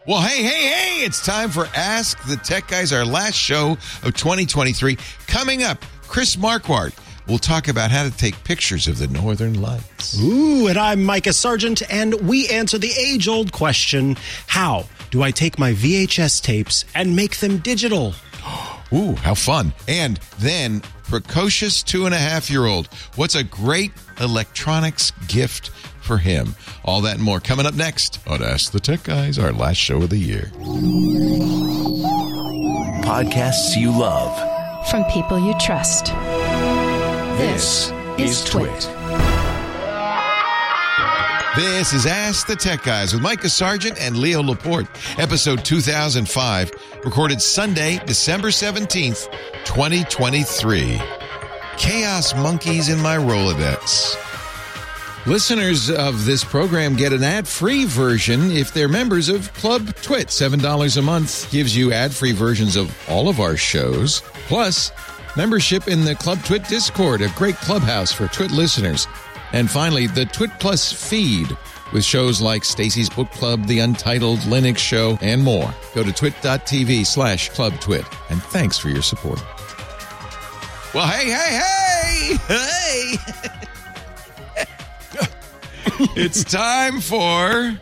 Well, hey, it's time for Ask the Tech Guys, our last show of 2023. Coming up, Chris Marquardt will talk about how to take pictures of the Northern Lights. Ooh, and I'm Micah Sargent, and we answer the age-old question, how do I take my VHS tapes and make them digital? Ooh, how fun. And then, precocious 2.5-year-old. What's a great electronics gift for him? All that and more coming up next on Ask the Tech Guys, our last show of the year. Podcasts you love. From people you trust. This is Twit. This is Ask the Tech Guys with Micah Sargent and Leo Laporte, episode 2005, recorded Sunday, December 17th, 2023. Chaos monkeys in my Rolodex. Listeners of this program get an ad-free version if they're members of Club Twit. $7 a month gives you ad-free versions of all of our shows, plus membership in the Club Twit Discord, a great clubhouse for Twit listeners. And finally, the Twit Plus feed with shows like Stacy's Book Club, The Untitled Linux Show, and more. Go to twit.tv/clubtwit. And thanks for your support. Well, hey! It's time for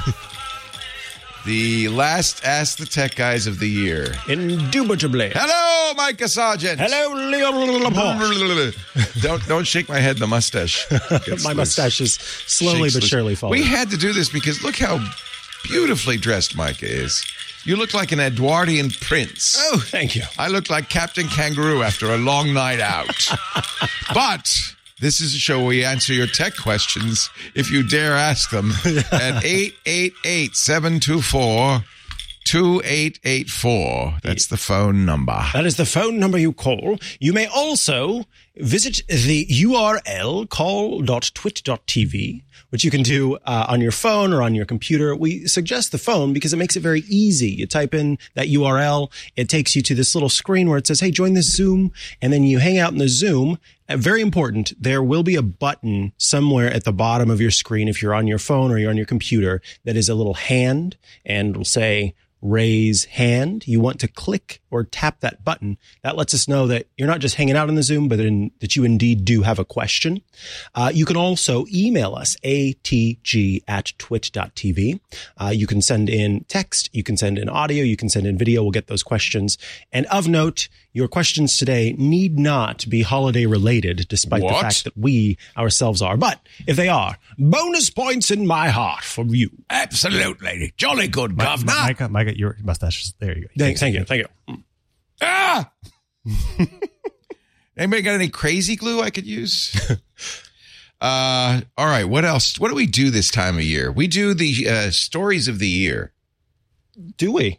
the last Ask the Tech Guys of the year. Indubitably. Hello, Micah Sargent. Hello, Leo Laporte. Don't shake my head. The mustache. My mustache is slowly but surely falling. We had to do this because look how beautifully dressed Micah is. You look like an Edwardian prince. Oh, thank you. I look like Captain Kangaroo after a long night out. But this is a show where we answer your tech questions if you dare ask them at 888-724-2884. That's the phone number. That is the phone number you call. You may also visit the URL call.twit.tv, which you can do on your phone or on your computer. We suggest the phone because it makes it very easy. You type in that URL. It takes you to this little screen where it says, hey, join this Zoom. And then you hang out in the Zoom. Very important, there will be a button somewhere at the bottom of your screen if you're on your phone or you're on your computer that is a little hand and will say raise hand. You want to click or tap that button. That lets us know that you're not just hanging out in the Zoom, but that you indeed do have a question. You can also email us, atg@twit.tv. You can send in text. You can send in audio. You can send in video. We'll get those questions. And of note, your questions today need not be holiday related, despite the fact that we ourselves are. But if they are, bonus points in my heart for you. Absolutely. Jolly good, Governor. Micah, your mustache is there. You go. Thank you. Ah! Anybody got any crazy glue I could use? All right. What else? What do we do this time of year? We do the stories of the year. Do we?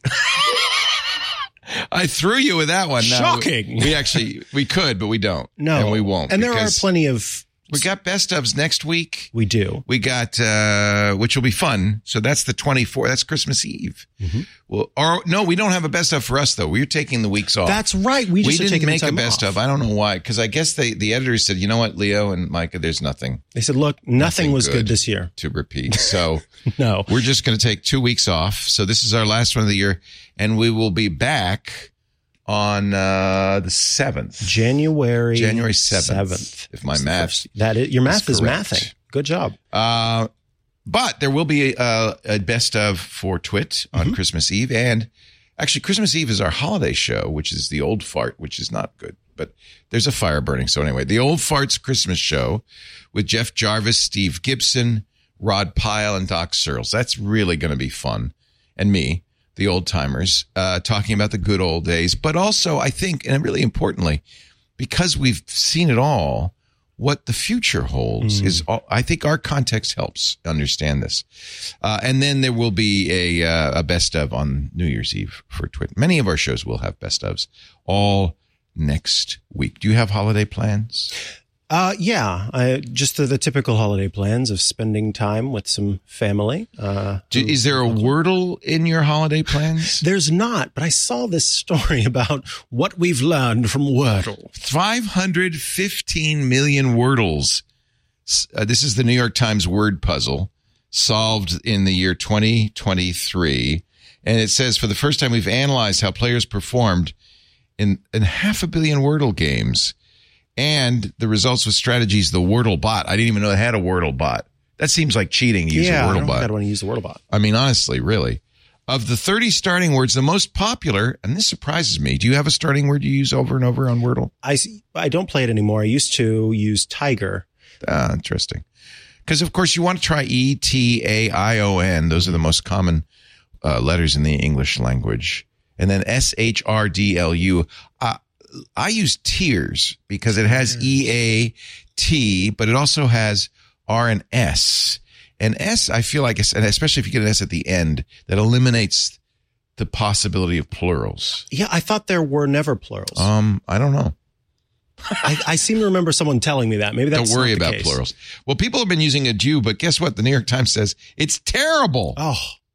I threw you with that one. Shocking. We could, but we don't. No. And we won't. And there are plenty of... We got best ofs next week. We do. We got, which will be fun. So that's the 24th. That's Christmas Eve. Mm-hmm. Well, or no, we don't have a best of for us though. We're taking the weeks off. That's right. We didn't make a best of. I don't know why. Cause I guess the editors said, you know what, Leo and Micah, there's nothing. They said, look, nothing was good this year to repeat. So no, we're just going to take 2 weeks off. So this is our last one of the year and we will be back on the 7th. January 7th. If my math your math is mathing. Good job. But there will be a best of for Twit on Christmas Eve. And actually, Christmas Eve is our holiday show, which is the Old Fart, which is not good. But there's a fire burning. So anyway, the Old Farts Christmas show with Jeff Jarvis, Steve Gibson, Rod Pyle, and Doc Searles. That's really going to be fun. And me, the old timers, talking about the good old days. But also, I think, and really importantly, because we've seen it all, what the future holds is, I think our context helps understand this. And then there will be a best of on New Year's Eve for Twit. Many of our shows will have best ofs all next week. Do you have holiday plans? Yeah, just the typical holiday plans of spending time with some family. Is there a Wordle in your holiday plans? There's not, but I saw this story about what we've learned from Wordle. 515 million Wordles. This is the New York Times word puzzle solved in the year 2023. And it says, for the first time, we've analyzed how players performed in 500 million Wordle games. And the results with strategies, the Wordle bot. I didn't even know they had a Wordle bot. That seems like cheating to use a Wordle bot. I don't want to use the Wordle bot. I mean, honestly, really. Of the 30 starting words, the most popular, and this surprises me, do you have a starting word you use over and over on Wordle? I don't play it anymore. I used to use tiger. Interesting. Because, of course, you want to try E-T-A-I-O-N. Those are the most common letters in the English language. And then S-H-R-D-L-U. I use tears because it has E-A-T, but it also has R and S. And S, I feel like, and especially if you get an S at the end, that eliminates the possibility of plurals. Yeah, I thought there were never plurals. I don't know. I seem to remember someone telling me that. Maybe that's Don't worry not the about case. plurals. Well, people have been using adieu, but guess what? The New York Times says it's terrible. Oh.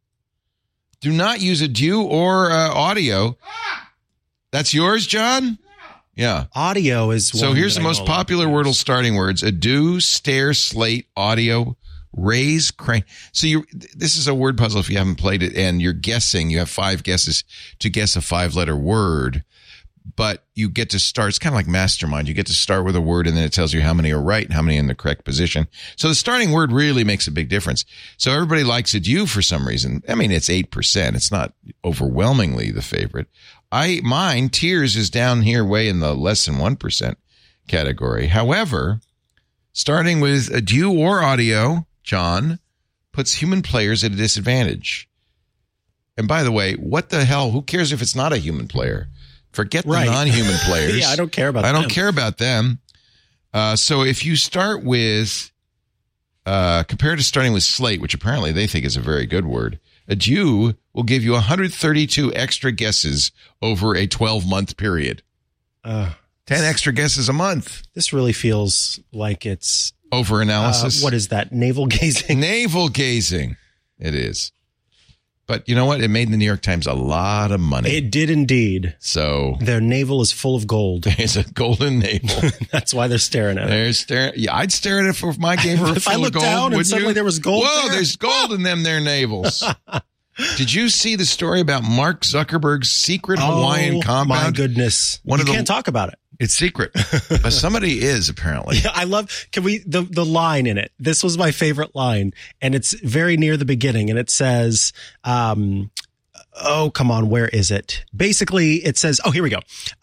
Do not use adieu or audio. That's yours, John? Yeah. Audio is one. So here's the most I popular Wordle starting words: adieu, stare, slate, audio, raise, crane. So this is a word puzzle if you haven't played it, and you're guessing. You have 5 guesses to guess a 5-letter word, but you get to start. It's kind of like Mastermind. You get to start with a word, and then it tells you how many are right and how many are in the correct position. So the starting word really makes a big difference. So everybody likes adieu for some reason. I mean, it's 8%. It's not overwhelmingly the favorite. Mine, tears, is down here way in the less than 1% category. However, starting with adieu or audio, John, puts human players at a disadvantage. And by the way, what the hell? Who cares if it's not a human player? Forget the non-human players. Yeah, I don't care about them. I don't care about them. So if you start with, compared to starting with slate, which apparently they think is a very good word, adieu will give you 132 extra guesses over a 12-month period. 10 extra guesses a month. This really feels like it's over-analysis. What is that? Navel gazing? Navel gazing. It is. But you know what? It made the New York Times a lot of money. It did indeed. So their navel is full of gold. It's a golden navel. That's why they're staring at it. They're staring. Yeah, I'd stare at it for my game for if I looked down and suddenly there was gold. Whoa, there's gold in them there navels. Did you see the story about Mark Zuckerberg's secret Hawaiian compound? My goodness. You can't talk about it. It's secret. But somebody is, apparently. Yeah, I love, the line in it. This was my favorite line, and it's very near the beginning, and it says, oh, come on, where is it? Basically, it says, oh, here we go.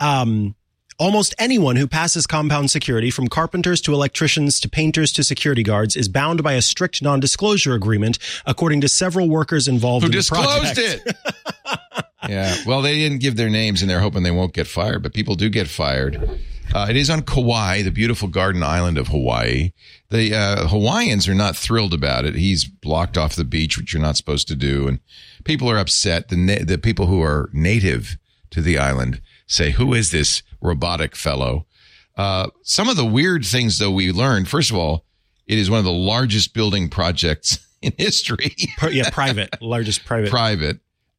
Almost anyone who passes compound security, from carpenters to electricians to painters to security guards, is bound by a strict non-disclosure agreement, according to several workers involved in the project. Who disclosed it? Yeah, well, they didn't give their names, and they're hoping they won't get fired, but people do get fired. It is on Kauai, the beautiful garden island of Hawaii. The Hawaiians are not thrilled about it. He's blocked off the beach, which you're not supposed to do, and people are upset. The people who are native to the island say, who is this robotic fellow? Some of the weird things, though, we learned. First of all, it is one of the largest building projects in history. Private. Largest private. Private.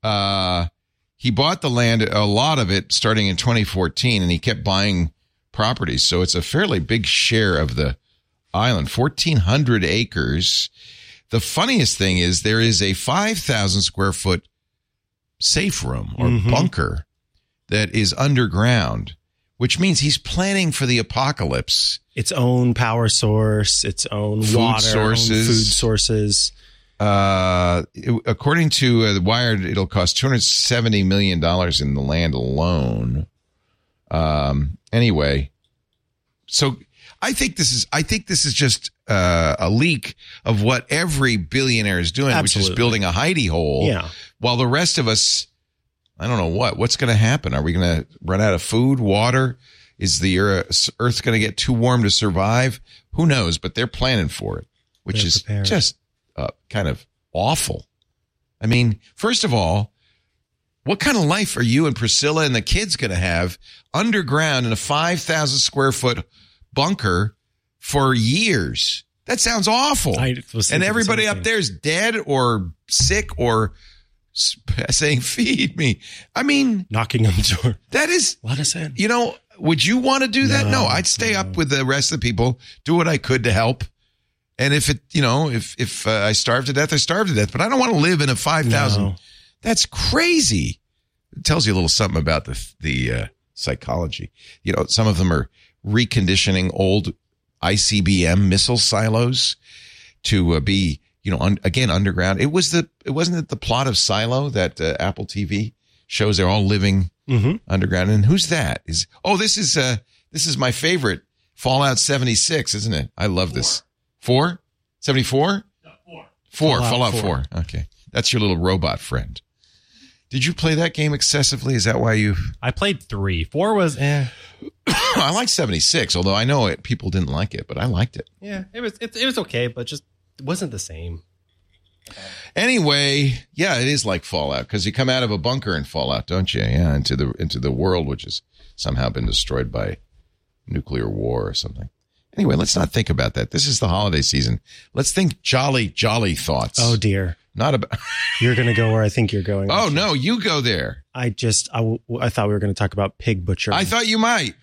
He bought the land, a lot of it, starting in 2014, and he kept buying properties. So it's a fairly big share of the island, 1,400 acres. The funniest thing is there is a 5,000 square foot safe room or bunker that is underground, which means he's planning for the apocalypse. Its own power source, its own water, sources. own food sources. According to the Wired, it'll cost $270 million in the land alone. Anyway, so I think this is just a leak of what every billionaire is doing, Absolutely. which is building a hidey hole. Yeah. While the rest of us, I don't know what's going to happen. Are we going to run out of food, water? Is the Earth going to get too warm to survive? Who knows? But they're planning for it, which is just kind of awful. I mean, first of all, what kind of life are you and Priscilla and the kids going to have underground in a 5,000 square foot bunker for years? That sounds awful. And everybody up there is dead or sick or saying, feed me. I mean, knocking on the door. That is, let us in. You know, would you want to do that? No, I'd stay up with the rest of the people, do what I could to help. And if it, if I starve to death, I starve to death. But I don't want to live in a 5,000 That's crazy. It tells you a little something about the psychology. You know, some of them are reconditioning old ICBM missile silos to be, you know, again, underground. Wasn't it the plot of Silo that Apple TV shows? They're all living underground. And who's that? This is my favorite, Fallout 76, isn't it? I love this. 4? 74? No, 4. Fallout 4. Okay. That's your little robot friend. Did you play that game excessively? Is that why you... I played 3. 4 was, I like 76, although I know people didn't like it, but I liked it. Yeah, it was okay, but just it wasn't the same. Anyway, yeah, it is like Fallout, because you come out of a bunker in Fallout, don't you? Yeah, into the world, which has somehow been destroyed by nuclear war or something. Anyway, let's not think about that. This is the holiday season. Let's think jolly thoughts. Oh, dear. Not about... You're going to go where I think you're going. Oh, no, you go there. I thought we were going to talk about pig butchering. I thought you might.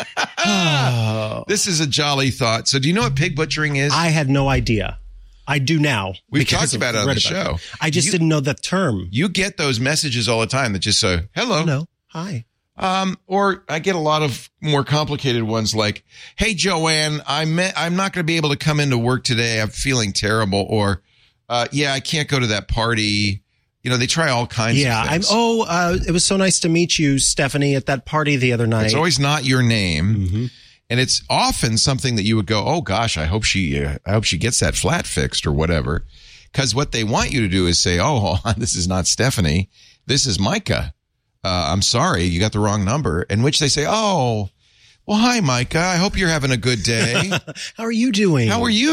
This is a jolly thought. So do you know what pig butchering is? I had no idea. I do now. We've talked about it on the show. I just didn't know that term. You get those messages all the time that just say, hello. No. Hi. Or I get a lot of more complicated ones like, hey, Joanne, I'm not going to be able to come into work today. I'm feeling terrible. Or, I can't go to that party. You know, they try all kinds of things. It was so nice to meet you, Stephanie, at that party the other night. It's always not your name. Mm-hmm. And it's often something that you would go, oh, gosh, I hope she gets that flat fixed or whatever. Because what they want you to do is say, oh, this is not Stephanie. This is Micah. I'm sorry, you got the wrong number. In which they say, oh, well, hi, Micah. I hope you're having a good day. How are you doing?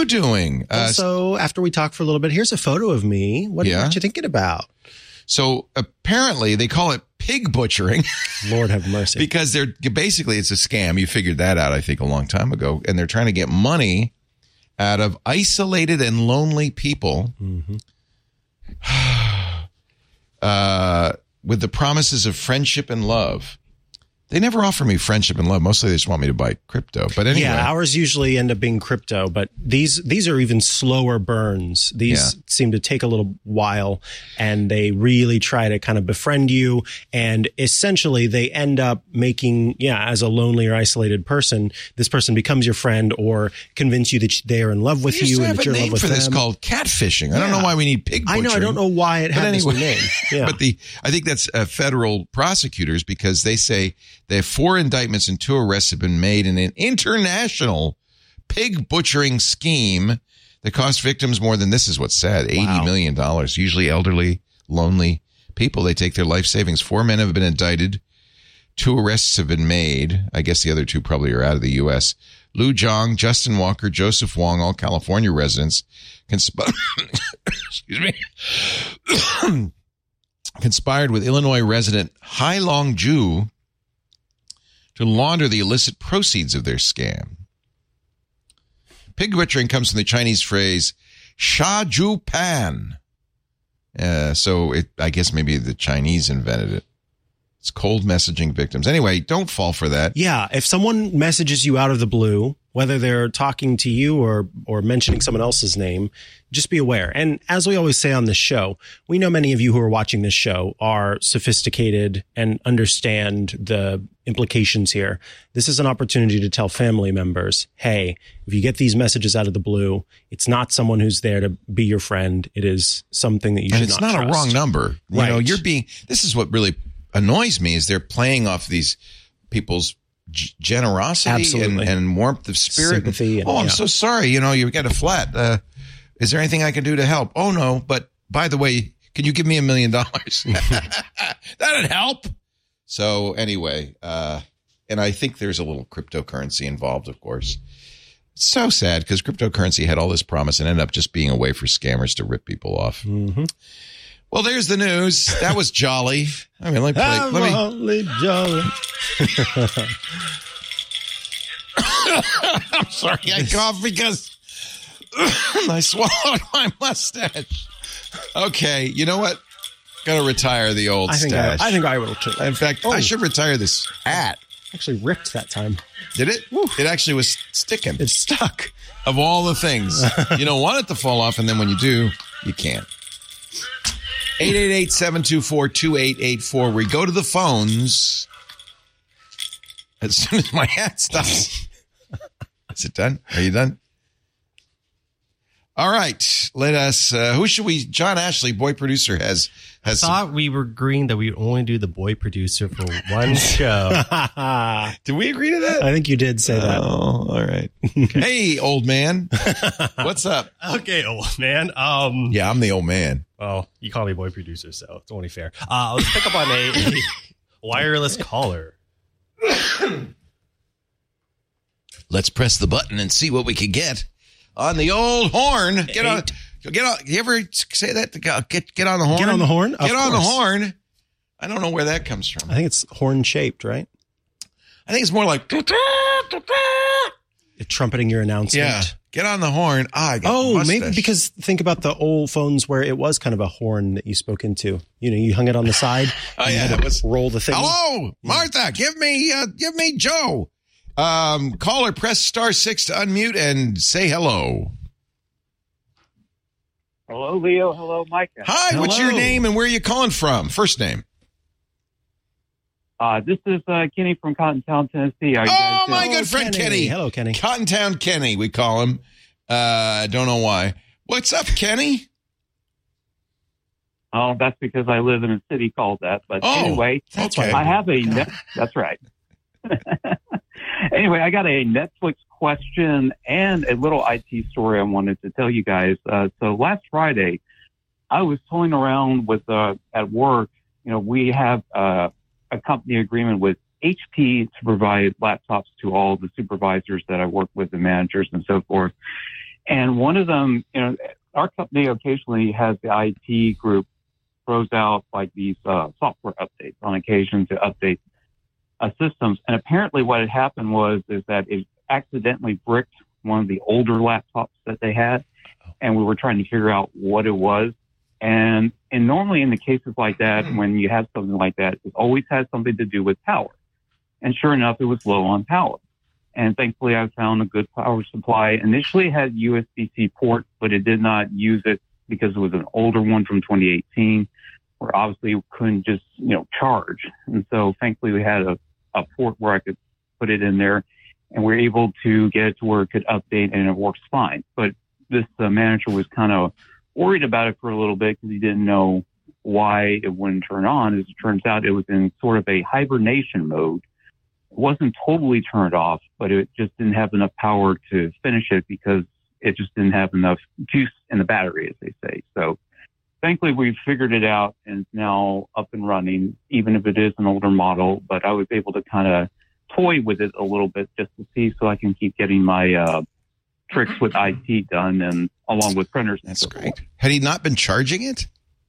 Also, after we talk for a little bit, here's a photo of me. What you thinking about? So apparently they call it pig butchering. Lord have mercy. Because it's a scam. You figured that out, I think, a long time ago. And they're trying to get money out of isolated and lonely people. Mm-hmm. With the promises of friendship and love. They never offer me friendship and love. Mostly they just want me to buy crypto. But anyway. Yeah, ours usually end up being crypto, but these are even slower burns. These seem to take a little while, and they really try to kind of befriend you. And essentially they end up making, as a lonely or isolated person, this person becomes your friend or convince you that they are in love with you and that you're in love with them. This called catfishing. I don't know why we need pig butchering. I don't know why it had this name. Yeah. But I think that's federal prosecutors, because they say they have 4 indictments and 2 arrests have been made in an international pig butchering scheme that cost victims more than, this is what's sad, $80 million. Usually elderly, lonely people. They take their life savings. 4 men have been indicted. 2 arrests have been made. I guess the other 2 probably are out of the U.S. Lou Zhang, Justin Walker, Joseph Wong, all California residents, conspired with Illinois resident Hai Long Ju to launder the illicit proceeds of their scam. Pig butchering comes from the Chinese phrase "sha ju pan." I guess maybe the Chinese invented it. It's cold messaging victims. Anyway, don't fall for that. Yeah, if someone messages you out of the blue, whether they're talking to you or mentioning someone else's name, just be aware. And as we always say on this show, we know many of you who are watching this show are sophisticated and understand the implications here. This is an opportunity to tell family members, hey, if you get these messages out of the blue, it's not someone who's there to be your friend. It is something that you should not trust. And it's not a wrong number. Right. You know, this is what really annoys me, is they're playing off these people's generosity and warmth of spirit. Sympathy. I'm so sorry. You know, you got a flat. Is there anything I can do to help? Oh, no. But by the way, can you give me $1 million? That'd help. So anyway, and I think there's a little cryptocurrency involved, of course. It's so sad because cryptocurrency had all this promise and ended up just being a way for scammers to rip people off. Mm-hmm. Well, there's the news. That was jolly. I mean, let me jolly. I'm sorry, I coughed because I swallowed my mustache. Okay, you know what? Gotta retire the old stash. I think I will too. In fact, I should retire this hat. Actually ripped that time. Did it? Woo. It actually was sticking. It's stuck. Of all the things. You don't want it to fall off, and then when you do, you can't. 888-724-2884. We go to the phones as soon as my hat stops. Is it done? Are you done? All right. Let us, who should we, John Ashley, boy producer, has I thought we were agreeing that we would only do the boy producer for one show. Did we agree to that? I think you did say that. Oh, all right. Hey, old man. What's up? Okay, old man. Yeah, I'm the old man. Well, you call me boy producer, so it's only fair. Let's pick up on a wireless caller. Let's press the button and see what we can get on the old horn. Get on. You ever say that to God? Get on the horn? Get on the horn? Get on the horn. I don't know where that comes from. I think it's horn shaped, right? I think it's more like You're trumpeting your announcement. yeah. Get on the horn. I got Oh, mustache. maybe because think about the old phones where it was kind of a horn that you spoke into. You know, you hung it on the side. Oh, and you yeah, had it to was- roll the thing. Hello, Martha. Give me Joe. Caller, press *6 to unmute and say hello. Hello, Leo. Hello, Micah. Hi. What's your Hello. name and where are you calling from? First name. This is Kenny from Cottontown, Tennessee. How you Oh, guys my doing? good friend Kenny. Hello, Kenny. Cottontown Kenny, we call him. Don't know why. What's up, Kenny? Oh, that's because I live in a city called that. But Oh, anyway, okay. I have a that's right. Anyway, I got a Netflix question and a little IT story I wanted to tell you guys. So last Friday, I was toying around with at work. You know, we have a company agreement with HP to provide laptops to all the supervisors that I work with, the managers and so forth. And one of them, you know, our company occasionally has the IT group throws out like these software updates on occasion to update systems. And apparently what had happened is that it accidentally bricked one of the older laptops that they had. And we were trying to figure out what it was. And normally in the cases like that, when you have something like that, it always has something to do with power. And sure enough, it was low on power. And thankfully, I found a good power supply. Initially, it had USB-C port, but it did not use it because it was an older one from 2018, where obviously it couldn't just, charge. And so thankfully, we had a port where I could put it in there, and we were able to get it to where it could update, and it works fine. But this manager was kind of worried about it for a little bit because he didn't know why it wouldn't turn on. As it turns out, it was in sort of a hibernation mode. It wasn't totally turned off, but it just didn't have enough power to finish it because it just didn't have enough juice in the battery, as they say. So thankfully, we figured it out and it's now up and running, even if it is an older model. But I was able to kind of toy with it a little bit just to see so I can keep getting my tricks with IT done and along with printers. That's great. Had he not been charging it?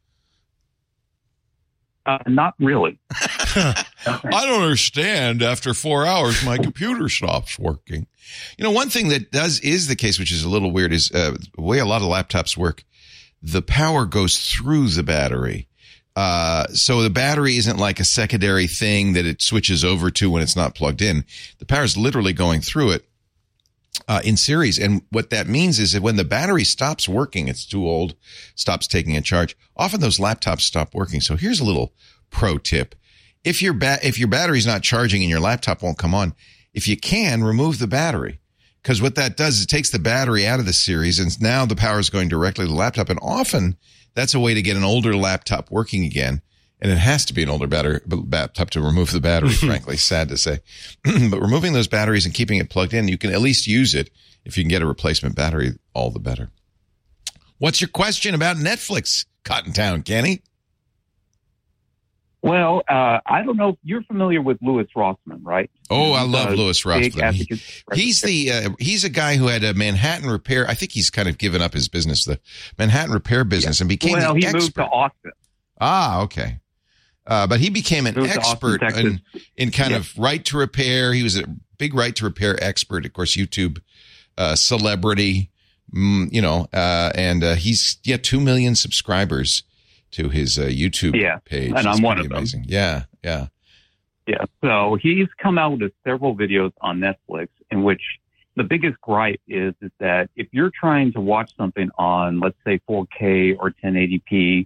Not really. I don't understand. After 4 hours, my computer stops working. One thing that is the case, which is a little weird, is the way a lot of laptops work. The power goes through the battery. So the battery isn't like a secondary thing that it switches over to when it's not plugged in. The power is literally going through it in series. And what that means is that when the battery stops working, it's too old, stops taking a charge. Often those laptops stop working. So here's a little pro tip. If your battery's not charging and your laptop won't come on, if you can, remove the battery. Because what that does is it takes the battery out of the series, and now the power is going directly to the laptop. And often that's a way to get an older laptop working again. And it has to be an older laptop to remove the battery, frankly, sad to say. But removing those batteries and keeping it plugged in, you can at least use it. If you can get a replacement battery, all the better. What's your question about Netflix, Cottontown, Kenny? Well, I don't know if you're familiar with Louis Rossmann, right? Oh, I love Louis big Rossmann. advocate. He's a guy who had a Manhattan repair. I think he's kind of given up his business, the Manhattan repair business, and became Well, the he expert. moved to Austin. Ah, okay. But he became an Moved to Austin, expert Texas. in kind Yeah. of right to repair. He was a big right to repair expert, of course, YouTube celebrity, and he's 2 million subscribers to his YouTube page. and It's I'm one pretty of them. amazing. Yeah. Yeah, so he's come out with several videos on Netflix in which the biggest gripe is that if you're trying to watch something on, let's say, 4K or 1080p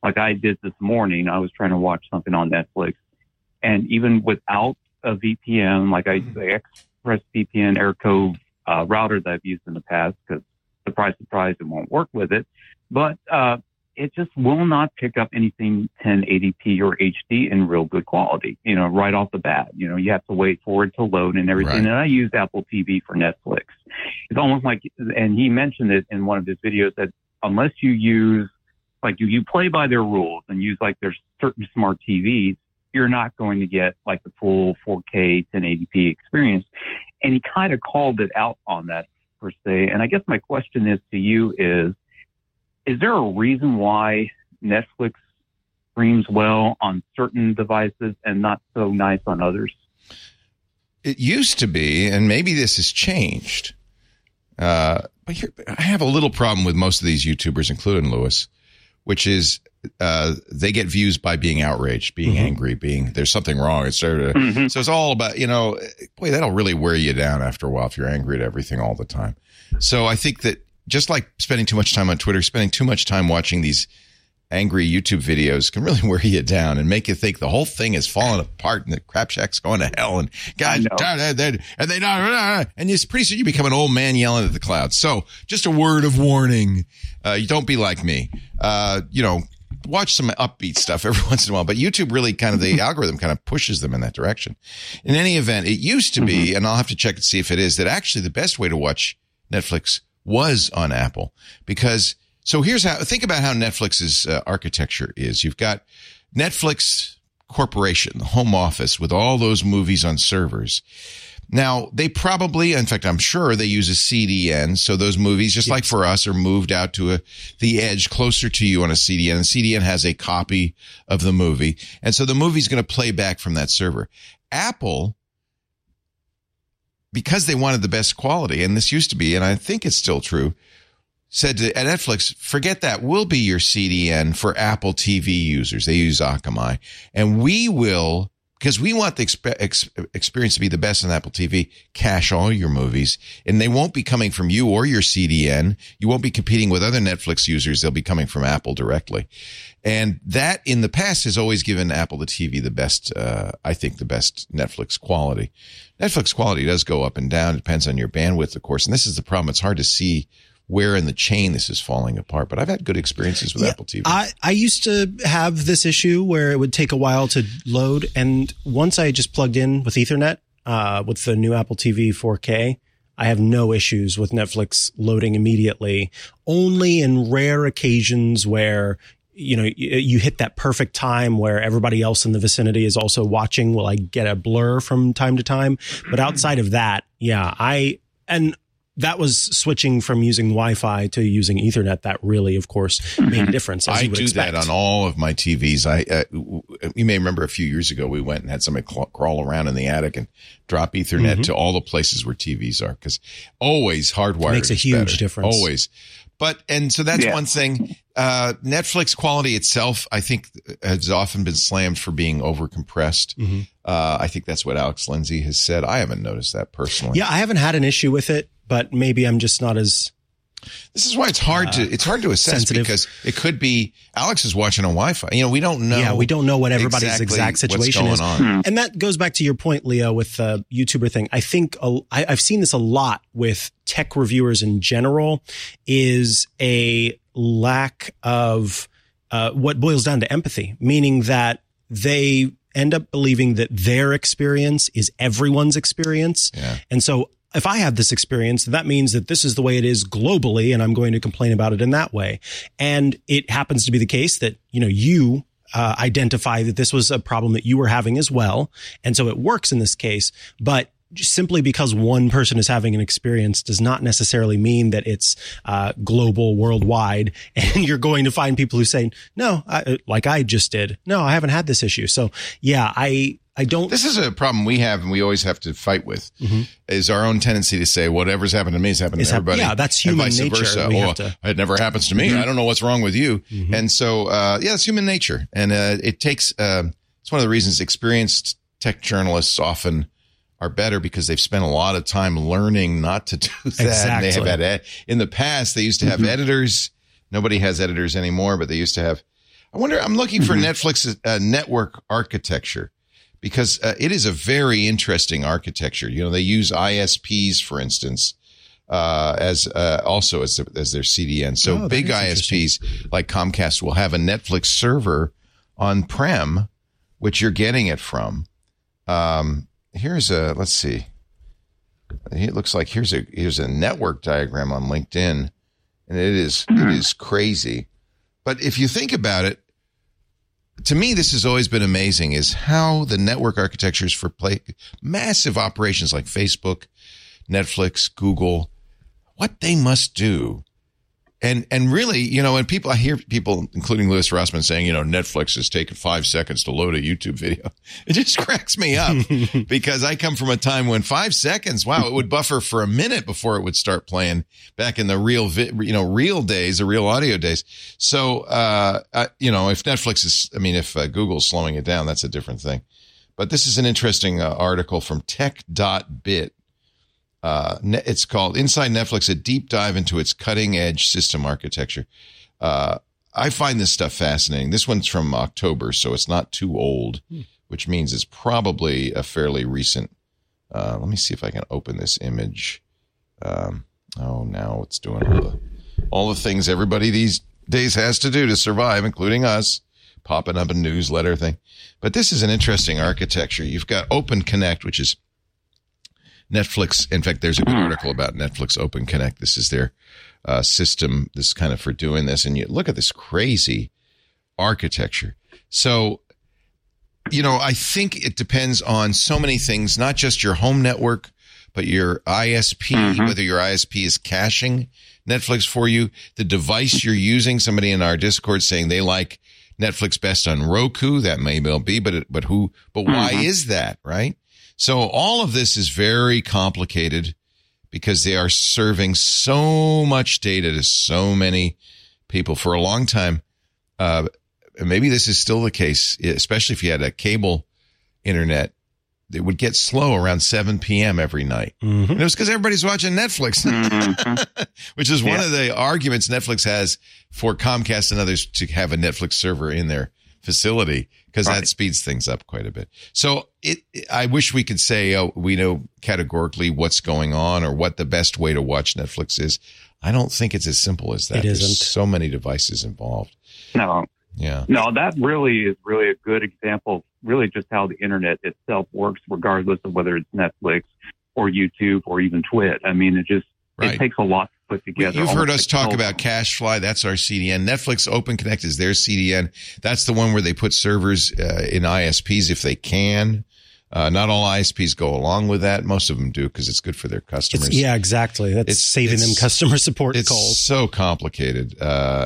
like I did this morning. I was trying to watch something on Netflix, and even without a VPN, like the ExpressVPN AirCove router that I've used in the past, because surprise, surprise, it won't work with it. But it just will not pick up anything 1080p or HD in real good quality, right off the bat. You have to wait for it to load and everything. Right. And I use Apple TV for Netflix. It's almost like, and he mentioned it in one of his videos, that unless you use, like you play by their rules and use like there's certain smart TVs, you're not going to get like the full 4K 1080p experience. And he kind of called it out on that per se. And I guess my question is to you is there a reason why Netflix streams well on certain devices and not so nice on others? It used to be, and maybe this has changed. But here, I have a little problem with most of these YouTubers, including Lewis, which is they get views by being outraged, being angry, there's something wrong. So it's all about, boy, that'll really wear you down after a while if you're angry at everything all the time. So I think that just like spending too much time on Twitter, spending too much time watching these angry YouTube videos can really wear you down and make you think the whole thing is falling apart and the crap shack's going to hell and God, and you're pretty soon you become an old man yelling at the clouds. So just a word of warning. You don't be like me. Watch some upbeat stuff every once in a while, but YouTube really the algorithm kind of pushes them in that direction. In any event, it used to be, and I'll have to check and see if it is, that actually the best way to watch Netflix was on Apple because so think about how Netflix's architecture is. You've got Netflix Corporation, the home office with all those movies on servers. Now, they probably, in fact, I'm sure they use a CDN. So those movies, just like for us, are moved out to the edge closer to you on a CDN. And CDN has a copy of the movie. And so the movie's going to play back from that server. Apple, because they wanted the best quality, and this used to be, and I think it's still true, said to Netflix, forget that. We'll be your CDN for Apple TV users. They use Akamai. And we will, because we want the experience to be the best on Apple TV, cache all your movies. And they won't be coming from you or your CDN. You won't be competing with other Netflix users. They'll be coming from Apple directly. And that in the past has always given Apple the TV the best, I think the best Netflix quality. Netflix quality does go up and down. It depends on your bandwidth, of course. And this is the problem. It's hard to see where in the chain this is falling apart. But I've had good experiences with Apple TV. I used to have this issue where it would take a while to load. And once I just plugged in with Ethernet, with the new Apple TV 4K, I have no issues with Netflix loading immediately. Only in rare occasions where you hit that perfect time where everybody else in the vicinity is also watching, will I get a blur from time to time. But outside of that, and that was switching from using Wi-Fi to using Ethernet. That really, of course, made a difference. I do that on all of my TVs. You may remember a few years ago, we went and had somebody crawl around in the attic and drop Ethernet to all the places where TVs are, because always hardwired makes a huge difference. Always. So that's one thing. Netflix quality itself, I think, has often been slammed for being over compressed. I think that's what Alex Lindsay has said. I haven't noticed that personally. Yeah, I haven't had an issue with it, but maybe I'm just not as. This is why it's hard to assess sensitive. Because it could be Alex is watching on Wi-Fi. We don't know. Yeah, we don't know what everybody's exact situation is. On. And that goes back to your point, Leo, with the YouTuber thing. I think I've seen this a lot with tech reviewers in general, is a lack of what boils down to empathy, meaning that they end up believing that their experience is everyone's experience. Yeah. And so if I have this experience, that means that this is the way it is globally, and I'm going to complain about it in that way. And it happens to be the case that, you identify that this was a problem that you were having as well. And so it works in this case. But simply because one person is having an experience does not necessarily mean that it's global, worldwide. And you're going to find people who say, no, like I just did. No, I haven't had this issue. So yeah, I don't. This is a problem we have, and we always have to fight with, is our own tendency to say whatever's happened to me has happened to everybody. Yeah, that's human nature. It never happens to me. I don't know what's wrong with you. And so, it's human nature. And it takes, it's one of the reasons experienced tech journalists often are better, because they've spent a lot of time learning not to do that. Exactly. And they have had, in the past, they used to have editors. Nobody has editors anymore, but they used to have. I wonder, I'm looking for Netflix's network architecture because it is a very interesting architecture. You know, they use ISPs, for instance, as their CDN. So big ISPs like Comcast will have a Netflix server on-prem, which you're getting it from. Let's see. It looks like here's a network diagram on LinkedIn, and it is crazy. But if you think about it, to me, this has always been amazing, is how the network architectures for massive operations like Facebook, Netflix, Google, what they must do. And really, you know, and I hear people, including Louis Rossmann, saying, you know, Netflix has taken 5 seconds to load a YouTube video. It just cracks me up because I come from a time when 5 seconds, wow, it would buffer for a minute before it would start playing back in the real days, the real audio days. So, if if Google's slowing it down, that's a different thing. But this is an interesting article from tech.bit. It's called Inside Netflix, a deep dive into its cutting edge system architecture. I find this stuff fascinating. This one's from October, so it's not too old, which means it's probably a fairly recent. Let me see if I can open this image. Now it's doing all the things everybody these days has to do to survive, including us, popping up a newsletter thing. But this is an interesting architecture. You've got Open Connect, which is Netflix. In fact, there's a good article about Netflix Open Connect. This is their system, this kind of for doing this. And you look at this crazy architecture. So, you know, I think it depends on so many things, not just your home network, but your ISP, whether your ISP is caching Netflix for you, the device you're using. Somebody in our Discord saying they like Netflix best on Roku. That may well be, but why is that, right? So all of this is very complicated because they are serving so much data to so many people for a long time. Maybe this is still the case, especially if you had a cable internet. It would get slow around 7 p.m. every night. And it was because everybody's watching Netflix, which is one of the arguments Netflix has for Comcast and others to have a Netflix server in their facility, because that speeds things up quite a bit. So I wish we could say, we know categorically what's going on or what the best way to watch Netflix is. I don't think it's as simple as that. There's so many devices involved. No. Yeah. No, that really is really a good example of really just how the internet itself works, regardless of whether it's Netflix or YouTube or even Twit. I mean, it takes a lot to put together. You've heard us talk about CacheFly. That's our CDN. Netflix Open Connect is their CDN. That's the one where they put servers in ISPs if they can. Not all ISPs go along with that. Most of them do because it's good for their customers. Yeah, exactly. That's saving them customer support calls. It's so complicated.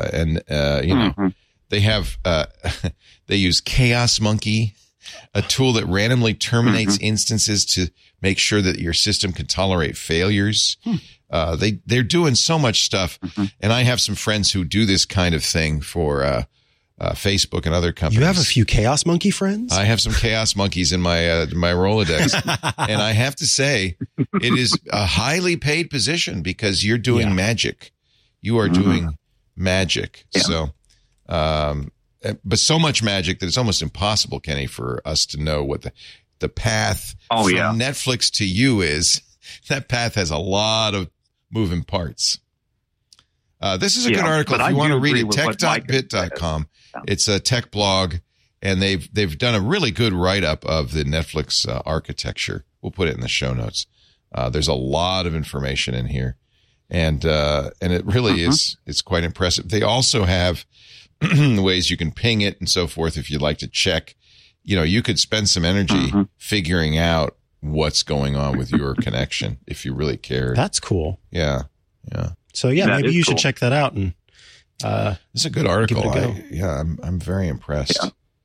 They have they use Chaos Monkey, a tool that randomly terminates instances to make sure that your system can tolerate failures. They're doing so much stuff, and I have some friends who do this kind of thing for Facebook and other companies. You have a few Chaos Monkey friends? I have some Chaos Monkeys in my Rolodex, and I have to say, it is a highly paid position because you're doing magic. You are doing magic. Yeah. So, but so much magic that it's almost impossible, Kenny, for us to know what the path from Netflix to you is. That path has a lot of moving parts. This is a good article. If you want to read it, tech.bit.com. It's a tech blog, and they've done a really good write-up of the Netflix architecture. We'll put it in the show notes. There's a lot of information in here, and it really is. It's quite impressive. They also have ways you can ping it and so forth if you'd like to check. You know, you could spend some energy figuring out what's going on with your connection if you really care. That's cool. Yeah. So maybe you should check that out. And it's a good article. I'm very impressed.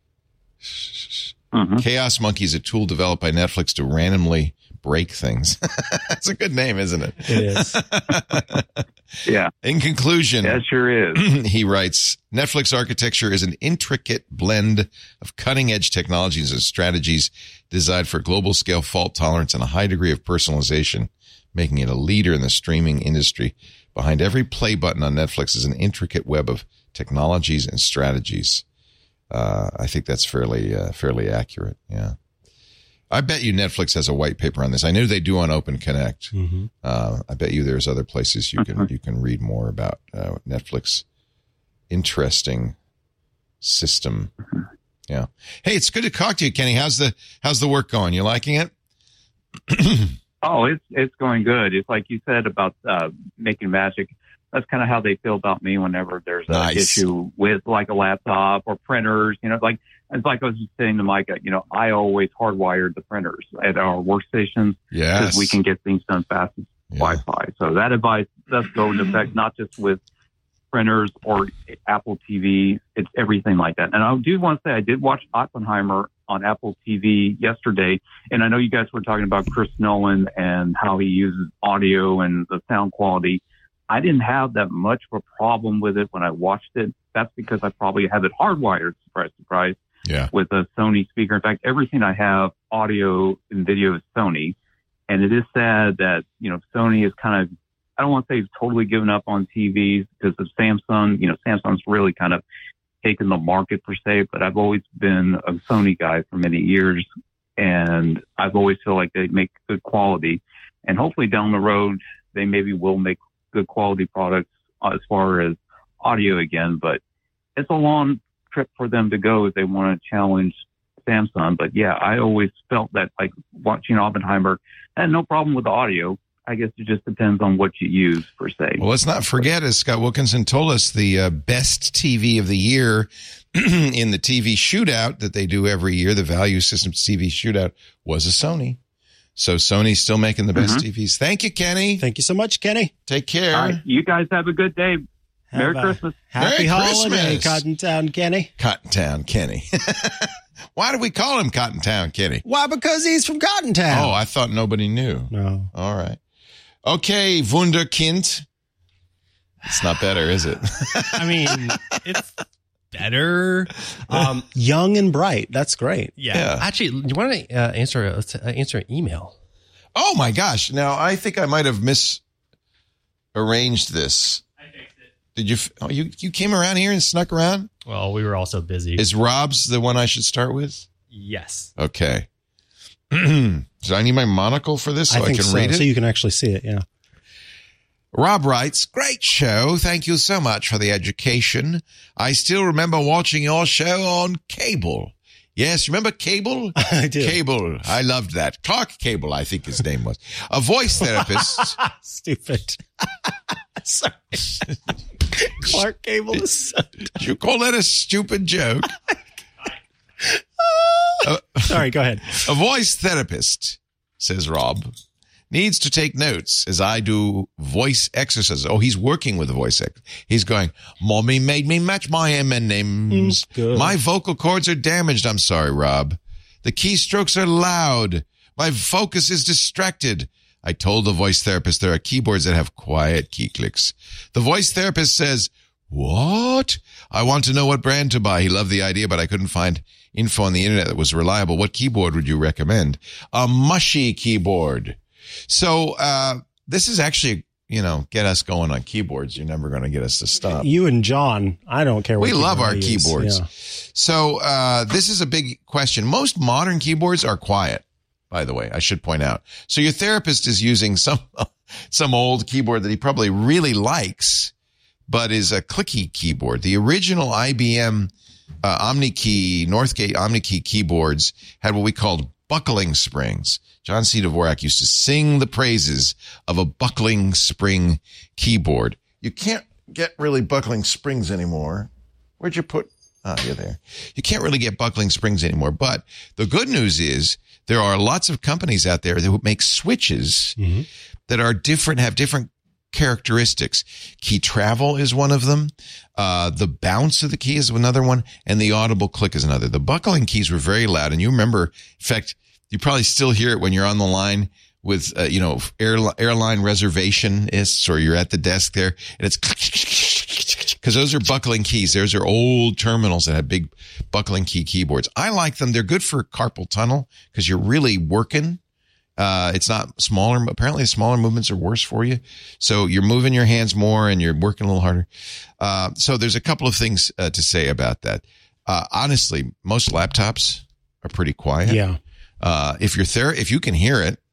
Chaos Monkey is a tool developed by Netflix to randomly break things. That's a good name, isn't it? It is. Yeah. In conclusion, it sure is. He writes, Netflix architecture is an intricate blend of cutting-edge technologies and strategies designed for global scale fault tolerance and a high degree of personalization, making it a leader in the streaming industry. Behind every play button on Netflix is an intricate web of technologies and strategies. I think that's fairly accurate. Yeah. I bet you Netflix has a white paper on this. I know they do on Open Connect. Mm-hmm. I bet you there's other places you can read more about Netflix. Interesting system. Yeah. Hey, it's good to talk to you, Kenny. How's the work going? You liking it? Oh, it's going good. It's like you said about making magic. That's kind of how they feel about me whenever there's an issue with like a laptop or printers. You know, like it's like I was just saying to Micah. You know, I always hardwired the printers at our workstations because we can get things done fast as Wi-Fi. So that advice does go into effect not just with printers or Apple TV. It's everything like that. And I do want to say I did watch Oppenheimer on Apple TV yesterday, and I know you guys were talking about Chris Nolan and how he uses audio and the sound quality. I didn't have that much of a problem with it when I watched it. That's because I probably have it hardwired, surprise, with a Sony speaker. In fact, everything I have, audio and video, is Sony. And it is sad that, you know, Sony is kind of, I don't want to say he's totally given up on TVs because of Samsung. You know, Samsung's really kind of taken the market per se, but I've always been a Sony guy for many years. And I've always felt like they make good quality. And hopefully down the road, they maybe will make good quality products as far as audio again, but it's a long trip for them to go if they want to challenge Samsung. But yeah, I always felt that like watching Oppenheimer, I had no problem with the audio. I guess it just depends on what you use per se. Well, let's not forget, as Scott Wilkinson told us, the best TV of the year in the TV shootout that they do every year, the Value Systems TV shootout, was a Sony. So Sony's still making the best TVs. Thank you, Kenny. Thank you so much, Kenny. Take care. All right, you guys have a good day. Merry Christmas. Happy Merry holiday, Christmas. Cottontown Kenny. Cottontown Kenny. Why do we call him Cottontown Kenny? Why? Because he's from Cottontown. Oh, I thought nobody knew. No. All right. Okay, Wunderkind. It's not better, is it? I mean, it's better. Young and bright. That's great. Yeah. Actually, you want to answer an email? Oh my gosh! Now I think I might have misarranged this. I fixed it. Did you? Oh, you came around here and snuck around? Well, we were also busy. Is Rob's the one I should start with? Yes. Okay. So I need my monocle for this so I can read it. So you can actually see it. Yeah. Rob writes, great show. Thank you so much for the education. I still remember watching your show on cable. Yes, remember Cable? I do. Cable. I loved that. Clark Cable, I think his name was. A voice therapist. Stupid. Sorry. Clark Cable is so Did you call that a stupid joke? Sorry, go ahead. A voice therapist, says Rob, needs to take notes as I do voice exercises. Oh, he's working with a voice exercise. He's going, Mommy made me match my M&Ms. Good. My vocal cords are damaged. I'm sorry, Rob. The keystrokes are loud. My focus is distracted. I told the voice therapist there are keyboards that have quiet key clicks. The voice therapist says, what? I want to know what brand to buy. He loved the idea, but I couldn't find info on the internet that was reliable. What keyboard would you recommend? A mushy keyboard. So, this is actually, get us going on keyboards. You're never going to get us to stop. You and John, I don't care what We love our keyboard you use. keyboards. Yeah. So, this is a big question. Most modern keyboards are quiet, by the way, I should point out. So your therapist is using some old keyboard that he probably really likes, but is a clicky keyboard. The original IBM OmniKey, Northgate OmniKey keyboards had what we called buckling springs. John C. Dvorak used to sing the praises of a buckling spring keyboard. You can't get really buckling springs anymore. Where'd you put? Oh, you're there. You can't really get buckling springs anymore. But the good news is there are lots of companies out there that make switches that are different, have different characteristics. Key travel is one of them. The bounce of the key is another one. And the audible click is another. The buckling keys were very loud. And you remember, in fact, you probably still hear it when you're on the line with, airline reservationists, or you're at the desk there, and it's because those are buckling keys. Those are old terminals that have big buckling key keyboards. I like them. They're good for carpal tunnel because you're really working. It's not smaller. Apparently, smaller movements are worse for you. So you're moving your hands more and you're working a little harder. So there's a couple of things to say about that. Honestly, most laptops are pretty quiet. Yeah. If you can hear it,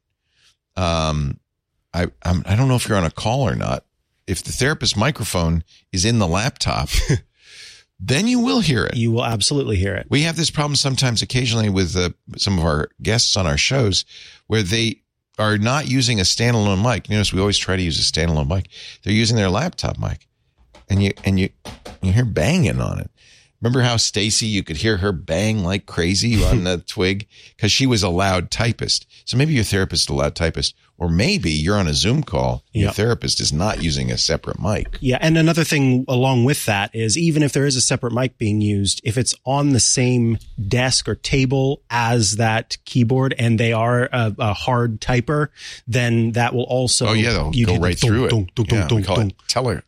I don't know if you're on a call or not. If the therapist microphone is in the laptop, then you will hear it. You will absolutely hear it. We have this problem sometimes occasionally with some of our guests on our shows where they are not using a standalone mic. You notice we always try to use a standalone mic. They're using their laptop mic, and you hear banging on it. Remember how Stacy, you could hear her bang like crazy on the Twig because she was a loud typist. So maybe your therapist is a loud typist, or maybe you're on a Zoom call. And Your therapist is not using a separate mic. Yeah. And another thing along with that is even if there is a separate mic being used, if it's on the same desk or table as that keyboard and they are a hard typer, then that will also. Oh, yeah. They'll go right through it. We call it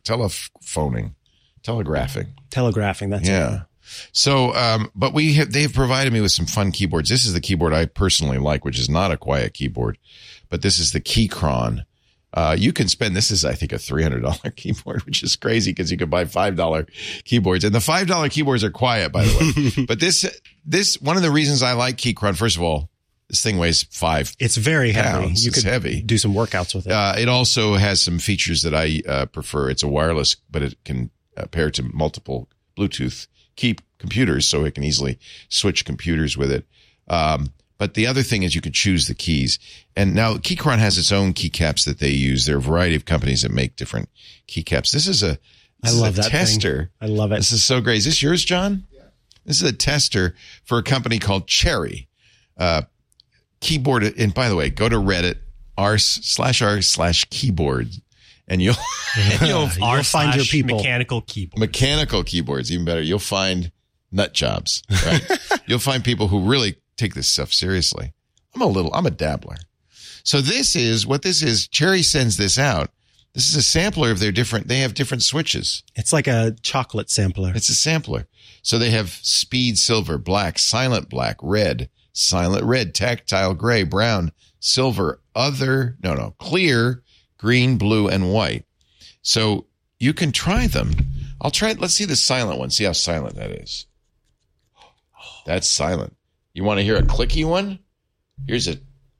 telegraphing. That's it. So, but they've provided me with some fun keyboards. This is the keyboard I personally like, which is not a quiet keyboard, but this is the Keychron. You can spend, this is, I think, a $300 keyboard, which is crazy because you could buy $5 keyboards, and the $5 keyboards are quiet, by the way. But this, one of the reasons I like Keychron, first of all, this thing weighs 5 It's very heavy. pounds. You could heavy. do some workouts with it. It also has some features that I prefer. It's a wireless, but it can pair to multiple Bluetooth computers, so it can easily switch computers with it. But the other thing is you can choose the keys. And now Keychron has its own keycaps that they use. There are a variety of companies that make different keycaps. This is a tester. I love it. This is so great. Is this yours, John? Yeah. This is a tester for a company called Cherry. Keyboard. And by the way, go to Reddit, r/r/keyboard. And you'll find your people. Mechanical keyboards, even better. You'll find nut jobs, right? You'll find people who really take this stuff seriously. I'm a dabbler. So this is Cherry sends this out. This is a sampler of they have different switches. It's like a chocolate sampler. It's a sampler. So they have speed silver, black, silent black, red, silent red, tactile gray, brown, silver, clear, green, blue, and white. So you can try them. I'll try it. Let's see the silent one. See how silent that is. That's silent. You want to hear a clicky one? Hear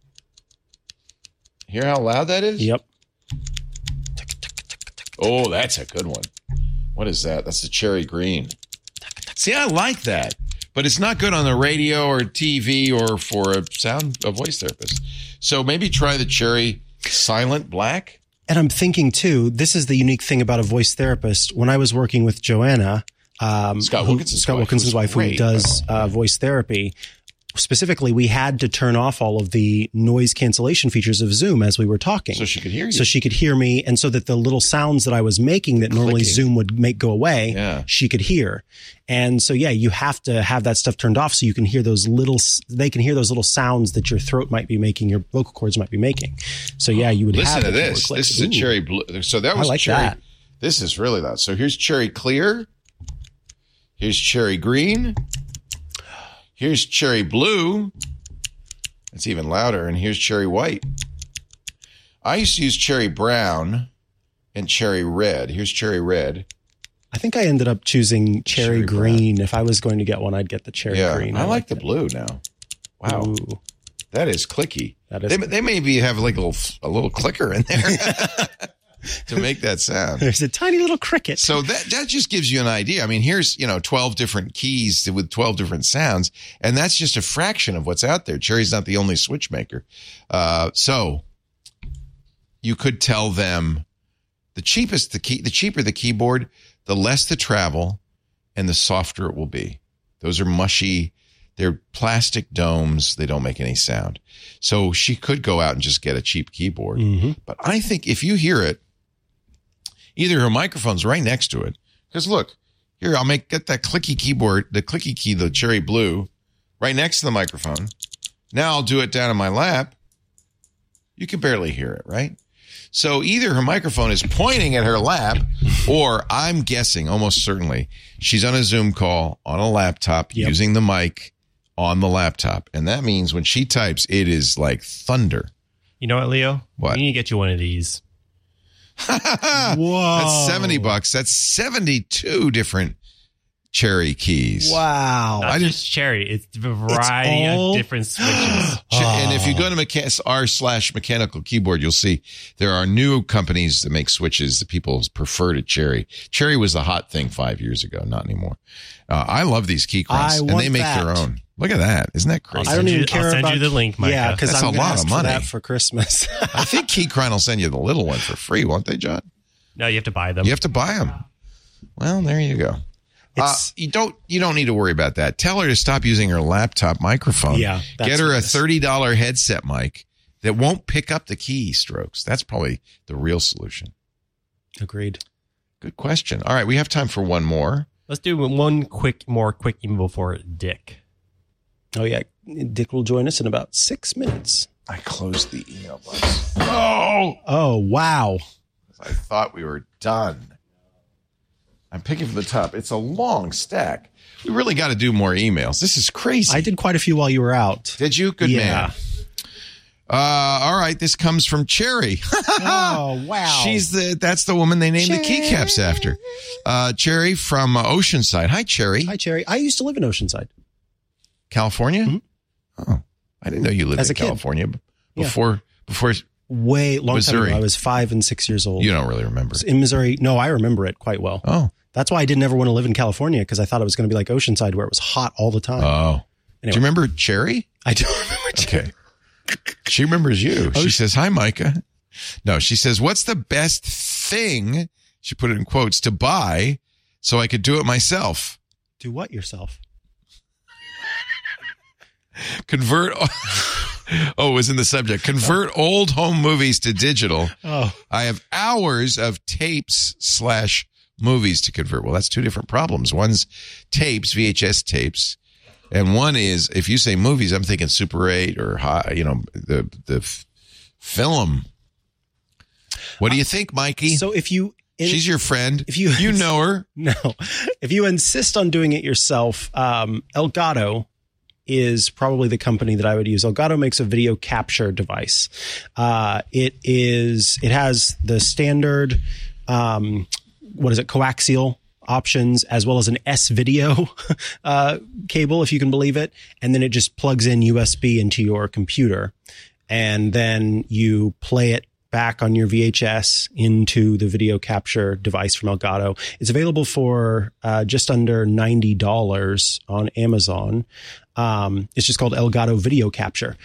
how loud that is? Yep. Oh, that's a good one. What is that? That's a Cherry Green. See, I like that. But it's not good on the radio or TV or for a voice therapist. So maybe try the Cherry Silent Black. And I'm thinking too, this is the unique thing about a voice therapist. When I was working with Joanna, Scott Wilkinson's wife, who does voice therapy, specifically, we had to turn off all of the noise cancellation features of Zoom as we were talking. So she could hear you. So she could hear me, and so that the little sounds that I was making that normally Zoom would make go away, she could hear. And so, you have to have that stuff turned off so you can hear they can hear those little sounds that your throat might be making, your vocal cords might be making. So you would listen have to this. This is a Cherry Blue. So that was Cherry. That. This is really loud. So here's Cherry Clear. Here's Cherry Green. Here's Cherry Blue. It's even louder. And here's Cherry White. I used to use Cherry Brown and Cherry Red. Here's Cherry Red. I think I ended up choosing Cherry Green. Brown. If I was going to get one, I'd get the Cherry Green. I like the blue now. Wow. Ooh. That is clicky. That is they maybe have like a little clicker in there to make that sound. There's a tiny little cricket. So that just gives you an idea. I mean, here's 12 different keys with 12 different sounds, and that's just a fraction of what's out there. Cherry's not the only switch maker. So you could tell them the cheaper the keyboard, the less the travel, and the softer it will be. Those are mushy. They're plastic domes. They don't make any sound. So she could go out and just get a cheap keyboard. Mm-hmm. But I think if you hear it, either her microphone's right next to it. Because look, here, get that clicky keyboard, the clicky key, the Cherry Blue, right next to the microphone. Now I'll do it down in my lap. You can barely hear it, right? So either her microphone is pointing at her lap, or I'm guessing almost certainly she's on a Zoom call on a laptop using the mic on the laptop. And that means when she types, it is like thunder. You know what, Leo? What? We need to get you one of these. Whoa. That's $70. That's 72 different Cherry keys. Wow. Not just Cherry. It's a variety of different switches. And if you go to r/mechanical keyboard, you'll see there are new companies that make switches that people prefer to Cherry. Cherry was the hot thing 5 years ago, not anymore. I love these key crowns, and they make their own. Look at that. Isn't that crazy? I don't even care I'll send about you the link, Micah. Yeah, because That's I'm a lot ask of for money. that for Christmas. I think Keychron will send you the little one for free, won't they, John? No, you have to buy them. You have to buy them. Well, there you go. You don't need to worry about that. Tell her to stop using her laptop microphone. Yeah, that's get her a what it is. $30 headset mic that won't pick up the keystrokes. That's probably the real solution. Agreed. Good question. All right, we have time for one more. Let's do one more quick email before Dick. Oh, yeah. Dick will join us in about 6 minutes. I closed the email box. Oh, wow. I thought we were done. I'm picking from the top. It's a long stack. We really got to do more emails. This is crazy. I did quite a few while you were out. Did you? Good man. All right. This comes from Cherry. Oh, wow. That's the woman they named the keycaps after. Cherry from Oceanside. Hi, Cherry. Hi, Cherry. I used to live in Oceanside. California? Mm-hmm. Oh, I didn't know you lived As in a kid. California before Way long Missouri. time ago. I was 5 and 6 years old. You don't really remember. In Missouri. No, I remember it quite well. Oh. That's why I didn't ever want to live in California, because I thought it was going to be like Oceanside, where it was hot all the time. Oh. Do you remember Cherry? I don't remember. Okay. She remembers you. She says, hi, Micah. No, she says, what's the best thing, she put it in quotes, to buy so I could do it myself? Do what yourself? Convert. Oh, it was in the subject. Convert old home movies to digital. Oh. I have hours of tapes/movies to convert. Well, that's two different problems. One's tapes, VHS tapes. And one is, if you say movies, I'm thinking Super 8 or, the film. What do you think, Mikey? So if you... She's your friend. If you know her. No. If you insist on doing it yourself, Elgato is probably the company that I would use. Elgato makes a video capture device. It has the standard, coaxial options, as well as an S-video cable, if you can believe it. And then it just plugs in USB into your computer. And then you play it back on your VHS into the video capture device from Elgato. It's available for just under $90 on Amazon. It's just called Elgato Video Capture.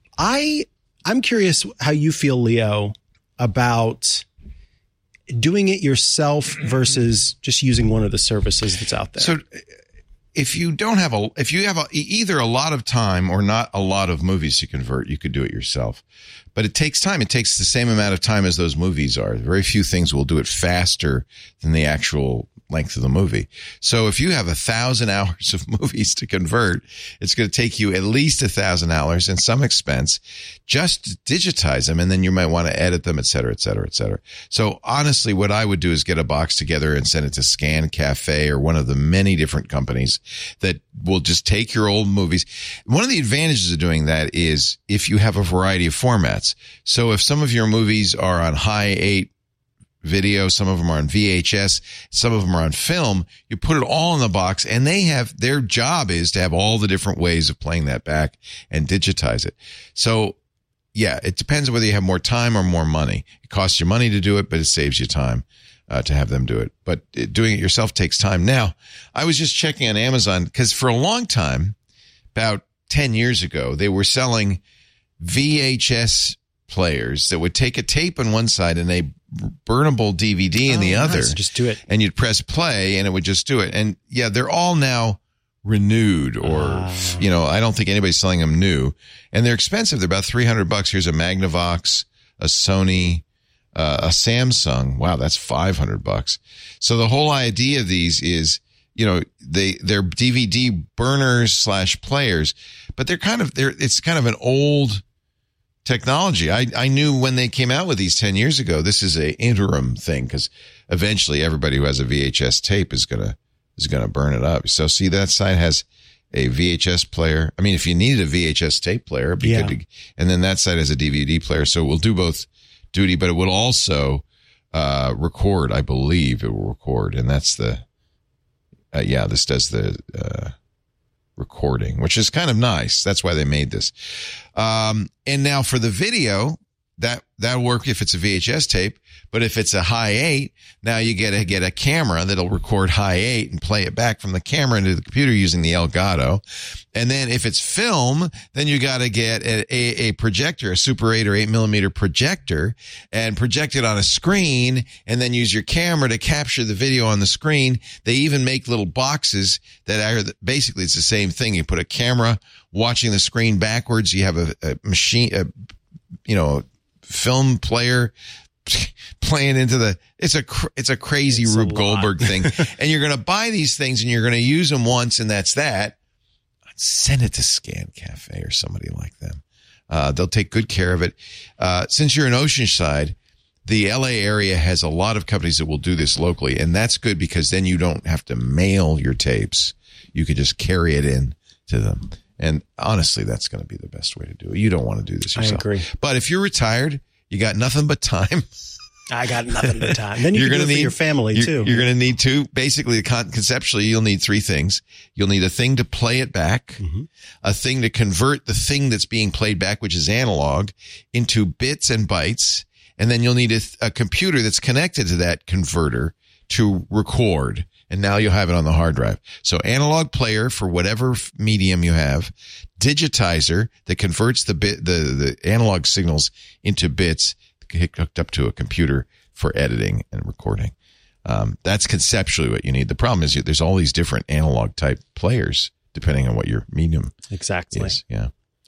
I'm curious how you feel, Leo, about doing it yourself versus just using one of the services that's out there. So if you have either a lot of time or not a lot of movies to convert, you could do it yourself. But it takes time. It takes the same amount of time as those movies are. Very few things will do it faster than the actual length of the movie. So if you have 1,000 hours of movies to convert, it's going to take you at least 1,000 hours and some expense just to digitize them. And then you might want to edit them, et cetera, et cetera, et cetera. So honestly, what I would do is get a box together and send it to Scan Cafe or one of the many different companies that will just take your old movies. One of the advantages of doing that is if you have a variety of formats. So if some of your movies are on high 8 video, some of them are on VHS, some of them are on film, you put it all in the box, and their job is to have all the different ways of playing that back and digitize it. So yeah, it depends whether you have more time or more money. It costs you money to do it, but it saves you time to have them do it. But doing it yourself takes time. Now, I was just checking on Amazon because for a long time, about 10 years ago, they were selling VHS players that would take a tape on one side and a burnable DVD in the other. Nice. Just do it. And you'd press play and it would just do it. And yeah, they're all now renewed or, I don't think anybody's selling them new. And they're expensive. They're about $300. Here's a Magnavox, a Sony, a Samsung. Wow, that's $500. So the whole idea of these is, they're DVD burners / players, but it's kind of an old technology. I knew when they came out with these 10 years ago, this is a interim thing because eventually everybody who has a VHS tape is going to burn it up. So see, that side has a VHS player. I mean, if you needed a VHS tape player, it'd be good to, and then that side has a DVD player. So we'll do both duty, but it will also record. I believe it will record, and that's this does the recording, which is kind of nice. That's why they made this. And now for the video, that'll work if it's a VHS tape. But if it's a high 8, now you get a camera that'll record high 8 and play it back from the camera into the computer using the Elgato. And then if it's film, then you got to get a projector, a Super 8 or 8 millimeter projector, and project it on a screen, and then use your camera to capture the video on the screen. They even make little boxes that are basically it's the same thing. You put a camera watching the screen backwards. You have a machine, film player playing into it's a crazy Rube Goldberg thing. And you're going to buy these things and you're going to use them once and that's that. Send it to Scan Cafe or somebody like them. They'll take good care of it. Since you're in Oceanside, the LA area has a lot of companies that will do this locally. And that's good because then you don't have to mail your tapes. You could just carry it in to them. And honestly, that's going to be the best way to do it. You don't want to do this yourself. I agree. But if you're retired, you got nothing but time. I got nothing but time. Then you're going to need your family too. You're going to need two. Basically, conceptually, you'll need 3 things. You'll need a thing to play it back, a thing to convert the thing that's being played back, which is analog, into bits and bytes. And then you'll need a computer that's connected to that converter to record. And now you'll have it on the hard drive. So analog player for whatever medium you have, digitizer that converts the analog signals into bits hooked up to a computer for editing and recording. That's conceptually what you need. The problem is there's all these different analog type players depending on what your medium exactly is. Yeah.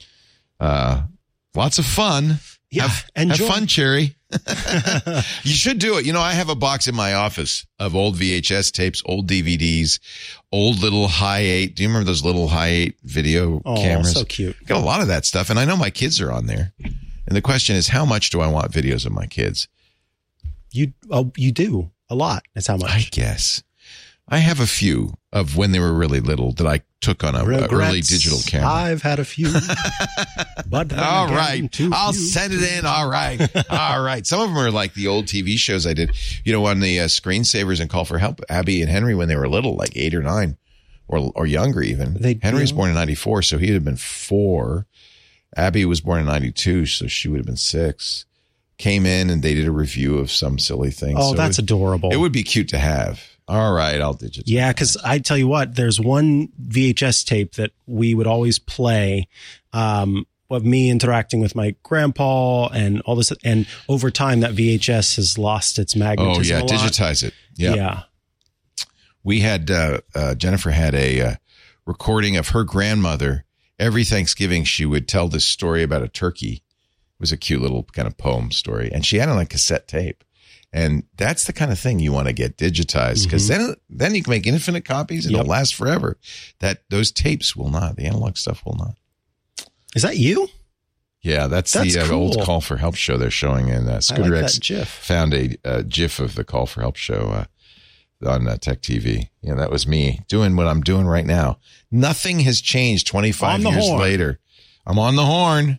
Lots of fun. Yeah, have fun, Cherry. You should do it. I have a box in my office of old VHS tapes, old DVDs, old little high 8. Do you remember those little high 8 video cameras? Oh, so cute. Got a lot of that stuff. And I know my kids are on there. And the question is, how much do I want videos of my kids? You do a lot. That's how much. I guess. I have a few of when they were really little that I took on a early digital camera. I've had a few. But all right. I'll send it in. All right. All right. Some of them are like the old TV shows I did, on the Screensavers and Call for Help, Abby and Henry when they were little, like 8 or 9 or younger even. Henry was born in 94, so he'd have been 4. Abby was born in 92, so she would have been 6. Came in and they did a review of some silly thing. Oh, so that's adorable. It would be cute to have. All right, I'll digitize. Yeah, because I tell you what, there's one VHS tape that we would always play of me interacting with my grandpa and all this. And over time, that VHS has lost its magnetism. Oh, yeah, digitize it. Yeah. We had, Jennifer had a recording of her grandmother. Every Thanksgiving, she would tell this story about a turkey. It was a cute little kind of poem story. And she had it on cassette tape. And that's the kind of thing you want to get digitized because then you can make infinite copies and it'll last forever. Those tapes will not. The analog stuff will not. Is that you? Yeah, that's the cool. old Call for Help show they're showing in Scooter X. GIF. Found a GIF of the Call for Help show on Tech TV. Yeah, that was me doing what I'm doing right now. Nothing has changed 25 years later. I'm on the horn.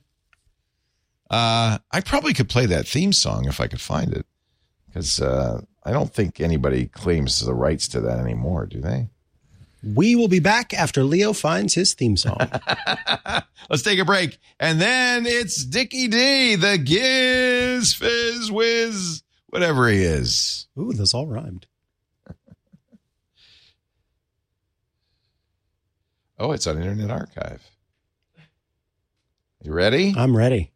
I probably could play that theme song if I could find it. Because I don't think anybody claims the rights to that anymore, do they? We will be back after Leo finds his theme song. Let's take a break. And then it's Dickie D, the Giz, Fizz, Whiz, whatever he is. Ooh, those all rhymed. Oh, it's on Internet Archive. You ready? I'm ready.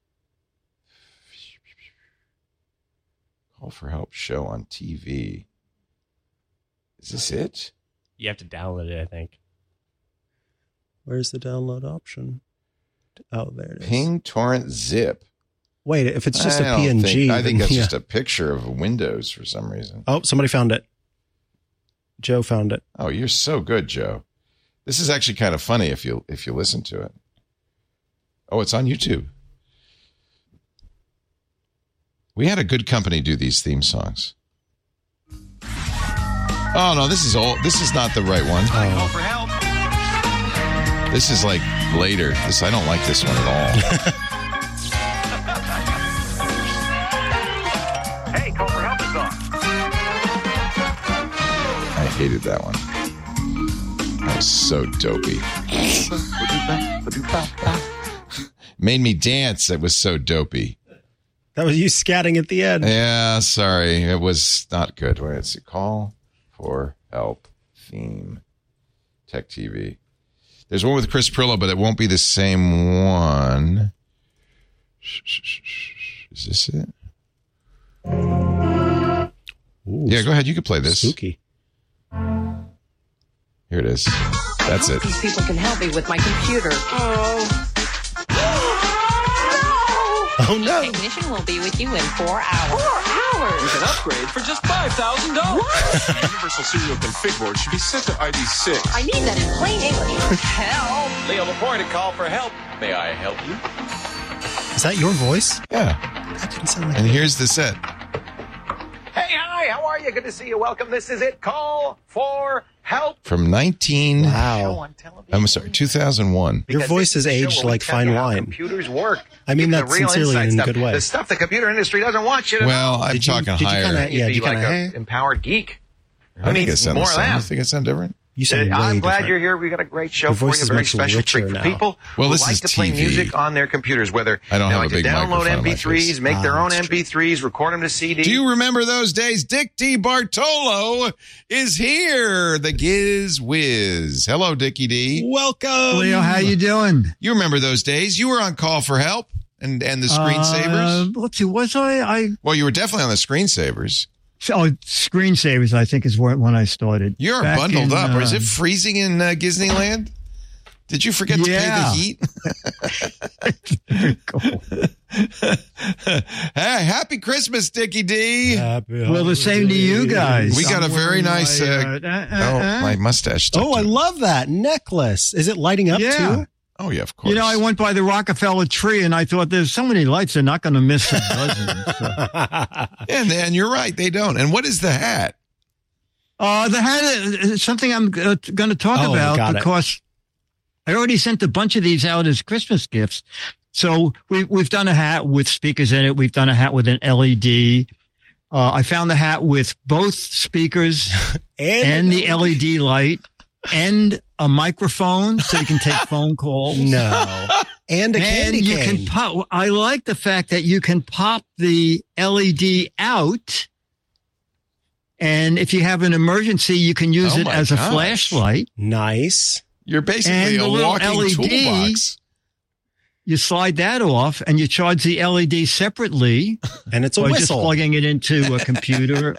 Call for Help show on TV. Is this it? You have to download it, I think. Where's the download option? Oh, there it is. Ping torrent zip. Wait, if it's just a PNG. I think that's just a picture of Windows for some reason. Oh, somebody found it. Joe found it. Oh, you're so good, Joe. This is actually kind of funny if you listen to it. Oh, it's on YouTube. We had a good company do these theme songs. Oh, no, this is old. This is not the right one. Call for help. This is like later. I don't like this one at all. Hey, call for help is on. I hated that one. So dopey. Made me dance. It was so dopey. That was you scatting at the end. Yeah, sorry. It was not good. Wait, let's see. Call for help theme. Tech TV. There's one with Chris Prillo, but it won't be the same one. Is this it? Ooh, Yeah, go ahead. You can play this. Spooky. Here it is. That's it. These people can help me with my computer. Oh, no. Technician will be with you in 4 hours. 4 hours? With an upgrade for just $5,000. Universal Serial Config Board should be set to ID6. I need that in plain English. Help! Leo Laporte, call for help. May I help you? Is that your voice? Yeah. That didn't sound like And here's the set. Hey, hi, how are you? Good to see you. Welcome. This is it. Call for help. From 19... Wow. On television. I'm sorry, 2001. Your voice has aged like fine wine. Computers work. I mean Give that the real sincerely inside in a stuff. good way. The stuff the computer industry doesn't want you to know. Well, I'm talking higher. Yeah, You'd you be like kinda, an empowered geek. I think it sounds more the of same. You that. think it sounds different? You sound way I'm glad different. you're here. We got a great show Your for voice you. is Very much special richer treat for now. people Well, who this like is to play TV. music on their computers. Whether I don't they have like a big to download microphone on my MP3s, face. make their own that's true. MP3s, record them to CD. Do you remember those days? Dick D. Bartolo is here. The Giz Whiz. Hello, Dickie D. Welcome. Leo, how you doing? You remember those days? You were on Call for Help and the screensavers. Let's see, was I? Well, you were definitely on the screensavers. Oh, screensavers, I think is when I started. You're Back bundled in, up. Or is it freezing in Disneyland? Did you forget to pay Yeah. the heat? Cool. Hey, happy Christmas, Dickie D. Well, the same to you guys. We got a I'm very wearing nice. my, My mustache. stuck Oh, I to it. love that necklace. Is it lighting up Yeah. too? Oh, yeah, of course. You know, I went by the Rockefeller tree and I thought there's so many lights, they're not going to miss a dozen. So. and you're right. They don't. And what is the hat? The hat is something I'm going to talk Oh, got about it. because I already sent a bunch of these out as Christmas gifts. So we've done a hat with speakers in it. We've done a hat with an LED. I found the hat with both speakers and the LED light and a microphone so you can take phone calls. No. And a candy you cane. can pop. I like the fact that you can pop the LED out. And if you have an emergency, you can use Oh it my as a gosh. flashlight. Nice. You're basically And a the little walking LED. toolbox. You slide that off and you charge the LED separately And it's a by just whistle. plugging it into a computer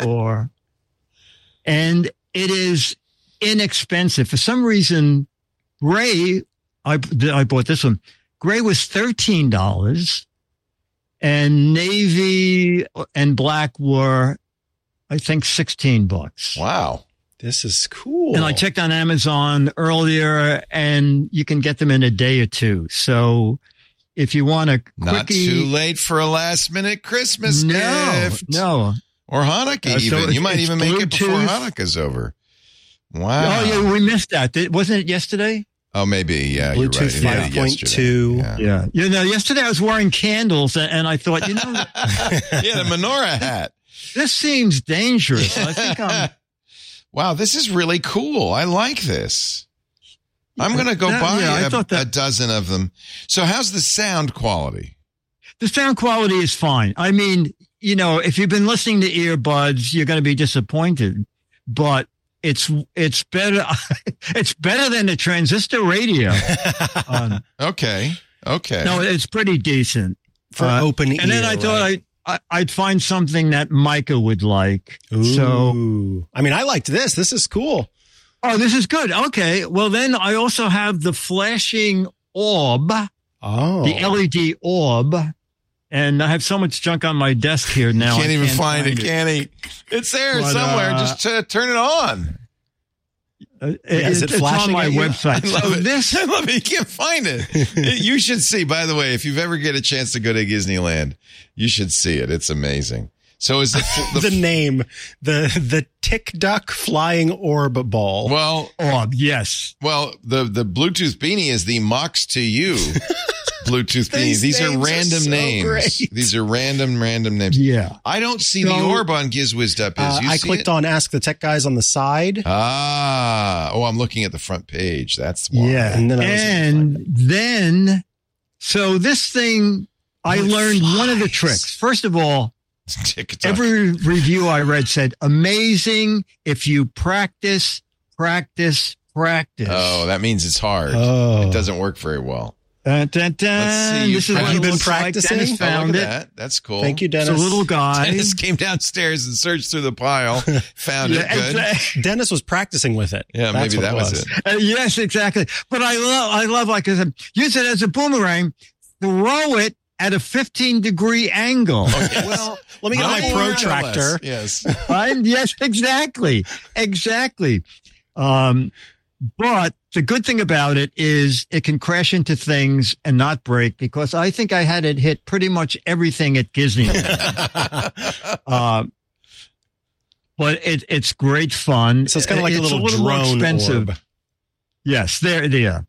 and it is inexpensive. For some reason, gray, I bought this one. Gray was $13 and navy and black were, I think, $16. Wow. This is cool. And I checked on Amazon earlier and you can get them in a day or two. So if you want a Not quickie, too late for a last minute Christmas gift. No. Or Hanukkah So even. You might it's even make it before Bluetooth. Hanukkah's over. Wow. Oh, yeah, we missed that. Wasn't it yesterday? Oh, maybe. Yeah, you're right. Bluetooth It did 5.2. yesterday. Yeah. You know, yesterday I was wearing candles and I thought, you know, Yeah, the menorah hat. this seems dangerous. I think Wow, this is really cool. I like this. I'm going to go buy I thought a dozen of them. So how's the sound quality? the sound quality is fine. I mean, you know, if you've been listening to earbuds, you're going to be disappointed, but it's better. It's better than the transistor radio. Okay. No, it's pretty decent For open ear. And then I thought I'd find something that Micah would like. Ooh. So, I mean, I liked this. This is cool. oh, this is good. Okay. Well, then I also have the flashing orb, Oh. the LED orb. And I have so much junk on my desk here now. Can't I even find it, can he? It's there But, somewhere. Just turn it on. Is it it's flashing on my at you? website. I love So it. this, I love it. You can't find it. You should see, by the way, if you've ever get a chance to go to Disneyland, you should see it. It's amazing. So is the name, the Tick Duck Flying Orb Ball. well, orb, yes. the Bluetooth beanie is the Mox to You. Bluetooth beanies. These are random names. Great. These are random names. Yeah. I don't see the orb on GizWiz.biz. I clicked on Ask the Tech Guys on the side. I'm looking at the front page. That's why. Yeah. And then, so this thing, I learned one of the tricks. First of all, TikTok. every review I read said, amazing if you practice. Oh, that means it's hard. Oh. It doesn't work very well. Let's see. This is what it looks like. Dennis found it. That. That's cool. Thank you, Dennis. It's a little guy. Dennis came downstairs and searched through the pile, found it. Good. Dennis was practicing with it. Yeah, That's maybe what that was it. Yes, exactly. But I love, like I said, use it as a boomerang, throw it at a 15-degree angle. Okay, well, let me get my protractor. Yes. Yes, exactly. But the good thing about it is it can crash into things and not break, because I think I had it hit pretty much everything at Disneyland. But it's great fun. So it's kind of like a little drone expensive. orb. Yes, there.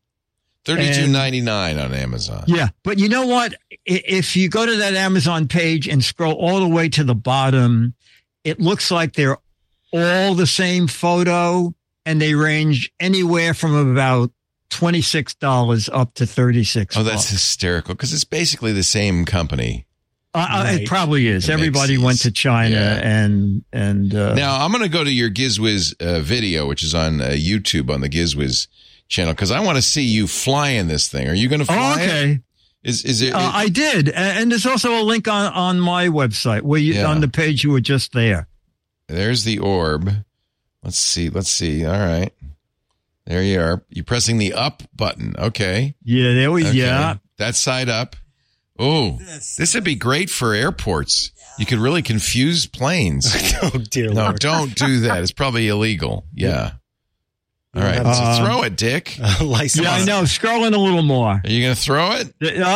$32.99 on Amazon. Yeah, but you know what? If you go to that Amazon page and scroll all the way to the bottom, it looks like they're all the same photo, and they range anywhere from about $26 up to $36. Oh, that's hysterical, because it's basically the same company. It probably is. It Everybody makes went sense. to China Yeah. and Now, I'm going to go to your GizWiz video, which is on YouTube on the GizWiz channel, because I want to see you flying this thing. Are you going to fly okay. it? Is it? I did. And there's also a link on my website where on the page you were just there. There's the orb. Let's see. All right. There you are. You're pressing the up button. Okay. Yeah, there we yeah. That side up. Oh, this would be great for airports. You could really confuse planes. Oh, dear No, Lord. don't do that. It's probably illegal. Yeah. All right. So throw it, Dick. Yeah, I know. Scrolling a little more. Are you going to throw it?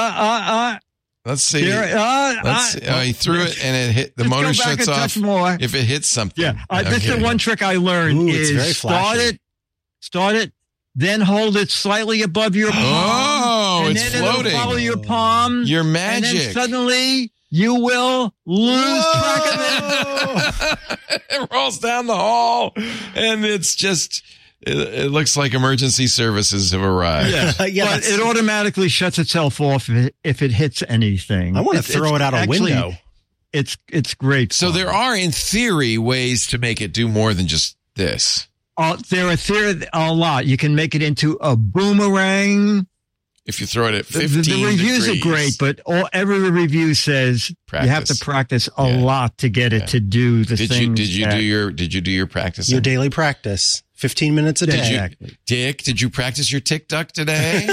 Let's see. Let's see. Oh, he threw it and it hit. The motor shuts off more. if it hits something. Yeah. This is the one trick I learned is start it, then hold it slightly above your palm. Oh, and it's then floating. It'll follow your palm. Your magic. And then suddenly you will lose track of it. It rolls down the hall and it's just, it looks like emergency services have arrived. Yeah. But it automatically shuts itself off if it hits anything. I want to throw it out a window. It's great. So there are, in theory, ways to make it do more than just this. There are a lot. You can make it into a boomerang. If you throw it at 15 the reviews degrees. are great, but every review says you have to practice a lot to get it to do the things. Did you do your practice? Your daily practice, 15 minutes a day. Dick, did you practice your TikTok today?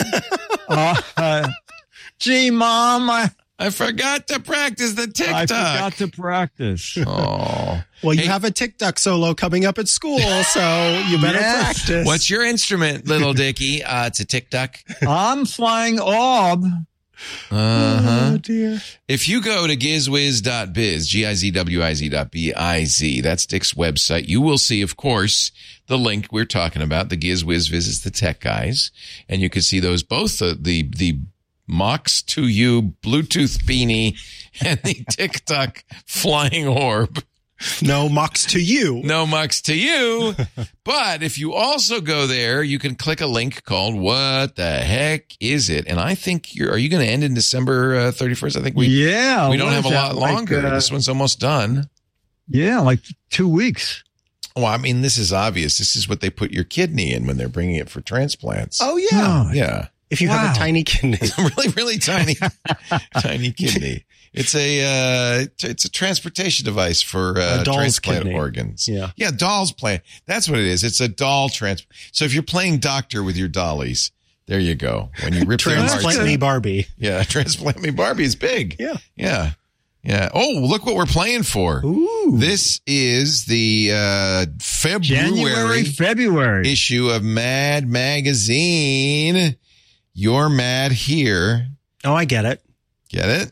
Gee, Mom, I forgot to practice the TikTok. I forgot to practice. Oh. Well, you have a TikTok solo coming up at school, so you better practice. What's your instrument, little Dickie? It's a TikTok. I'm flying orb. Uh-huh. Oh, dear. If you go to gizwiz.biz, GIZWIZ.biz, that's Dick's website, you will see, of course, the link we're talking about. The GizWiz visits the tech guys. And you can see those both, the Mox 2U Bluetooth beanie and the TikTok flying orb. No Mox to you. No Mox to you. But if you also go there, you can click a link called What the Heck Is It? And I think are you going to end in December 31st? I think we don't have a lot longer. This one's almost done. Yeah, like 2 weeks. Well, I mean, this is obvious. This is what they put your kidney in when they're bringing it for transplants. Oh, yeah. Yeah. If you have a tiny kidney. really, really tiny, tiny kidney. It's a transportation device for transplant organs. Yeah, doll's plant. That's what it is. It's a doll transplant. So if you're playing doctor with your dollies, there you go. When you rip their hearts Transplant me Barbie. Yeah, Transplant Me Barbie is big. Yeah. Oh, look what we're playing for. Ooh. This is the February issue of Mad Magazine. You're mad here. Oh, I get it. Get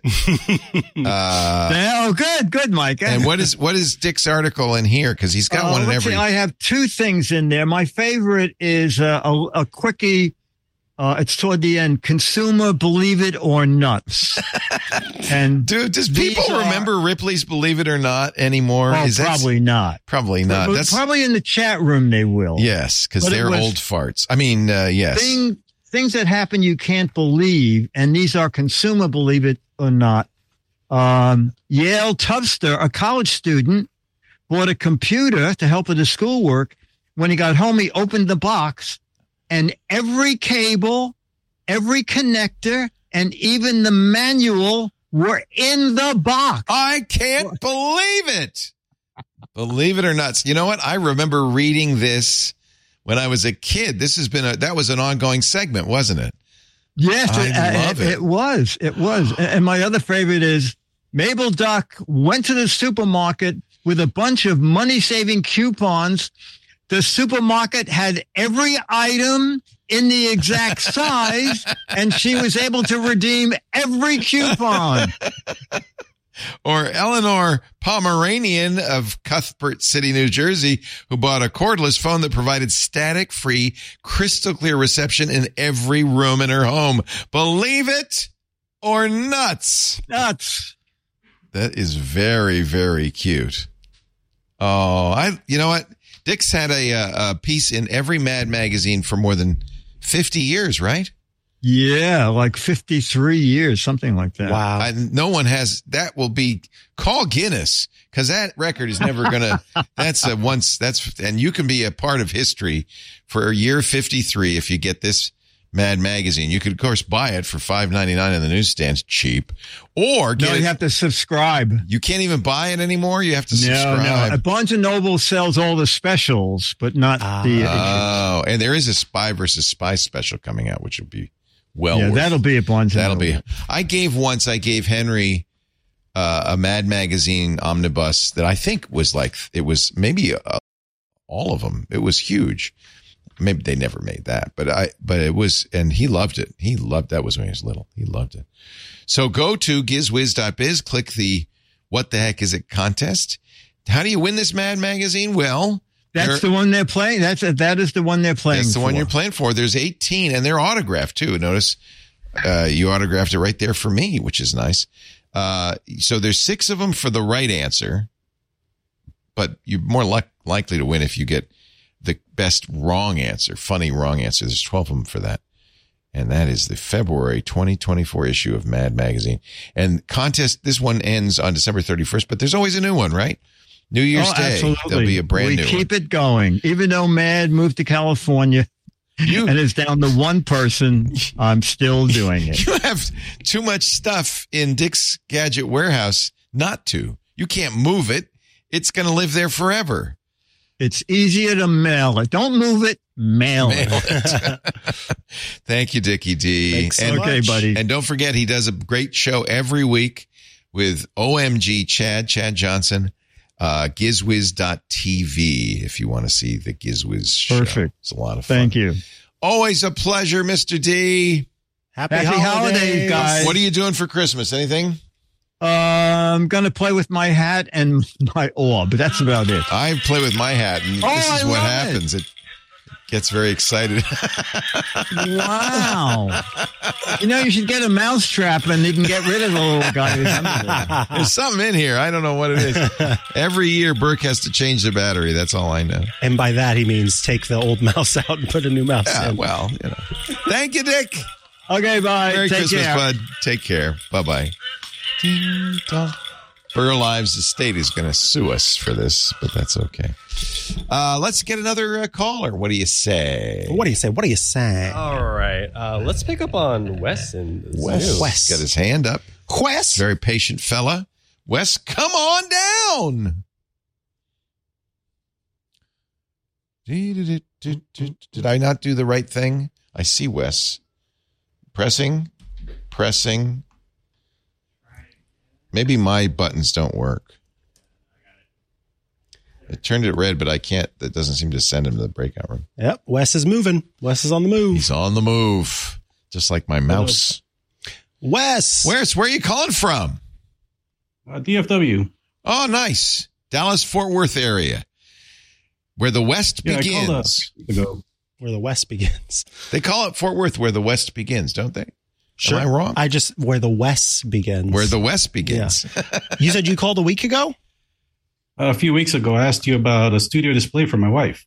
it? Good, Mike. And what is Dick's article in here? Because he's got one in every. I have two things in there. My favorite is a quickie It's toward the end. Consumer Believe It or Nuts. And dude, does people remember Ripley's Believe It or Not anymore? Oh, probably not. Probably not. But That's probably in the chat room they will. Yes, because they're old farts. I mean, yes. Things that happen you can't believe, and these are Consumer Believe It or Not. Yale Tubster, a college student, bought a computer to help with his schoolwork. When he got home, he opened the box, and every cable, every connector, and even the manual were in the box. I can't believe it. Believe it or not. You know what? I remember reading this when I was a kid. That was an ongoing segment, wasn't it? Yes, I love it. It was. And my other favorite is Mabel Duck went to the supermarket with a bunch of money-saving coupons. The supermarket had every item in the exact size, and she was able to redeem every coupon. Or Eleanor Pomeranian of Cuthbert City, New Jersey, who bought a cordless phone that provided static-free, crystal-clear reception in every room in her home. Believe it or nuts? Nuts. That is very, very cute. Oh, you know what? Dick's had a piece in every Mad magazine for more than 50 years, right? Yeah, like 53 years, something like that. Wow. No one has, that will be, call Guinness, because that record is never going to, and you can be a part of history for year 53 if you get this Mad magazine. You could, of course, buy it for $5.99 in the newsstands, cheap, or you have to subscribe. You can't even buy it anymore. You have to subscribe. No. Barnes & Noble sells all the specials, but not the. Oh, and there is a Spy versus Spy special coming out, which will be worth. That'll be a Barnes & Noble. I gave Henry a Mad magazine omnibus that I think was maybe all of them. It was huge. Maybe they never made that, but it was, and he loved it. That was when he was little. He loved it. So go to gizwiz.biz, click the What the Heck Is It contest. How do you win this Mad magazine? Well, that's the one they're playing. That is the one they're playing. That's the one you're playing for. There's 18 and they're autographed too. Notice, you autographed it right there for me, which is nice. So there's 6 of them for the right answer, but you're more likely to win if you get the best wrong answer, funny wrong answer. There's 12 of them for that. And that is the February 2024 issue of Mad Magazine. And contest, this one ends on December 31st, but there's always a new one, right? New Year's Day. Absolutely. There'll be a brand new one. We keep it going. Even though Mad moved to California and is down to one person, I'm still doing it. You have too much stuff in Dick's Gadget Warehouse not to. You can't move it. It's going to live there forever. It's easier to mail it. Don't move it, mail it. Thank you, Dickie D. Thanks so much. Buddy. And don't forget, he does a great show every week with OMG Chad Johnson, gizwiz.tv if you want to see the Gizwiz show. Perfect. It's a lot of fun. Thank you. Always a pleasure, Mr. D. Happy holidays, guys. What are you doing for Christmas? Anything? I'm going to play with my hat and my orb, but that's about it. I play with my hat, and this is what happens. It gets very excited. Wow. You should get a mouse trap and you can get rid of the little guy. There's something in here. I don't know what it is. Every year, Burke has to change the battery. That's all I know. And by that, he means take the old mouse out and put a new mouse in. Well, Thank you, Dick. Okay, bye. Merry Christmas, care. bud. Take care. Bye-bye. Burl Lives Estate is going to sue us for this, but that's okay. Let's get another caller. What do you say? What do you say? All right. Let's pick up on Wes. Wes got his hand up. Wes. Very patient fella. Wes, come on down. Did I not do the right thing? I see Wes. Pressing. Maybe my buttons don't work. It turned it red, but I can't. That doesn't seem to send him to the breakout room. Yep. Wes is moving. Wes is on the move. He's on the move. Just like my mouse. Wes. Where are you calling from? DFW. Oh, nice. Dallas-Fort Worth area. Where the West begins. Where the West begins. They call it Fort Worth where the West begins, don't they? Sure. Am I wrong? Where the West begins. Where the West begins. Yeah. You said you called a week ago? A few weeks ago, I asked you about a studio display for my wife.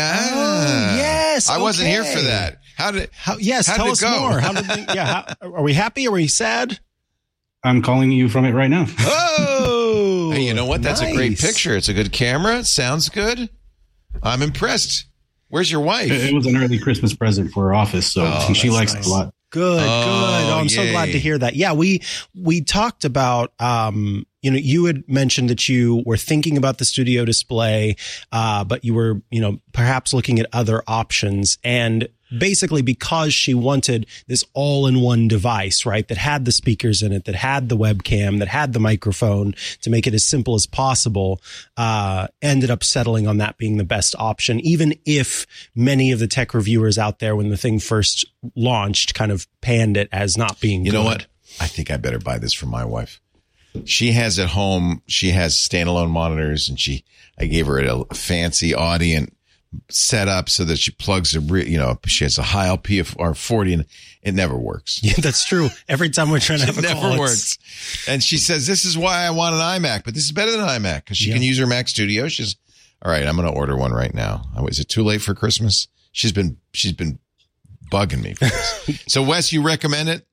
Yes. I wasn't here for that. How tell us go? more. Are we happy? Are we sad? I'm calling you from it right now. Oh, hey, you know what? That's nice. A great picture. It's a good camera. It sounds good. I'm impressed. Where's your wife? It was an early Christmas present for her office, so she likes it a lot. Good. Oh, I'm so glad to hear that. Yeah, we talked about, you had mentioned that you were thinking about the studio display, but you were, perhaps looking at other options. And basically because she wanted this all-in-one device, right, that had the speakers in it, that had the webcam, that had the microphone, to make it as simple as possible, ended up settling on that being the best option, even if many of the tech reviewers out there, when the thing first launched, kind of panned it as not being good. You know what? I think I better buy this for my wife. She has at home, she has standalone monitors, and I gave her a fancy Audient set up so that she plugs she has a high LPR40 and it never works. Yeah, that's true. Every time we're trying to have a call, it never works. And she says, this is why I want an iMac, but this is better than an iMac because she can use her Mac Studio. She's all right. I'm going to order one right now. Is it too late for Christmas? She's been bugging me for this. So Wes, you recommend it?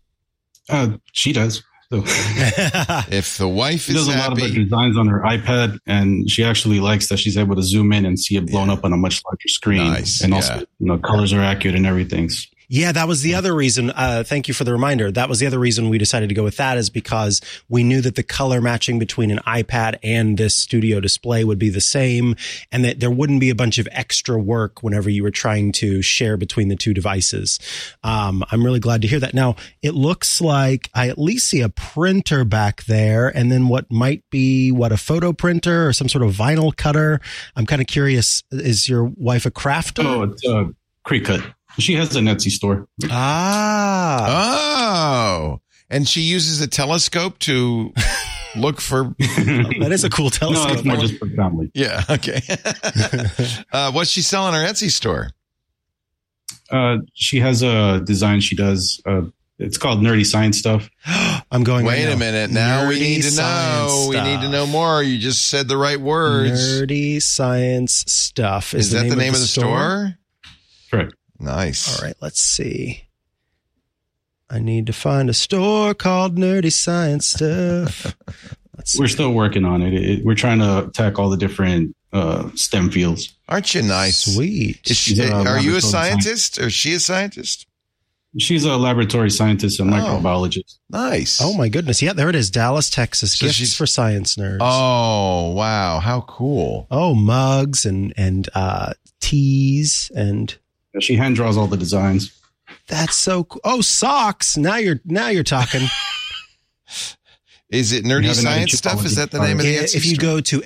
She does. So. If the wife is she does a lot of her happy, designs on her iPad, and she actually likes that she's able to zoom in and see it blown up on a much larger screen. Nice. And also, colors are accurate and everything. Yeah, that was the other reason. Thank you for the reminder. That was the other reason we decided to go with that, is because we knew that the color matching between an iPad and this studio display would be the same, and that there wouldn't be a bunch of extra work whenever you were trying to share between the two devices. I'm really glad to hear that. Now, it looks like I at least see a printer back there, and then what might be a photo printer or some sort of vinyl cutter. I'm kind of curious. Is your wife a crafter? Oh, it's a Cricut. She has an Etsy store. Oh, and she uses a telescope to look for. That is a cool telescope. No, it's more just for family. Yeah. Okay. What's she selling on her Etsy store? She has a design she does. It's called Nerdy Science Stuff. I'm going. Wait a minute. Now we need to know. We need to know more. You just said the right words. Nerdy Science Stuff. Is that the name of the store? Correct. Nice. All right, let's see. I need to find a store called Nerdy Science Stuff. We're still working on it. We're trying to attack all the different STEM fields. Aren't you nice? Sweet. Are you a scientist or is she a scientist? She's a laboratory scientist and microbiologist. Nice. Oh, my goodness. Yeah, there it is. Dallas, Texas. So Gifts for science nerds. Oh, wow. How cool. Oh, mugs and teas and... She hand draws all the designs. That's so cool. Oh, socks. Now you're talking. Is it Nerdy Science Stuff? Is that the name of the Etsy If you store? go to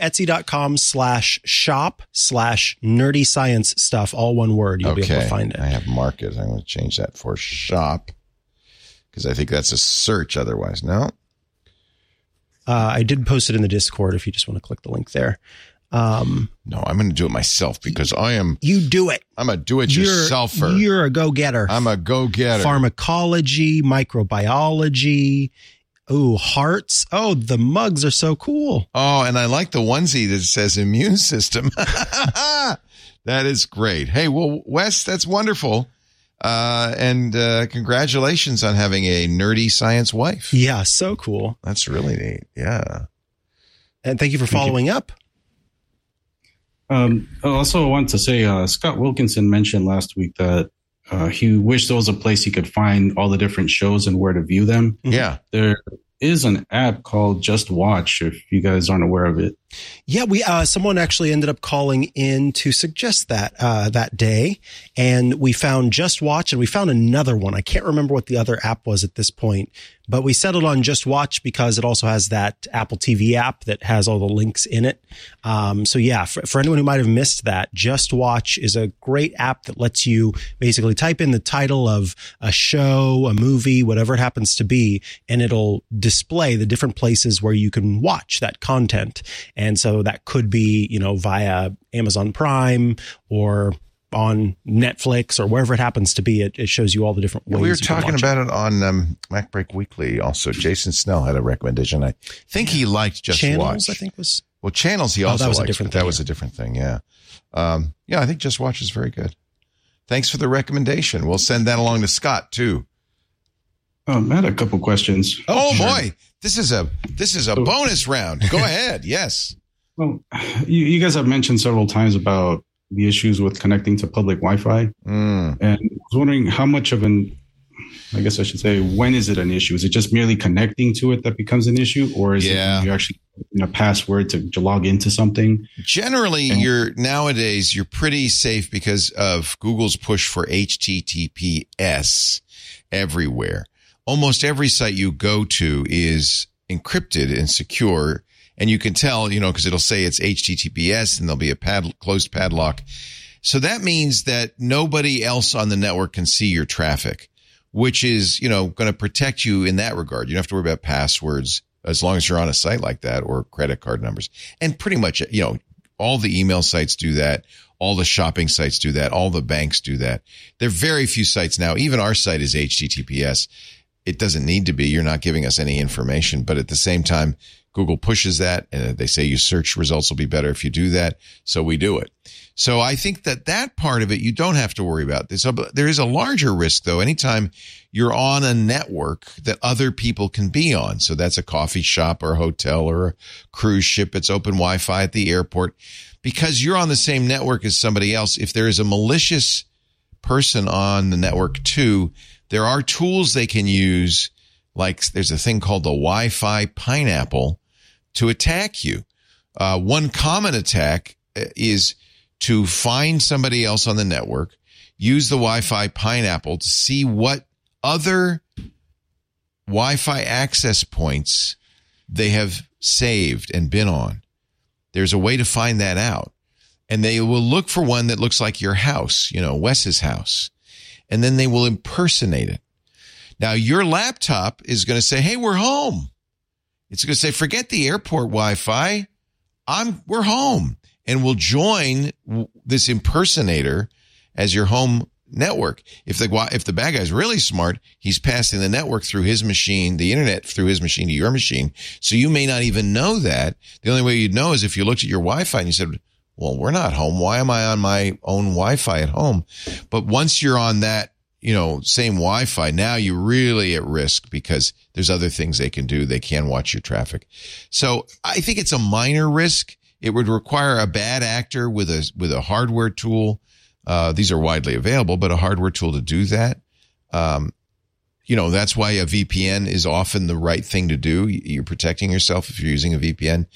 etsy.com/shop/nerdy science stuff, all one word, you'll be able to find it. I have market. I'm going to change that for shop because I think that's a search otherwise. No? I did post it in the Discord if you just want to click the link there. No, I'm going to do it myself because You do it. I'm a do-it-yourselfer. You're a go-getter. I'm a go-getter. Pharmacology, microbiology. Oh, hearts. Oh, the mugs are so cool. Oh, and I like the onesie that says immune system. That is great. Hey, well, Wes, that's wonderful. And congratulations on having a nerdy science wife. Yeah, so cool. That's really neat. Yeah. And thank you for following up. Also, I want to say, Scott Wilkinson mentioned last week that he wished there was a place he could find all the different shows and where to view them. Yeah. There is an app called Just Watch, if you guys aren't aware of it. Yeah, we someone actually ended up calling in to suggest that day, and we found Just Watch, and we found another one. I can't remember what the other app was at this point, but we settled on Just Watch because it also has that Apple TV app that has all the links in it. So yeah, for anyone who might have missed that, Just Watch is a great app that lets you basically type in the title of a show, a movie, whatever it happens to be, and it'll display the different places where you can watch that content. And so that could be, via Amazon Prime or on Netflix or wherever it happens to be. It shows you all the different ways. We were you can talking watch about it on MacBreak Weekly. Also, Jason Snell had a recommendation. I think he liked Just Channels, Watch. I think was. Well, Channels he also that was liked, a different but that thing, was a different thing. Yeah. Yeah, I think Just Watch is very good. Thanks for the recommendation. We'll send that along to Scott too. I had a couple questions. Oh boy, this is a bonus round. Go ahead. Yes. Well, you guys have mentioned several times about the issues with connecting to public Wi-Fi, and I was wondering how much of I guess I should say, when is it an issue? Is it just merely connecting to it that becomes an issue, or is it you actually a password to log into something? Generally, nowadays you're pretty safe because of Google's push for HTTPS everywhere. Almost every site you go to is encrypted and secure, and you can tell, because it'll say it's HTTPS and there'll be a closed padlock. So that means that nobody else on the network can see your traffic, which is, going to protect you in that regard. You don't have to worry about passwords as long as you're on a site like that, or credit card numbers. And pretty much, all the email sites do that. All the shopping sites do that. All the banks do that. There are very few sites now. Even our site is HTTPS. It doesn't need to be. You're not giving us any information. But at the same time, Google pushes that, and they say your search results will be better if you do that. So we do it. So I think that part of it, you don't have to worry about. There is a larger risk, though, anytime you're on a network that other people can be on. So that's a coffee shop or a hotel or a cruise ship. It's open Wi-Fi at the airport. Because you're on the same network as somebody else, if there is a malicious person on the network too, there are tools they can use, like there's a thing called the Wi-Fi pineapple, to attack you. One common attack is to find somebody else on the network, use the Wi-Fi pineapple to see what other Wi-Fi access points they have saved and been on. There's a way to find that out. And they will look for one that looks like your house, Wes's house. And then they will impersonate it. Now, your laptop is going to say, hey, we're home. It's going to say, forget the airport Wi-Fi. We're home. And we'll join this impersonator as your home network. If the bad guy's really smart, he's passing the network through his machine, the internet through his machine to your machine. So you may not even know that. The only way you'd know is if you looked at your Wi-Fi and you said, well, we're not home. Why am I on my own Wi-Fi at home? But once you're on that, same Wi-Fi, now you're really at risk because there's other things they can do. They can watch your traffic. So I think it's a minor risk. It would require a bad actor with a hardware tool. These are widely available, but a hardware tool to do that. That's why a VPN is often the right thing to do. You're protecting yourself if you're using a VPN.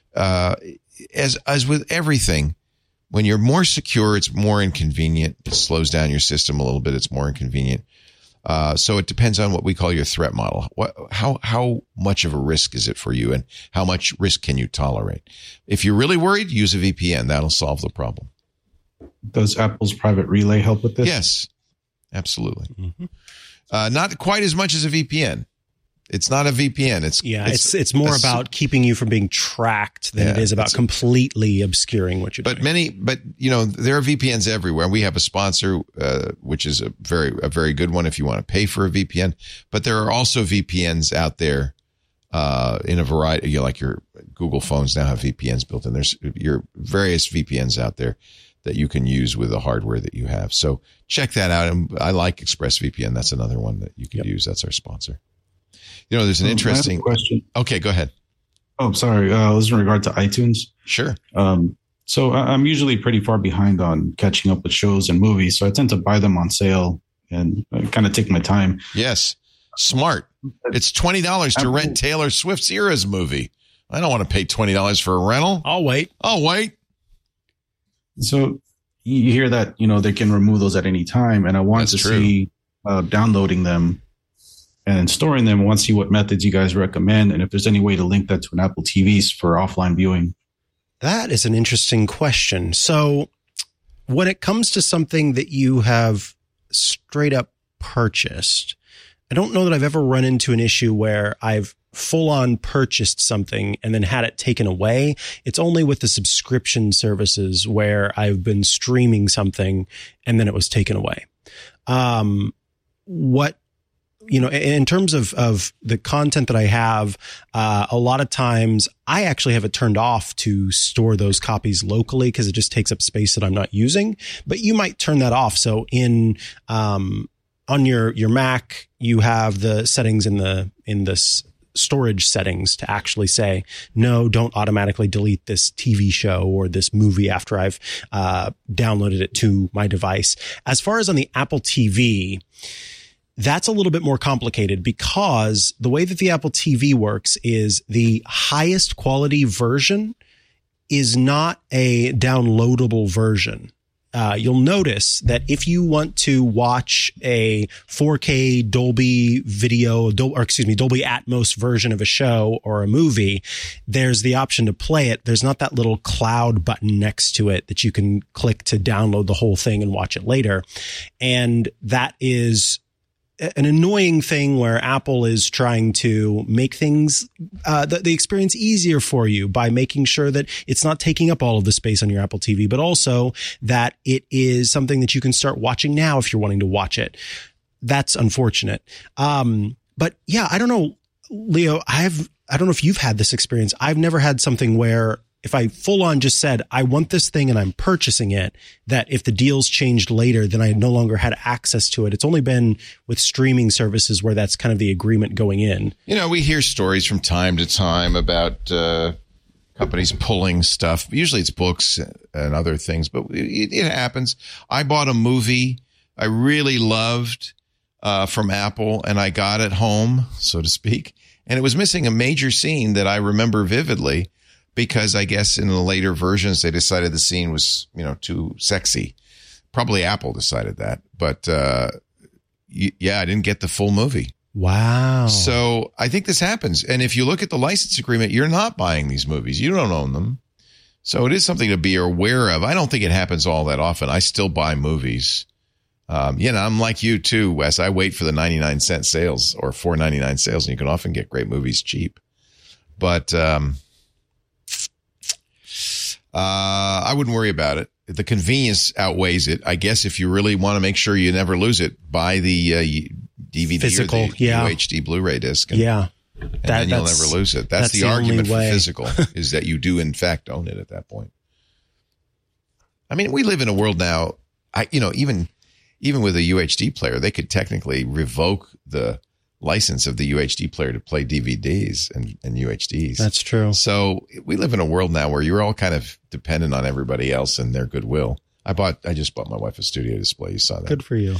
As with everything, when you're more secure, it's more inconvenient. It slows down your system a little bit. It's more inconvenient. So it depends on what we call your threat model. How much of a risk is it for you, and how much risk can you tolerate? If you're really worried, use a VPN. That'll solve the problem. Does Apple's Private Relay help with this? Yes, absolutely. Mm-hmm. Not quite as much as a VPN. It's not a VPN. It's more about keeping you from being tracked than it is about completely obscuring what you're doing. But there are VPNs everywhere. We have a sponsor, which is a very good one if you want to pay for a VPN. But there are also VPNs out there in a variety. Like your Google phones now have VPNs built in. There's your various VPNs out there that you can use with the hardware that you have. So check that out. And I like ExpressVPN. That's another one that you can use. That's our sponsor. There's an interesting question. Okay, go ahead. Oh, sorry. It was in regard to iTunes. Sure. So I'm usually pretty far behind on catching up with shows and movies. So I tend to buy them on sale and kind of take my time. Yes. Smart. It's $20 to rent Taylor Swift's Eras movie. I don't want to pay $20 for a rental. I'll wait. So you hear that, they can remove those at any time. And I want to see downloading them and storing them. I want to see what methods you guys recommend, and if there's any way to link that to an Apple TVs for offline viewing. That is an interesting question. So when it comes to something that you have straight up purchased, I don't know that I've ever run into an issue where I've full on purchased something and then had it taken away. It's only with the subscription services where I've been streaming something and then it was taken away. In terms of the content that I have, a lot of times I actually have it turned off to store those copies locally because it just takes up space that I'm not using. But you might turn that off. So on your Mac, you have the settings in the storage settings to actually say, no, don't automatically delete this TV show or this movie after I've downloaded it to my device. As far as on the Apple TV, that's a little bit more complicated because the way that the Apple TV works is the highest quality version is not a downloadable version. You'll notice that if you want to watch a 4K Dolby Atmos version of a show or a movie, there's the option to play it. There's not that little cloud button next to it that you can click to download the whole thing and watch it later. And that is an annoying thing where Apple is trying to make things, the experience easier for you by making sure that it's not taking up all of the space on your Apple TV, but also that it is something that you can start watching now if you're wanting to watch it. That's unfortunate. But yeah, I don't know, Leo, I don't know if you've had this experience. I've never had something where if I full on just said, I want this thing and I'm purchasing it, that if the deals changed later, then I no longer had access to it. It's only been with streaming services where that's kind of the agreement going in. You know, we hear stories from time to time about companies pulling stuff. Usually it's books and other things, but it happens. I bought a movie I really loved from Apple and I got it home, so to speak. And it was missing a major scene that I remember vividly, because I guess in the later versions, they decided the scene was, too sexy. Probably Apple decided that. But, I didn't get the full movie. Wow. So I think this happens. And if you look at the license agreement, you're not buying these movies. You don't own them. So it is something to be aware of. I don't think it happens all that often. I still buy movies. I'm like you too, Wes. I wait for the 99-cent sales or $4.99 sales, and you can often get great movies cheap. But, I wouldn't worry about it. The convenience outweighs it. I guess if you really want to make sure you never lose it, buy the DVD physical, or the UHD Blu-ray disc. And then you'll never lose it. That's the argument for physical, is that you do in fact own it at that point. I mean, we live in a world now, even with a UHD player, they could technically revoke the license of the UHD player to play DVDs and UHDs. That's true. So we live in a world now where you're all kind of dependent on everybody else and their goodwill. I just bought my wife a studio display. You saw that. Good for you.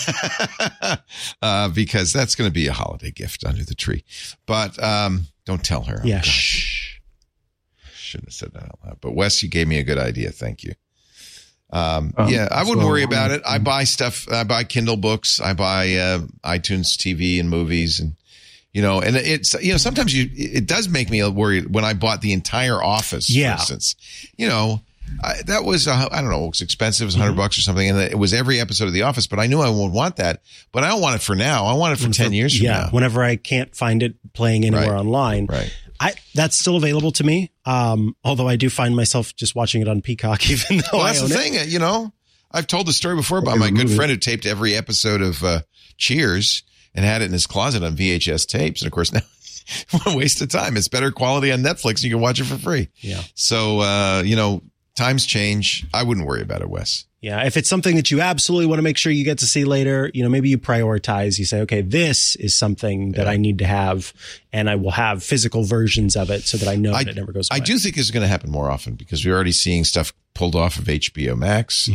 Because that's going to be a holiday gift under the tree. But don't tell her. Yeah. Shh. Shouldn't have said that out loud. But Wes, you gave me a good idea. Thank you. I wouldn't worry about it. I buy stuff. I buy Kindle books. I buy iTunes TV and movies, and and it's sometimes it does make me worried when I bought the entire Office, for instance. That was I don't know, it was expensive. It was $100 or something, and it was every episode of The Office. But I knew I would want that. But I don't want it for now. I want it for 10 years from now. Whenever I can't find it playing anywhere online. Right. That's still available to me. Although I do find myself just watching it on Peacock, even though that's the thing. I've told the story before about my good friend who taped every episode of Cheers and had it in his closet on VHS tapes. And of course, now what a waste of time. It's better quality on Netflix. You can watch it for free. Yeah. So, times change. I wouldn't worry about it, Wes. Yeah. If it's something that you absolutely want to make sure you get to see later, maybe you prioritize. You say, okay, this is something that I need to have, and I will have physical versions of it so that I know that it never goes away. I do think it's going to happen more often because we're already seeing stuff pulled off of HBO Max,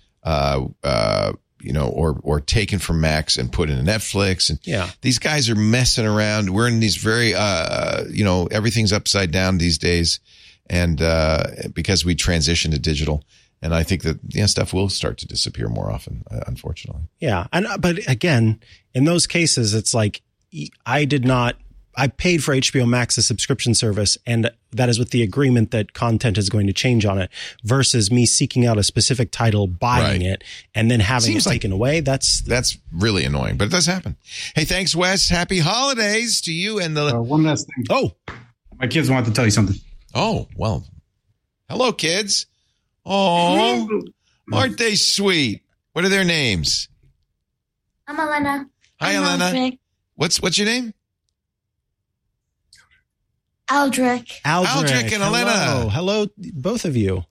or taken from Max and put into Netflix. And these guys are messing around. We're in these very, everything's upside down these days. And because we transition to digital. And I think that stuff will start to disappear more often, unfortunately. Yeah. But again, in those cases, it's like I did not I paid for HBO Max, a subscription service, and that is with the agreement that content is going to change on it versus me seeking out a specific title, buying it, and then having it taken away. That's really annoying, but it does happen. Hey, thanks, Wes. Happy holidays to you and the... one last thing. Oh. My kids wanted to tell you something. Oh, well. Hello, kids. Oh, aren't they sweet? What are their names? I'm Elena. Hi, Elena. What's your name? Aldrich. Aldrich and Elena. Hello, both of you.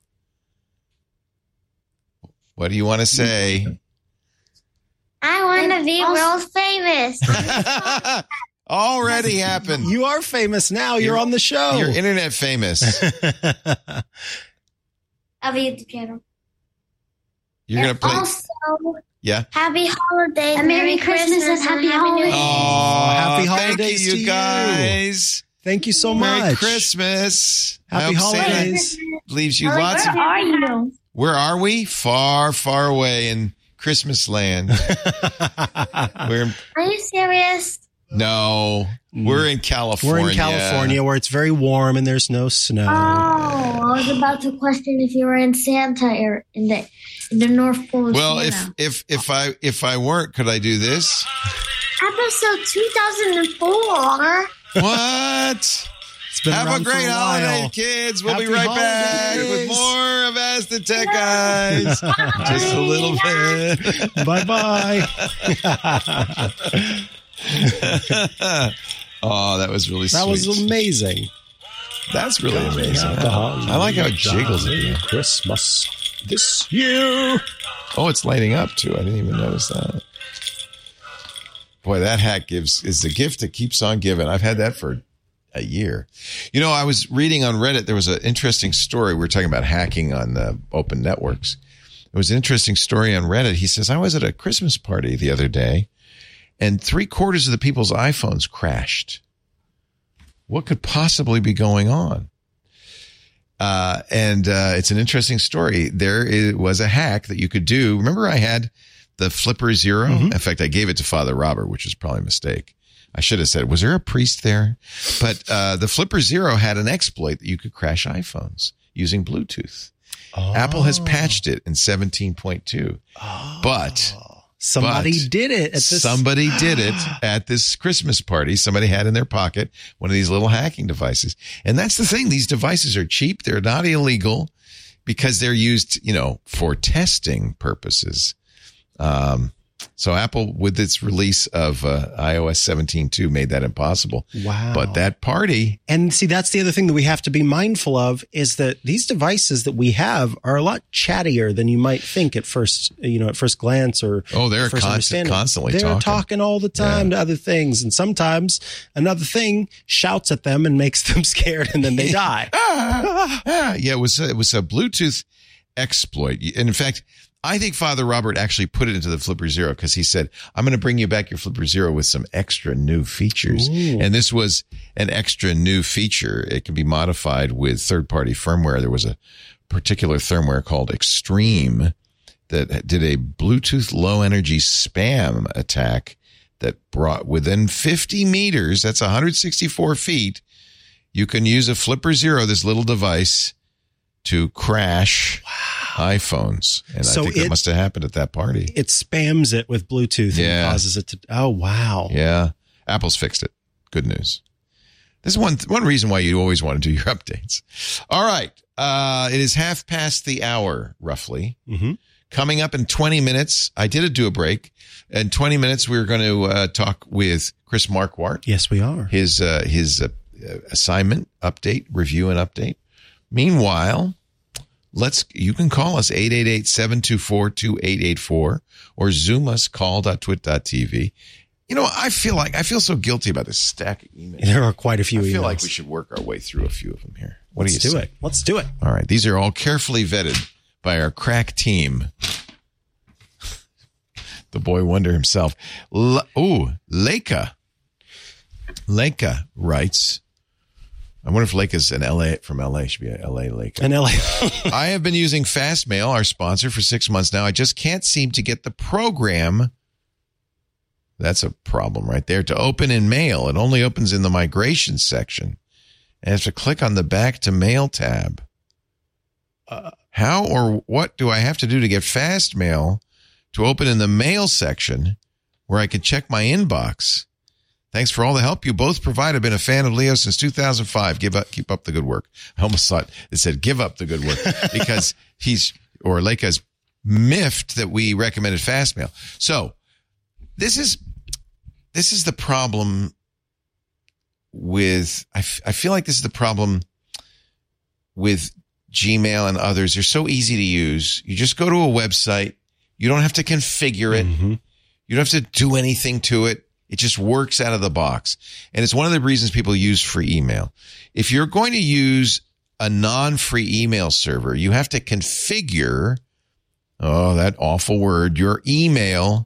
What do you want to say? I want to be world famous. Already happened. You are famous now. You're on the show. You're internet famous. I'll be at the piano. You're going to play. Also, happy holidays, and Merry Christmas, and Happy Holidays. Oh, happy holidays thank you, to you guys. Thank you so much. Merry Christmas. Happy holidays. Leaves you lots of... Where are you? Where are we? Far, far away in Christmas land. Are you serious? No, we're in California. We're in California where it's very warm and there's no snow. Oh, I was about to question if you were in Santa or in the North Pole. Well, if I weren't, could I do this? Episode 2004. What? Have a great holiday, kids. We'll be right back with more of Ask the Tech Guys. Just a little bit. Bye-bye. Oh, that was really sweet. That was amazing. That's really amazing. I like how it jiggles at you. Christmas this year. Oh, it's lighting up too. I didn't even notice that. Boy, that hat is a gift that keeps on giving. I've had that for a year. You know, I was reading on Reddit. There was an interesting story. We were talking about hacking on the open networks. There was an interesting story on Reddit. He says, I was at a Christmas party the other day, and 3/4 of the people's iPhones crashed. What could possibly be going on? And it's an interesting story. There was a hack that you could do. Remember I had the Flipper Zero? Mm-hmm. In fact, I gave it to Father Robert, which was probably a mistake. I should have said, was there a priest there? But the Flipper Zero had an exploit that you could crash iPhones using Bluetooth. Oh. Apple has patched it in 17.2. Oh. But somebody did it. Somebody did it at this Christmas party. Somebody had in their pocket one of these little hacking devices. And that's the thing. These devices are cheap. They're not illegal because they're used, for testing purposes. So Apple, with its release of iOS 17.2, made that impossible. Wow. But that party. And see, that's the other thing that we have to be mindful of is that these devices that we have are a lot chattier than you might think at first, at first glance or. Oh, they're constantly talking. They're talking all the time to other things. And sometimes another thing shouts at them and makes them scared and then they die. Yeah, it was a Bluetooth exploit. And in fact, I think Father Robert actually put it into the Flipper Zero because he said, I'm going to bring you back your Flipper Zero with some extra new features. Ooh. And this was an extra new feature. It can be modified with third-party firmware. There was a particular firmware called Extreme that did a Bluetooth low-energy spam attack that brought within 50 meters, that's 164 feet, you can use a Flipper Zero, this little device, to crash iPhones. And so I think that must have happened at that party. It spams it with Bluetooth and causes it to... Oh, wow. Yeah. Apple's fixed it. Good news. This is one reason why you always want to do your updates. All right. It is 1:30, roughly. Mm-hmm. Coming up in 20 minutes, I did do a break. In 20 minutes, we're going to talk with Chris Marquardt. Yes, we are. His assignment update, review and update. Meanwhile, you can call us 888-724-2884 or Zoom us, call.twit.tv. I feel so guilty about this stack of emails. There are quite a few emails. I feel like we should work our way through a few of them here. What do you say? Let's do it. All right. These are all carefully vetted by our crack team. The boy wonder himself. Leica. Leica writes, I wonder if Leica's from LA. It should be a LA Leica. An LA. I have been using Fastmail, our sponsor, for 6 months now. I just can't seem to get the program That's a problem right there. To open in Mail, it only opens in the migration section. And I have to click on the Back to Mail tab. How or what do I have to do to get Fast Mail to open in the Mail section where I can check my inbox? Thanks for all the help you both provide. I've been a fan of Leo since 2005. Keep up the good work. I almost thought it said give up the good work because Leica's miffed that we recommended Fast Mail. So this is the problem with, I feel like this is the problem with Gmail and others. They're so easy to use. You just go to a website. You don't have to configure it. Mm-hmm. You don't have to do anything to it. It just works out of the box. And it's one of the reasons people use free email. If you're going to use a non-free email server, you have to configure, that awful word, your email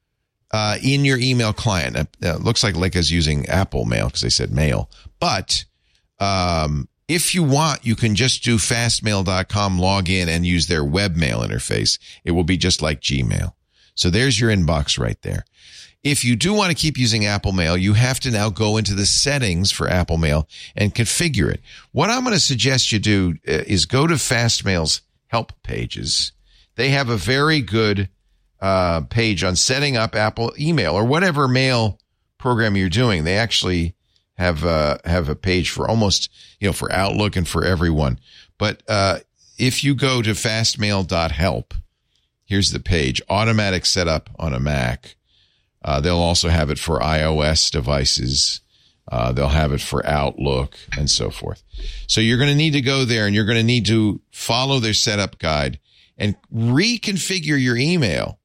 in your email client. It looks like Leica's using Apple Mail because they said mail. But if you want, you can just do fastmail.com, log in, and use their webmail interface. It will be just like Gmail. So there's your inbox right there. If you do want to keep using Apple Mail, you have to now go into the settings for Apple Mail and configure it. What I'm going to suggest you do is go to Fastmail's help pages. They have a very good page on setting up Apple email or whatever mail program you're doing. They actually have a page for almost, for Outlook and for everyone. But if you go to fastmail.help, here's the page, automatic setup on a Mac. They'll also have it for iOS devices. They'll have it for Outlook and so forth. So you're going to need to go there and you're going to need to follow their setup guide and reconfigure your email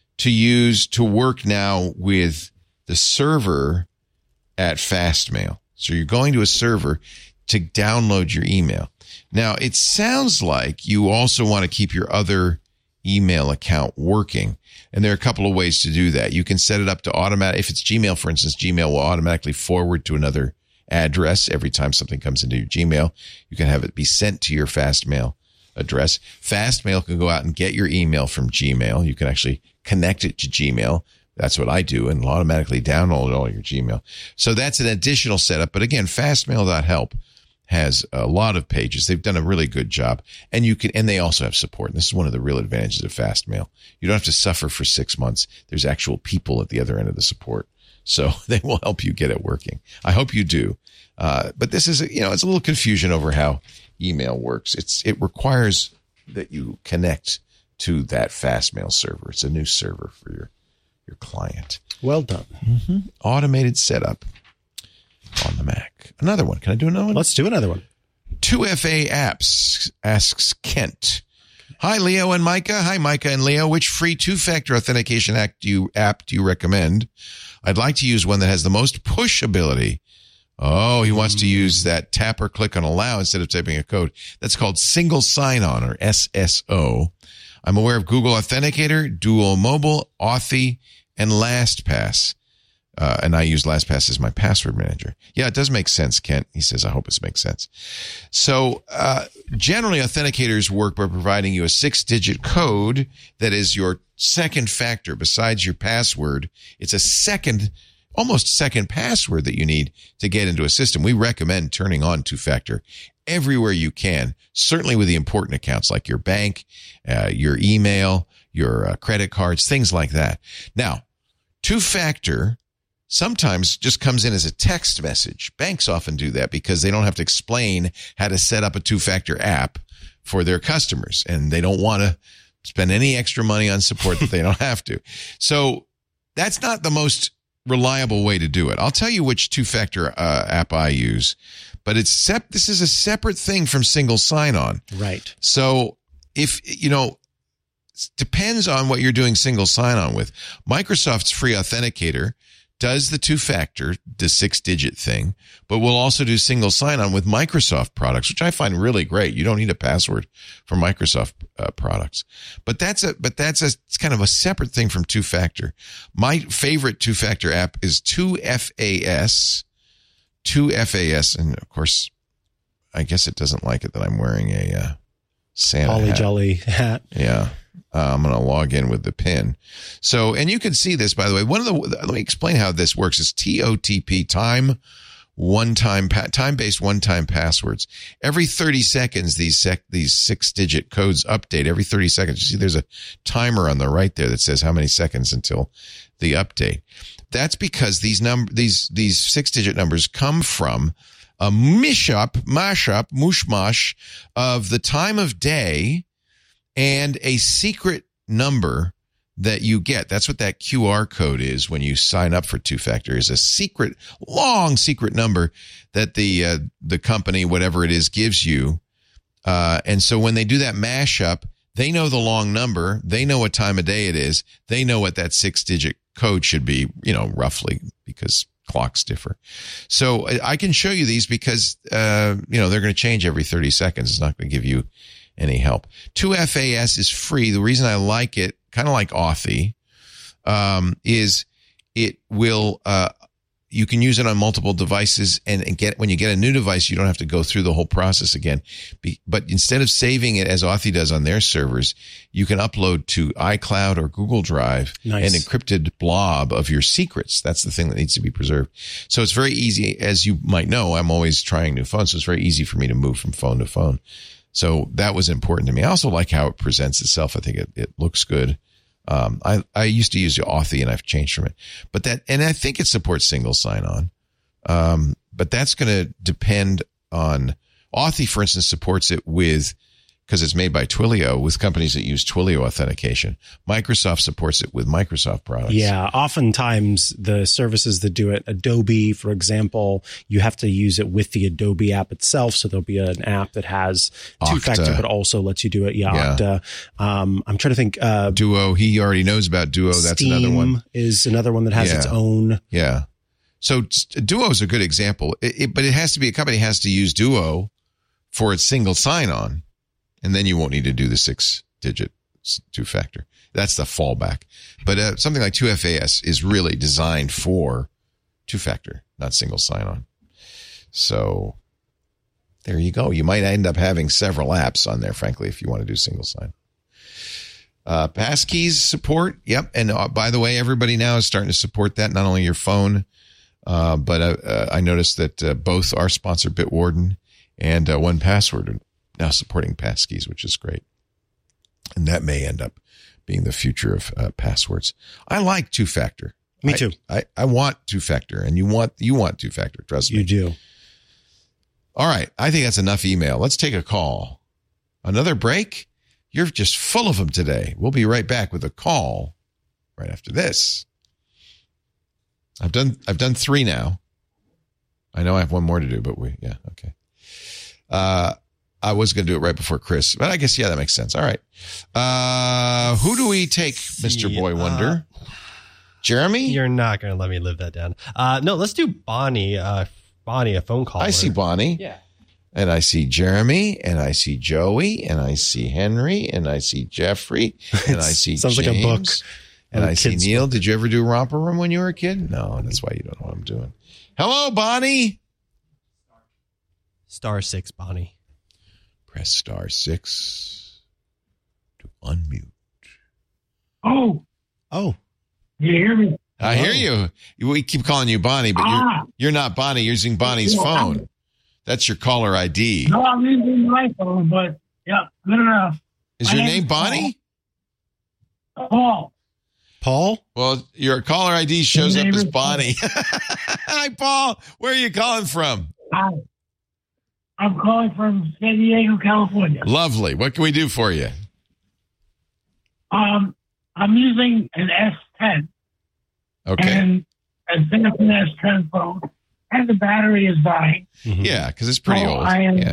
to work now with the server at Fastmail. So you're going to a server to download your email. Now, it sounds like you also want to keep your other email account working. And there are a couple of ways to do that. You can set it up to automatic. If it's Gmail, for instance, Gmail will automatically forward to another address every time something comes into your Gmail. You can have it be sent to your Fastmail address. Fastmail can go out and get your email from Gmail. You can actually connect it to Gmail. That's what I do, and automatically download all your Gmail. So that's an additional setup. But again, fastmail.help has a lot of pages. They've done a really good job. And they also have support. And this is one of the real advantages of Fastmail. You don't have to suffer for 6 months. There's actual people at the other end of the support. So they will help you get it working. I hope you do. But this is, it's a little confusion over how email works. It requires that you connect to that Fastmail server. It's a new server for your client. Well done. Mm-hmm. Automated setup on the Mac. Another one. Can I do another one? Let's do another one. 2FA Apps asks Kent. Hi, Leo and Micah. Hi, Micah and Leo. Which free two-factor authentication app do you recommend? I'd like to use one that has the most push ability. Oh, he wants to use that tap or click on allow instead of typing a code. That's called Single Sign-On, or SSO. I'm aware of Google Authenticator, Duo Mobile, Authy, and LastPass. And I use LastPass as my password manager. Yeah, it does make sense, Kent. He says, I hope it makes sense. So generally, authenticators work by providing you a 6-digit code that is your second factor. Besides your password, it's a almost second password that you need to get into a system. We recommend turning on two-factor everywhere you can, certainly with the important accounts like your bank, your email, your credit cards, things like that. Now, two-factor sometimes just comes in as a text message. Banks often do that because they don't have to explain how to set up a two-factor app for their customers, and they don't want to spend any extra money on support that they don't have to. So that's not the most reliable way to do it. I'll tell you which two-factor app I use, but this is a separate thing from single sign-on. Right. So if, depends on what you're doing single sign-on with. Microsoft's free authenticator does the two-factor, the 6-digit thing, but we'll also do single sign-on with Microsoft products, which I find really great. You don't need a password for Microsoft products, but it's kind of a separate thing from two-factor. My favorite two-factor app is 2FAS, and of course, I guess it doesn't like it that I'm wearing a Santa Holly hat. Jolly hat. Yeah. I'm going to log in with the PIN. So, and you can see this, by the way. Let me explain how this works. It's TOTP, time-based one-time passwords. Every 30 seconds, these 6-digit codes update. Every 30 seconds, you see there's a timer on the right there that says how many seconds until the update. That's because these 6-digit numbers come from a mushmash of the time of day and a secret number that you get. That's what that QR code is when you sign up for two-factor, is a secret, long secret number that the company, whatever it is, gives you. And so when they do that mashup, they know the long number. They know what time of day it is. They know what that 6-digit code should be, roughly, because clocks differ. So I can show you these because, they're going to change every 30 seconds. It's not going to give you any help. 2FAS is free. The reason I like it, kind of like Authy, is it will, you can use it on multiple devices and when you get a new device, you don't have to go through the whole process again. But instead of saving it as Authy does on their servers, you can upload to iCloud or Google Drive an encrypted blob of your secrets. That's the thing that needs to be preserved. So it's very easy. As you might know, I'm always trying new phones. So it's very easy for me to move from phone to phone. So that was important to me. I also like how it presents itself. I think it looks good. I used to use Authy and I've changed from it, and I think it supports single sign-on. But that's going to depend on Authy, for instance, supports it because it's made by Twilio, with companies that use Twilio authentication. Microsoft supports it with Microsoft products. Yeah. Oftentimes the services that do it, Adobe, for example, you have to use it with the Adobe app itself. So there'll be an app that has two-factor, but also lets you do it. Yeah. Okta. I'm trying to think. Duo. He already knows about Duo. That's Steam another one. Is another one that has its own. Yeah. So Duo is a good example, but it has to be, a company has to use Duo for its single sign-on. And then you won't need to do the 6-digit two-factor. That's the fallback. But something like 2FAS is really designed for two-factor, not single sign-on. So there you go. You might end up having several apps on there, frankly, if you want to do single sign. Passkeys support. Yep. And by the way, everybody now is starting to support that, not only your phone, but I noticed that both our sponsor, Bitwarden, and 1Password are now supporting passkeys, which is great. And that may end up being the future of passwords. I like two-factor. Me too. I want two-factor, and you want two-factor. Trust me. You do. All right. I think that's enough email. Let's take a call. Another break? You're just full of them today. We'll be right back with a call right after this. I've done 3 now. I know I have one more to do, but okay. I was going to do it right before Chris, but I guess, that makes sense. All right. Who do we take, Mr. Boy Wonder? Jeremy? You're not going to let me live that down. No, let's do Bonnie. Bonnie, a phone call. I see Bonnie. Yeah. And I see Jeremy, and I see Joey, and I see Henry, and I see Jeffrey, and I see Sounds James, like a book. And I see Neil. Did you ever do Romper Room when you were a kid? No, that's why you don't know what I'm doing. Hello, Bonnie. *6, Bonnie. Press *6 to unmute. Oh. You hear me? I hear you. We keep calling you Bonnie, but you're not Bonnie. You're using Bonnie's phone. That's your caller ID. No, I'm using my phone, but good enough. Is your name Bonnie? Paul. Paul? Well, your caller ID shows up as Bonnie. Hi, Paul. Where are you calling from? I'm calling from San Diego, California. Lovely. What can we do for you? I'm using an S10. Okay. And a Samsung S10 phone, and the battery is dying. Mm-hmm. Yeah, because it's pretty old.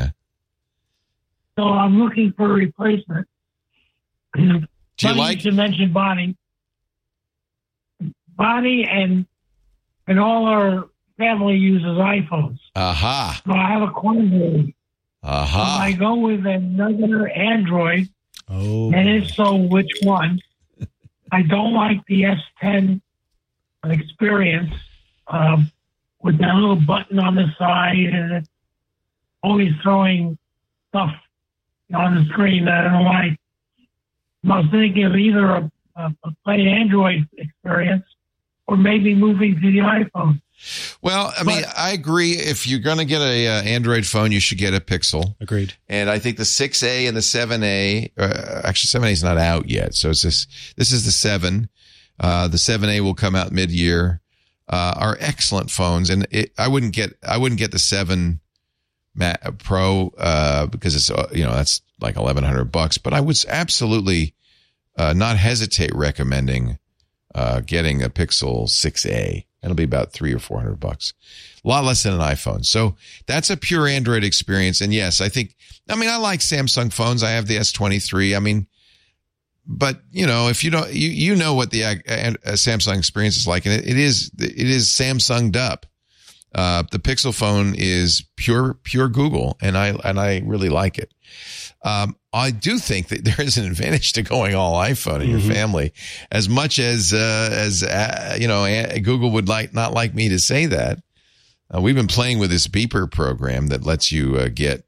So I'm looking for a replacement. Do you like to mention Bonnie? Bonnie and all our family uses iPhones. Aha. So I have a quandary. Aha. I go with another Android. Oh. And if so, which one? I don't like the S10 experience with that little button on the side and it's always throwing stuff on the screen that I don't like. I was thinking of either a plain Android experience or maybe moving to the iPhone. Well, I mean, I agree. If you're going to get a Android phone, you should get a Pixel. Agreed. And I think the 6A and the 7A, actually 7A is not out yet. So it's this is the 7. The 7A will come out mid-year. Are excellent phones. And I wouldn't get the 7 Pro, because it's, that's like $1,100, but I would absolutely, not hesitate recommending, getting a Pixel 6A. It'll be about $300 or $400, a lot less than an iPhone. So that's a pure Android experience. And yes, I like Samsung phones. I have the S23. But if you don't, you know what the Samsung experience is like, and it is Samsunged up. The Pixel phone is pure Google, and I really like it. I do think that there is an advantage to going all iPhone in your family, as much as Google would not like me to say that. We've been playing with this beeper program that lets you get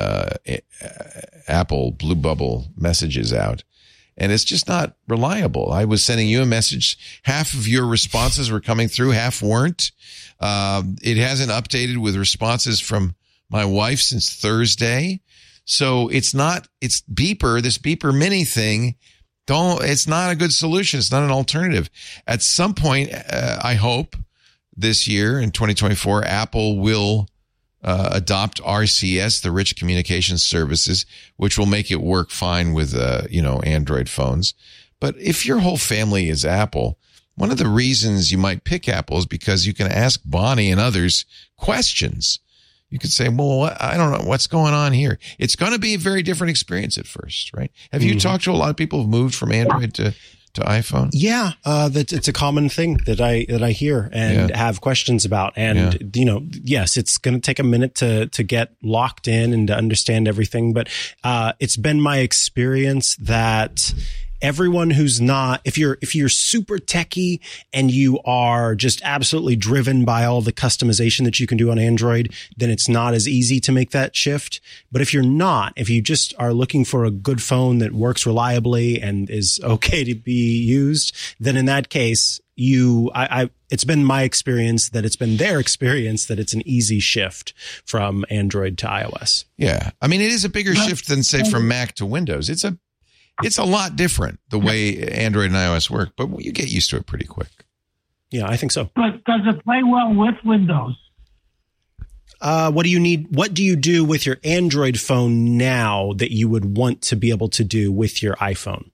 Apple Blue Bubble messages out. And it's just not reliable. I was sending you a message. Half of your responses were coming through, half weren't. It hasn't updated with responses from my wife since Thursday. So this Beeper Mini thing, it's not a good solution. It's not an alternative. At some point, I hope this year in 2024, Apple will adopt RCS, the Rich Communications Services, which will make it work fine with, Android phones. But if your whole family is Apple, one of the reasons you might pick Apple is because you can ask Bonnie and others questions. You could say, well, I don't know what's going on here. It's going to be a very different experience at first, right? Have you talked to a lot of people who've moved from Android to iPhone? Yeah, it's a common thing that I hear and have questions about. And yes, it's going to take a minute to get locked in and to understand everything. But it's been my experience that everyone who's not, if you're super techie and you are just absolutely driven by all the customization that you can do on Android, then it's not as easy to make that shift. But if you're not, if you just are looking for a good phone that works reliably and is okay to be used, then in that case, it's been my experience that it's been their experience that it's an easy shift from Android to iOS. Yeah. It is a bigger shift than, say, from Mac to Windows. It's a lot different the way Android and iOS work, but you get used to it pretty quick. Yeah, I think so. But does it play well with Windows? What do you need? What do you do with your Android phone now that you would want to be able to do with your iPhone?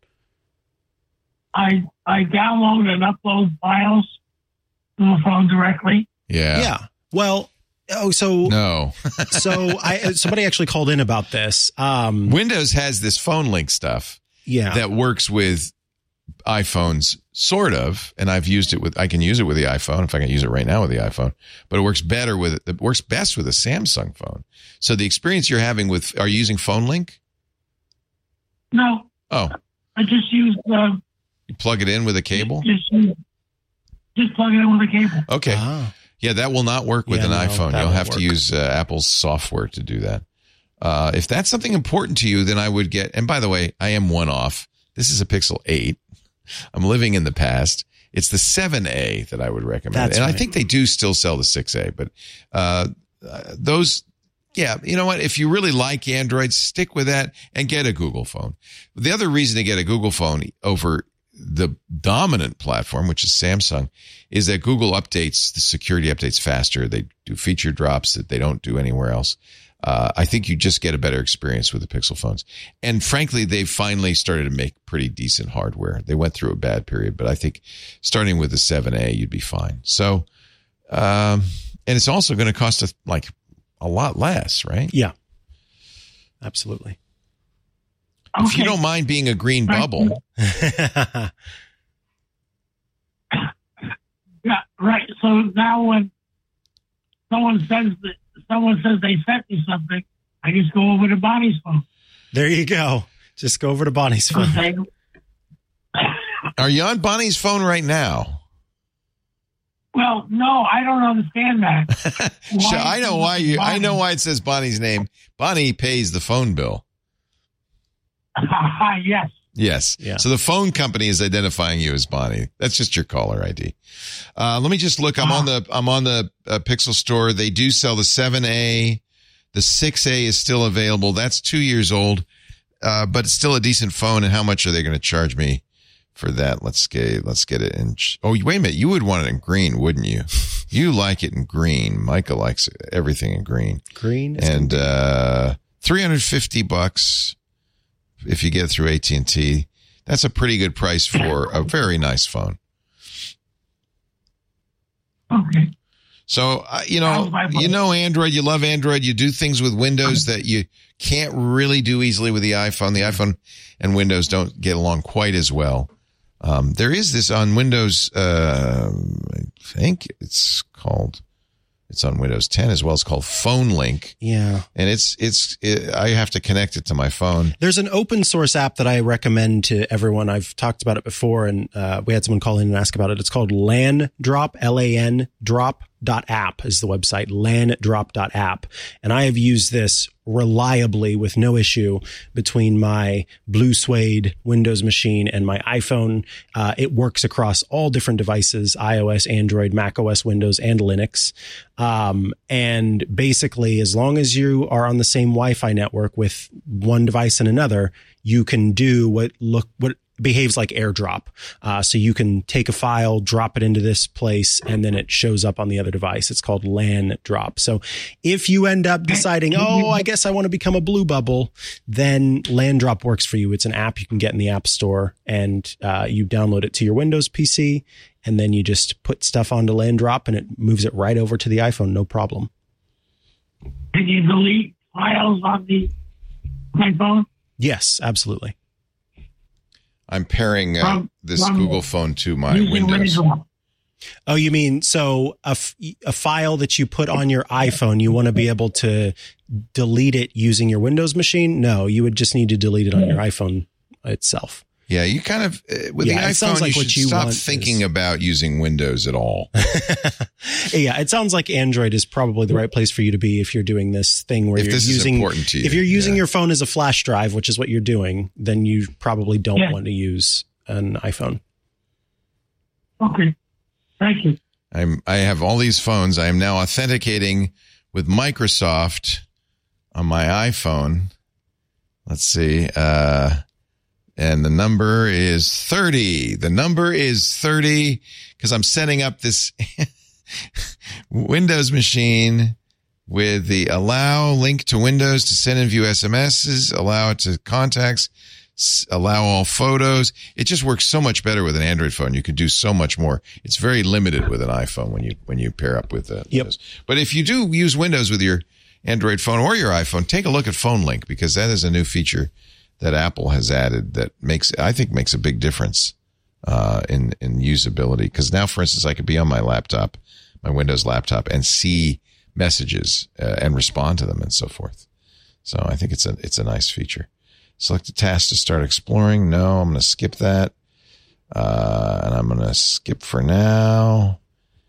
I download and upload files to the phone directly. Yeah. Yeah. Well, no. Somebody actually called in about this. Windows has this phone link stuff. Yeah. That works with iPhones, sort of, and I can use it with the iPhone if I can use it right now with the iPhone, but it works best with a Samsung phone. So the experience you're having are you using Phone Link? No. Oh. I just use you plug it in with a cable? Just plug it in with a cable. Okay. Ah. Yeah, that will not work with an iPhone. You'll have to use Apple's software to do that. If that's something important to you, then I would get, and by the way, I am one off. This is a Pixel 8. I'm living in the past. It's the 7A that I would recommend. I think they do still sell the 6A, but those, you know what? If you really like Android, stick with that and get a Google phone. The other reason to get a Google phone over the dominant platform, which is Samsung, is that Google updates the security updates faster. They do feature drops that they don't do anywhere else. I think you just get a better experience with the Pixel phones. And frankly, they've finally started to make pretty decent hardware. They went through a bad period, but I think starting with the 7A, you'd be fine. So, and it's also going to cost a lot less, right? Yeah, absolutely. If you don't mind being a green bubble. Yeah, right. So now when someone says they sent me something, I just go over to Bonnie's phone. There you go. Just go over to Bonnie's phone. Are you on Bonnie's phone right now? Well, no, I don't understand that. I know why I know why it says Bonnie's name. Bonnie pays the phone bill. Yes. Yes. Yeah. So the phone company is identifying you as Bonnie. That's just your caller ID. Let me just look. I'm on the Pixel store. They do sell the 7A. The 6A is still available. That's 2 years old, but it's still a decent phone. And how much are they going to charge me for that? Let's get it in. Oh, wait a minute. You would want it in green, wouldn't you? You like it in green. Micah likes everything in green. Green. And $350 if you get it through AT&T. That's a pretty good price for a very nice phone. Okay. So, Android, you love Android. You do things with Windows that you can't really do easily with the iPhone. The iPhone and Windows don't get along quite as well. There is this on Windows, I think it's on Windows 10 as well. It's called Phone Link. Yeah. And I have to connect it to my phone. There's an open source app that I recommend to everyone. I've talked about it before, and we had someone call in and ask about it. It's called LAN Drop, LAN Drop.app is the website, landrop.app. And I have used this reliably with no issue between my Blue Suede Windows machine and my iPhone. It works across all different devices, iOS, Android, macOS, Windows, and Linux. And basically, as long as you are on the same Wi-Fi network with one device and another, you can do what behaves like AirDrop. So you can take a file, drop it into this place, and then it shows up on the other device. It's called LAN Drop. So if you end up deciding, I guess I want to become a Blue Bubble, then LAN Drop works for you. It's an app you can get in the App Store, and you download it to your Windows PC, and then you just put stuff onto LAN Drop, and it moves it right over to the iPhone, no problem. Can you delete files on the iPhone? Yes, absolutely. I'm pairing this Google phone to my Windows. Oh, you mean so a file that you put on your iPhone, you want to be able to delete it using your Windows machine? No, you would just need to delete it on your iPhone itself. Yeah, you kind of, with the iPhone, like you should stop thinking about using Windows at all. Yeah, it sounds like Android is probably the right place for you to be if you're doing this thing where is important to you. If you're using your phone as a flash drive, which is what you're doing, then you probably don't want to use an iPhone. Okay. Thank you. I have all these phones. I am now authenticating with Microsoft on my iPhone. Let's see. And the number is 30. The number is 30 because I'm setting up this Windows machine with the allow link to Windows to send and view SMSs, allow it to contacts, allow all photos. It just works so much better with an Android phone. You can do so much more. It's very limited with an iPhone when you pair up with Windows. But if you do use Windows with your Android phone or your iPhone, take a look at Phone Link because that is a new feature that Apple has added that I think makes a big difference in usability. Because now, for instance, I could be on my laptop, my Windows laptop, and see messages and respond to them and so forth. So I think it's a nice feature. Select a task to start exploring. No, I'm going to skip that. And I'm going to skip for now.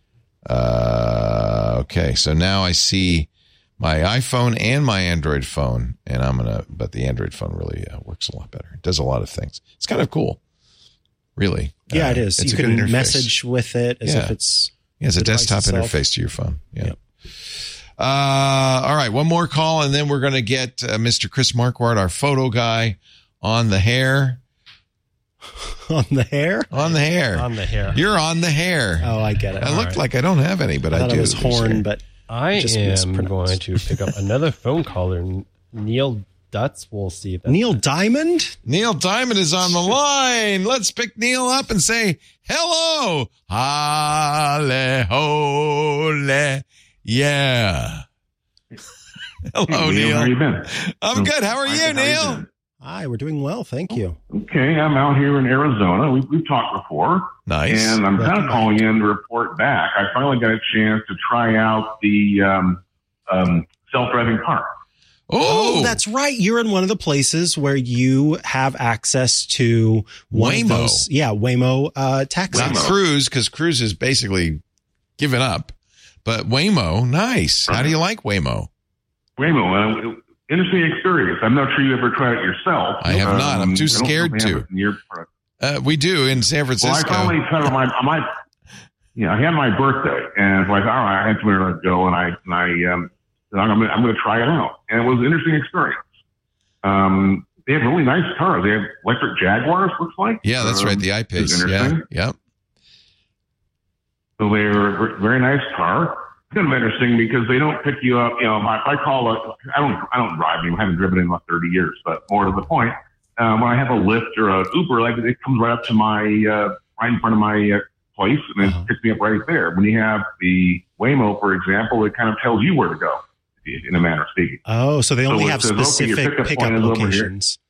Okay, so now I see my iPhone and my Android phone, and but the Android phone really works a lot better. It does a lot of things. It's kind of cool, really. Yeah, it is. You can message with it as if it's it's a desktop interface to your phone. Yeah. Yep. All right, one more call, and then we're going to get Mr. Chris Marquardt, our photo guy, on the hair. On the hair? On the hair. On the hair. You're on the hair. Oh, I get it. I look like I don't have any, but I do. It was horn, but I am going to pick up another phone caller, Neil Dutz. We'll see if that's Neil Diamond? Neil Diamond is on the line. Let's pick Neil up and say hello. Halle, hole, yeah. Hello, Neil. How you been? I'm good. How are you, Neil? Hi, we're doing well. Thank you. Okay, I'm out here in Arizona. We've talked before. Nice. And I'm kind of calling in to report back. I finally got a chance to try out the self-driving car. Oh, that's right. You're in one of the places where you have access to Waymo. Waymo taxis. Not Cruise, because Cruise is basically given up. But Waymo, nice. Right. How do you like Waymo? Waymo, interesting experience. I'm not sure you ever tried it yourself. I have not. I'm too scared to. We do in San Francisco. Well, I finally kind of I had my birthday, and so I thought, all right, I had somewhere to go, and I'm going to try it out, and it was an interesting experience. They have really nice cars. They have electric Jaguars, looks like. Yeah, that's right. The I-Pace. Yeah. Yep. So they're a very nice car. It's kind of interesting because they don't pick you up. You know, if I call it, I don't drive anymore. I haven't driven in about 30 years, but more to the point, when I have a Lyft or a Uber, like it comes right up to my, right in front of my place, and it picks me up right there. When you have the Waymo, for example, it kind of tells you where to go, in a manner of speaking. Oh, so they only have specific pickup locations.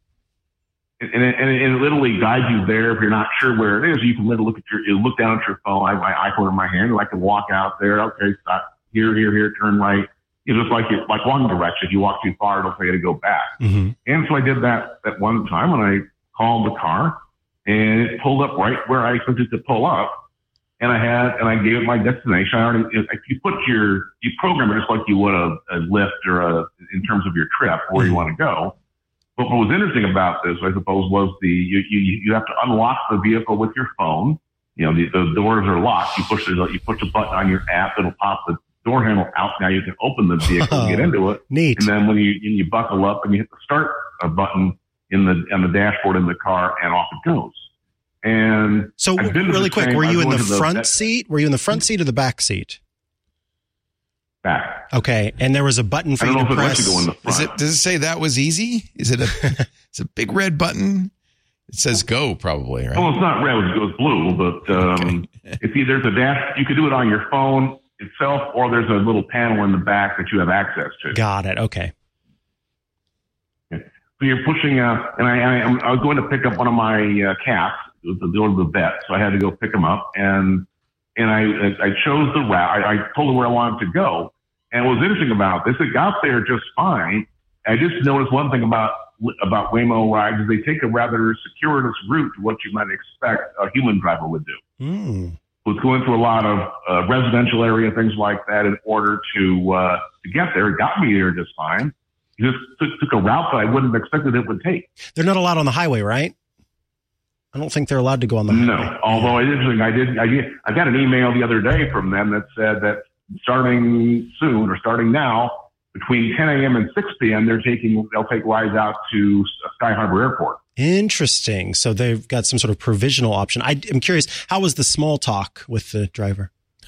And it literally guides you there. If you're not sure where it is, you can literally look down at your phone. I have my iPhone in my hand, and I can walk out there. Okay, stop here, turn right. You know, just like one direction. If you walk too far, it'll tell you to go back. Mm-hmm. And so I did that one time when I called the car, and it pulled up right where I expected it to pull up. And I gave it my destination. You program it just like you would a Lyft or in terms of your trip where you want to go. But what was interesting about this, I suppose, was you have to unlock the vehicle with your phone. You know, the doors are locked. You push a button on your app, it'll pop the door handle out. Now you can open the vehicle and get into it. Neat. And then when you buckle up and you hit the start button on the dashboard in the car, and off it goes. And so, really quick, were you in the front seat? Were you in the front seat or the back seat? Back. Okay, and there was a button for you to press. Does it say that was easy? Is it it's a big red button? It says go, probably, right? Well, it's not red; it was blue. But it's either the dash. You could do it on your phone itself, or there's a little panel in the back that you have access to. Got it. Okay. So you're pushing, and I was going to pick up one of my cats. It was the vet, so I had to go pick him up, and I chose the route. I told her where I wanted to go. And what was interesting about this, it got there just fine. I just noticed one thing about Waymo rides is they take a rather circuitous route to what you might expect a human driver would do. Mm. Was going through a lot of residential area, things like that, in order to get there. It got me there just fine. It just took a route that I wouldn't have expected it would take. They're not allowed on the highway, right? I don't think they're allowed to go on the highway. No, although it's interesting. I got an email the other day from them that said that starting soon or starting now, between 10 a.m. and 6 p.m., they'll take rides out to Sky Harbor Airport. Interesting. So they've got some sort of provisional option. I'm curious, how was the small talk with the driver?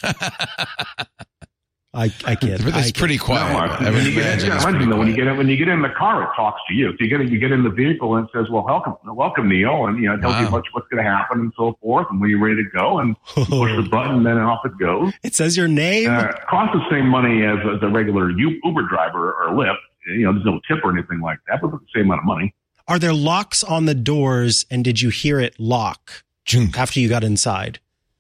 I kid. It's pretty quiet. When you get in the car, it talks to you. So you get in the vehicle and it says, "Well, welcome, Neil," and it tells you what's going to happen and so forth, and when you're ready to go, and push the button, then off it goes. It says your name. It costs the same money as a regular Uber driver or Lyft. There's no tip or anything like that, but it's the same amount of money. Are there locks on the doors, and did you hear it lock after you got inside?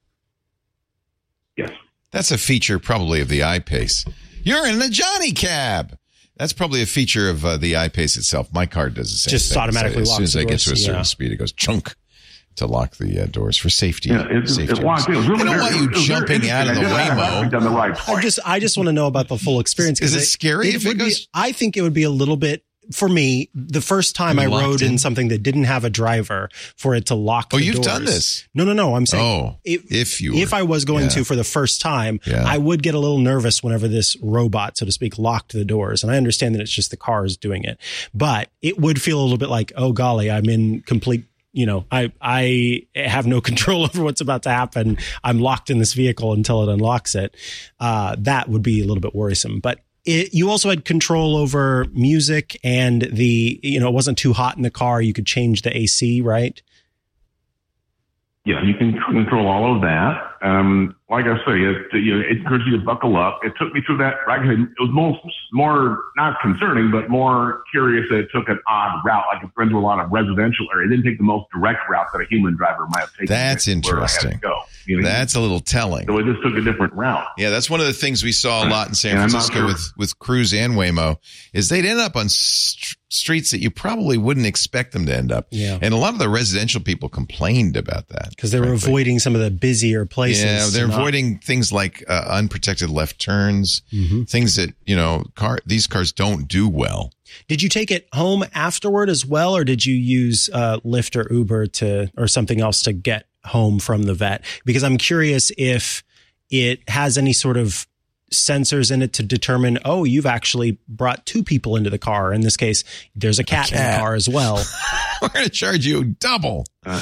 Yes. That's a feature probably of the I-Pace. You're in the Johnny cab. That's probably a feature of the I-Pace itself. My car does the same thing. Just automatically locks the doors. As soon as I get to a certain speed, it goes chunk to lock the doors for safety. Yeah, it locks. I don't want you jumping out of the Waymo. I just want to know about the full experience. Is it scary if it goes? I think it would be a little bit. For me, the first time I rode in something that didn't have a driver, for it to lock the doors. Oh, you've done this? No. I'm saying if I was going to for the first time, I would get a little nervous whenever this robot, so to speak, locked the doors. And I understand that it's just the cars doing it, but it would feel a little bit like, oh golly, I'm in complete, I have no control over what's about to happen. I'm locked in this vehicle until it unlocks it. That would be a little bit worrisome, but you also had control over music and it wasn't too hot in the car. You could change the AC, right? Yeah, you can control all of that. Like I say, it encourages you to buckle up. It took me through that. It was more not concerning, but more curious that it took an odd route. Like it went through a lot of residential area. It didn't take the most direct route that a human driver might have taken. That's interesting. That's a little telling. So it just took a different route. Yeah, that's one of the things we saw a lot in San Francisco with Cruise and Waymo is they'd end up on streets that you probably wouldn't expect them to end up. Yeah. And a lot of the residential people complained about that. Because they were avoiding some of the busier places. places. Yeah, they're avoiding things like unprotected left turns, things that, these cars don't do well. Did you take it home afterward as well, or did you use Lyft or Uber or something else to get home from the vet? Because I'm curious if it has any sort of sensors in it to determine, you've actually brought two people into the car. In this case, there's a cat in the car as well. We're going to charge you double. No,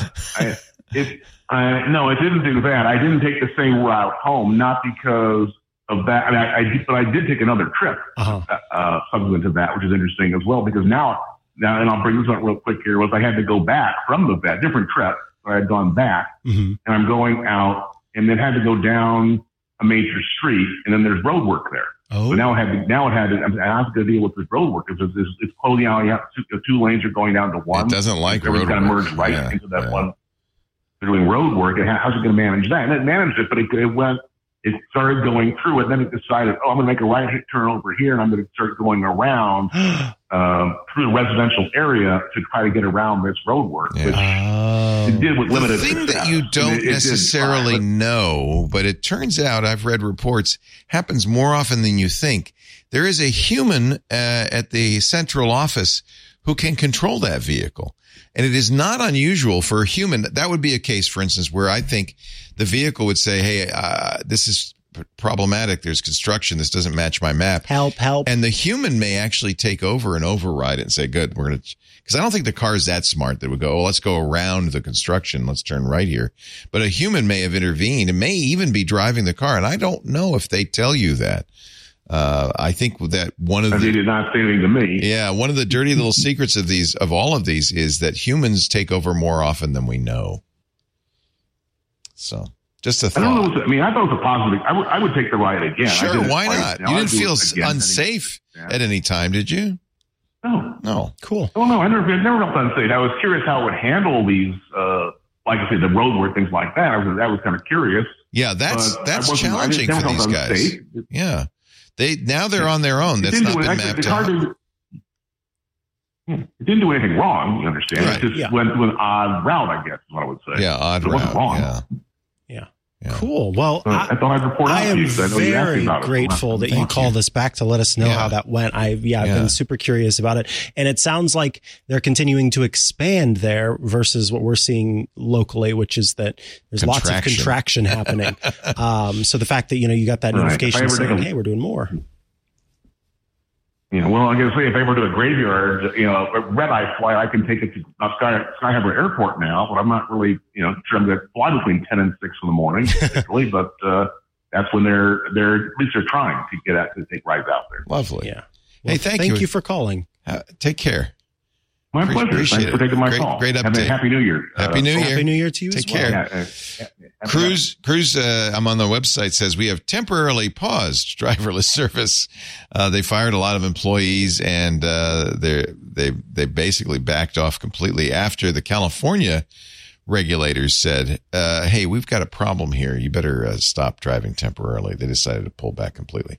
it didn't do that. I didn't take the same route home, not because of that. But I did take another trip subsequent to that, which is interesting as well, because now, and I'll bring this up real quick here, was I had to go back from the vet, different trip. So I had gone back, and I'm going out, and then had to go down a major street, and then there's road work there. So now it had to, I have to deal with this road work. It's closing out. You have two lanes are going down to one. It doesn't like road work. Kind of merge right into that one. They're doing road work, and how's it going to manage that? And it managed it, but it started going through it. Then it decided, I'm going to make a right turn over here, and I'm going to start going around through the residential area to try to get around this road work, which it did with limited success. The thing that you It don't necessarily know, but it turns out, I've read reports, happens more often than you think. There is a human at the central office who can control that vehicle. And it is not unusual for a human. That would be a case, for instance, where I think the vehicle would say, hey, this is problematic. There's construction. This doesn't match my map. Help. And the human may actually take over and override it and say, good, we're going to, because I don't think the car is that smart that would go, let's go around the construction. Let's turn right here. But a human may have intervened and may even be driving the car. And I don't know if they tell you that. I think that they did not say anything to me. Yeah, one of the dirty little secrets of all of these is that humans take over more often than we know. So, just a thought. I thought it was a positive. I would take the ride again. Sure, why not? You didn't feel unsafe at any time, did you? No. Cool. Oh no, I never felt unsafe. I was curious how it would handle these, like I said, the road work, things like that. I was kind of curious. Yeah, that's challenging for these guys. Yeah. They're on their own. That's not been mapped out. It didn't do anything wrong, you understand. Right. It just went to an odd route, I guess, is what I would say. Yeah, odd route. It wasn't wrong. Yeah. Cool. Well, I thought I'd report out I to you. am very grateful that you called us back to let us know how that went. I've been super curious about it. And it sounds like they're continuing to expand there versus what we're seeing locally, which is that there's lots of contraction happening. So the fact that, you got that notification saying, hey, we're doing more. Well, I'm going to say if I ever do a graveyard, a red-eye flight, I can take it to Sky Harbor Airport now, but I'm not really, sure I'm going to fly between 10 and 6 in the morning, particularly, but that's when at least they're trying to get to take rides out there. Lovely. Yeah. Well, hey, thank you for calling. Take care. My pleasure. Thanks for taking my call. Great update. Happy New Year. Happy New Year. Happy New Year to you Take as well. care. Cruise, I'm on the website, says we have temporarily paused driverless service. They fired a lot of employees and they basically backed off completely after the California regulators said, hey, we've got a problem here. You better stop driving temporarily. They decided to pull back completely.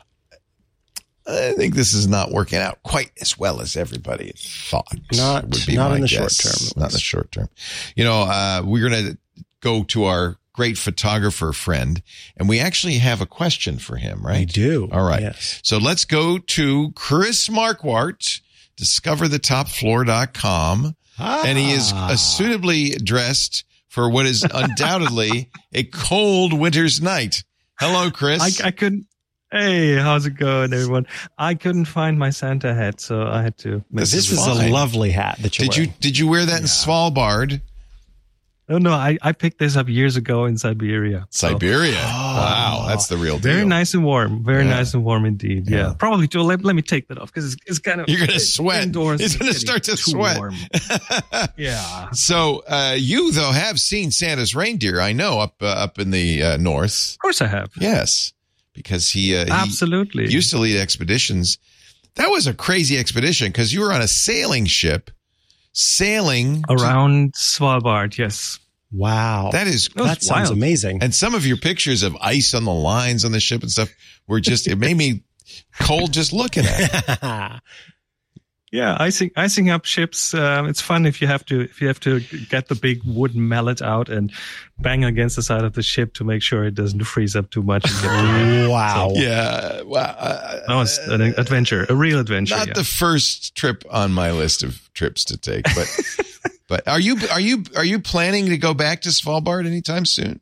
I think this is not working out quite as well as everybody thought. Not in the short term. Not in the short term. We're going to go to our great photographer friend, and we actually have a question for him, right? We do. All right. Yes. So let's go to Chris Marquardt, discoverthetopfloor.com, and he is suitably dressed for what is undoubtedly a cold winter's night. Hello, Chris. I couldn't. Hey, how's it going, everyone? I couldn't find my Santa hat, so I had to. This is a lovely hat that you're wearing. Did you wear that in Svalbard? Oh, no, I picked this up years ago in Siberia. Siberia? Wow, that's the real deal. Very nice and warm. Very nice and warm indeed. Yeah. Probably, Joe, let me take that off because it's kind of... You're going to sweat. Indoors, it's going to start to sweat. Yeah. So you, though, have seen Santa's reindeer, I know, up in the north. Of course I have. Yes, because he absolutely used to lead expeditions. That was a crazy expedition because you were on a sailing ship. Around Svalbard, yes. Wow. That sounds amazing. And some of your pictures of ice on the lines on the ship and stuff were just, it made me cold just looking at it. Yeah, icing up ships. It's fun if you have to get the big wooden mallet out and bang against the side of the ship to make sure it doesn't freeze up too much. Wow. So, Yeah. Wow. that was an adventure, a real adventure. Not the first trip on my list of trips to take, but are you planning to go back to Svalbard anytime soon?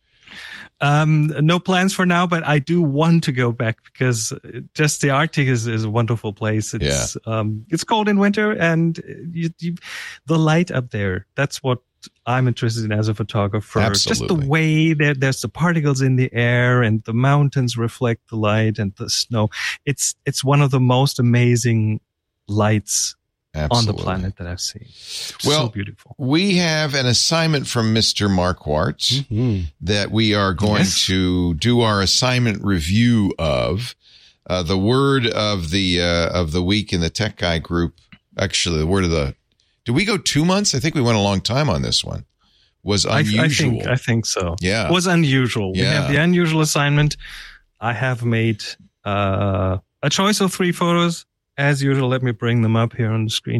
No plans for now, but I do want to go back because just the Arctic is a wonderful place. It's cold in winter, and the light up there, that's what I'm interested in as a photographer. Absolutely. Just the way that there's the particles in the air and the mountains reflect the light and the snow. It's one of the most amazing lights on the planet that I've seen. It's so beautiful. We have an assignment from Mr. Marquardt that we are going to do our assignment review of. The word of the week in the Tech Guy group, actually the word of the, did we go 2 months? I think we went a long time on this one. Was unusual. I think so. Yeah. Was unusual. Yeah. We have the unusual assignment. I have made a choice of 3 photos. As usual, let me bring them up here on the screen.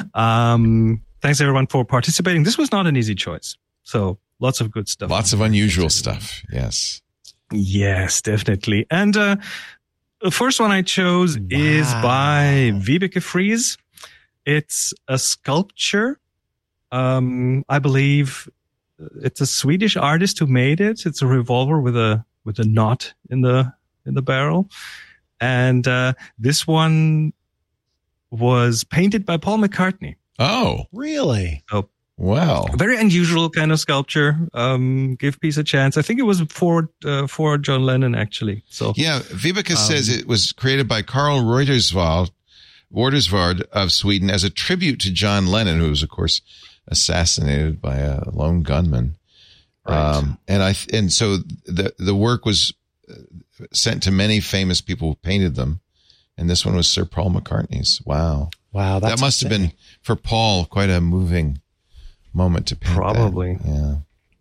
Thanks everyone for participating. This was not an easy choice. So lots of good stuff. Lots of unusual stuff. Yes. Yes, definitely. And the first one I chose is by Vibeke Fries. It's a sculpture. I believe it's a Swedish artist who made it. It's a revolver with a knot in the barrel. And this one was painted by Paul McCartney. Oh, really? Oh, wow! A very unusual kind of sculpture. Give peace a chance. I think it was for John Lennon, actually. So yeah, Vibeke says it was created by Carl Reuterswald of Sweden as a tribute to John Lennon, who was, of course, assassinated by a lone gunman. Right. And so the work was sent to many famous people who painted them. And this one was Sir Paul McCartney's. Wow. That must have been, for Paul, quite a moving moment to paint. Probably. That.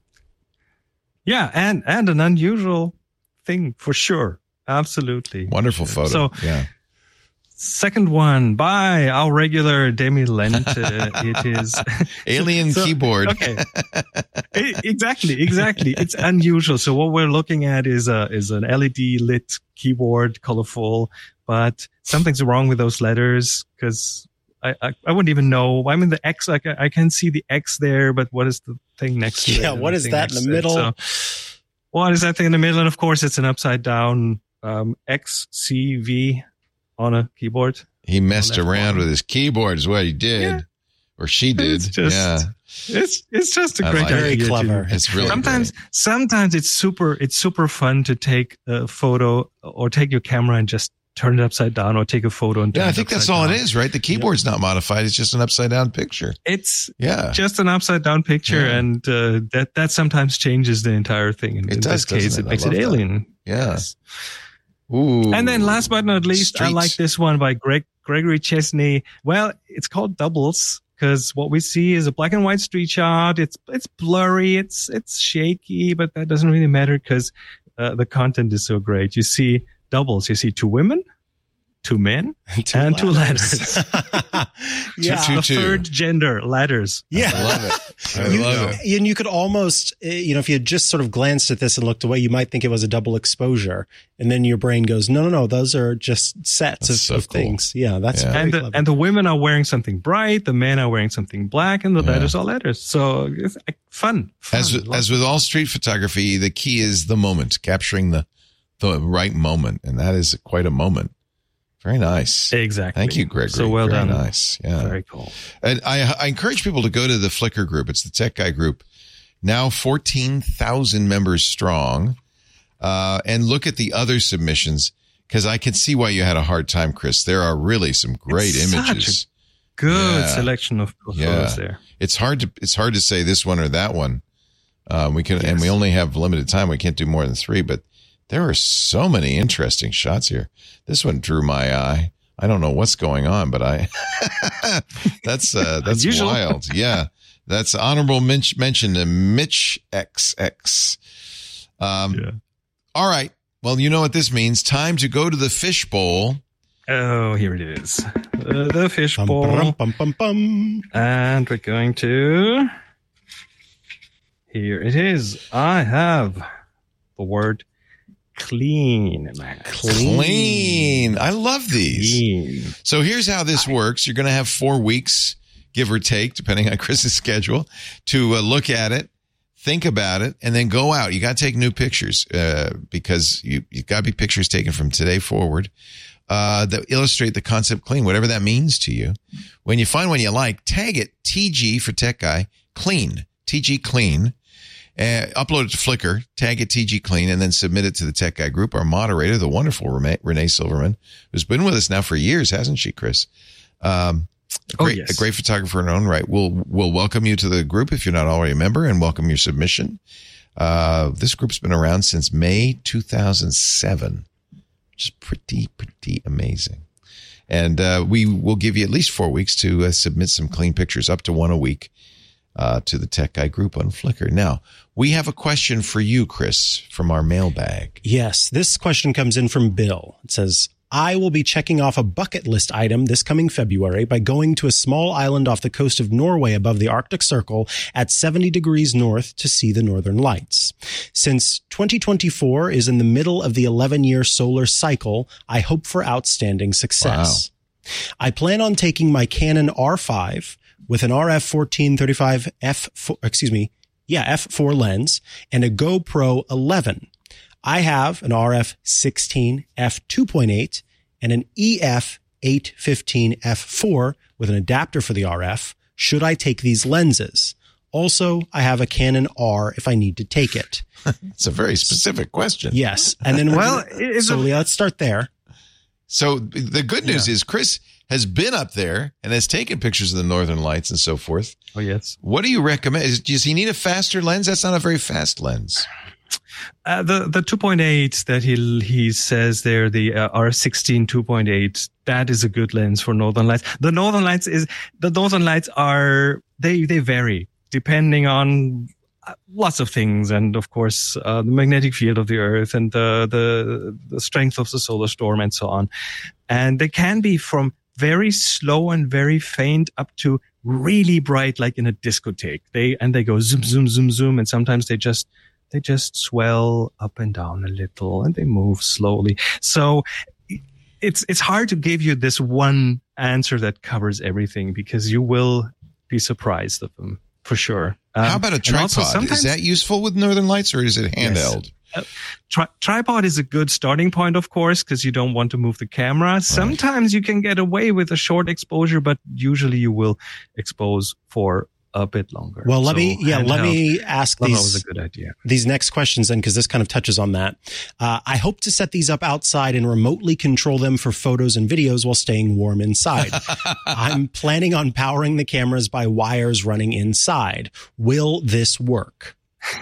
Yeah. And an unusual thing for sure. Absolutely. Wonderful photo. So, yeah. Second one by our regular Demi Lent. It is Alien keyboard. Okay. Exactly. It's unusual. So what we're looking at is an LED lit keyboard, colorful, but something's wrong with those letters because I wouldn't even know. I mean, the X, I can see the X there, but what is the thing next to it? Yeah, what is that in the middle? So, what is that thing in the middle? And of course, it's an upside down XCV on a keyboard. He messed around with his keyboard is what he did, or she did. It's just a great idea. Very clever. It's really sometimes it's super fun to take a photo or take your camera and just turn it upside down or take a photo and turn I think that's all it is, right? The keyboard's not modified. It's just an upside down picture. It's just an upside down picture, and that sometimes changes the entire thing. In this case, it makes it alien. Yeah. Yes. Ooh, and then last but not least, I like this one by Gregory Chesney. Well, it's called Doubles because what we see is a black and white street shot. It's blurry. It's shaky, but that doesn't really matter because the content is so great. You see doubles. You see 2 women, 2 men, and 2 ladders. Yeah. The third gender, ladders. Yeah. I love it. I love it. And you could almost, if you had just sort of glanced at this and looked away, you might think it was a double exposure. And then your brain goes, no, those are just sets of things. Yeah, that's very clever. And the women are wearing something bright, the men are wearing something black, and the ladders are letters. So it's fun. As with all street photography, the key is the moment, capturing the right moment. And that is quite a moment. Very nice. Exactly. Thank you, Gregory. So well Very done. Nice. Yeah. Very cool. And I encourage people to go to the Flickr group. It's the Tech Guy group. Now 14,000 members strong. And look at the other submissions because I can see why you had a hard time, Chris. There are really some great images. Good selection of photos there. It's hard to say this one or that one. And we only have limited time. We can't do more than 3, but there are so many interesting shots here. This one drew my eye. I don't know what's going on, but that's wild. Yeah. That's honorable mention to Mitch XX. All right. Well, you know what this means. Time to go to the fishbowl. Oh, here it is. The fishbowl. And we're going to... Here it is. I have the word clean. Clean. I love these. Clean. So here's how this works. You're going to have 4 weeks, give or take, depending on Chris's schedule, to look at it, think about it, and then go out. You got to take new pictures because you got to be pictures taken from today forward that illustrate the concept clean, whatever that means to you. When you find one you like, tag it TG for Tech Guy, clean, TG clean. Upload it to Flickr, tag it TG Clean, and then submit it to the Tech Guy group. Our moderator, the wonderful Renee Silverman, who's been with us now for years, hasn't she, Chris? A great photographer in her own right. We'll welcome you to the group if you're not already a member, and welcome your submission. This group's been around since May 2007, which is pretty amazing. And we will give you at least 4 weeks to submit some clean pictures, up to one a week. To the Tech Guy group on Flickr. Now, we have a question for you, Chris, from our mailbag. Yes, this question comes in from Bill. It says, I will be checking off a bucket list item this coming February by going to a small island off the coast of Norway above the Arctic Circle at 70 degrees north to see the Northern Lights. Since 2024 is in the middle of the 11-year solar cycle, I hope for outstanding success. Wow. I plan on taking my Canon R5 with an RF 1435 f4 lens and a GoPro 11. I have an RF 16 f2.8 and an EF 815 f4 with an adapter for the RF. Should I take these lenses? Also, I have a Canon R if I need to take it. It's a very specific question. Yes. And then, let's start there. So the good news is Chris has been up there and has taken pictures of the Northern Lights and so forth. Oh, yes. What do you recommend? Does he need a faster lens? That's not a very fast lens. The 2.8 that he says there, the R16 2.8, that is a good lens for Northern Lights. The Northern Lights are, they vary depending on lots of things, and of course the magnetic field of the Earth and the strength of the solar storm and so on. And they can be from very slow and very faint up to really bright, like in a discotheque. They go zoom, zoom, zoom, zoom, and sometimes they just swell up and down a little, and they move slowly. So it's hard to give you this one answer that covers everything, because you will be surprised of them for sure. How about a tripod? Is that useful with Northern Lights, or is it handheld? Yes. Tripod is a good starting point, of course, because you don't want to move the camera. Right. Sometimes you can get away with a short exposure, but usually you will expose for a bit longer. Well, let me ask these. That was a good idea. These next questions then, because this kind of touches on that. I hope to set these up outside and remotely control them for photos and videos while staying warm inside. I'm planning on powering the cameras by wires running inside. Will this work?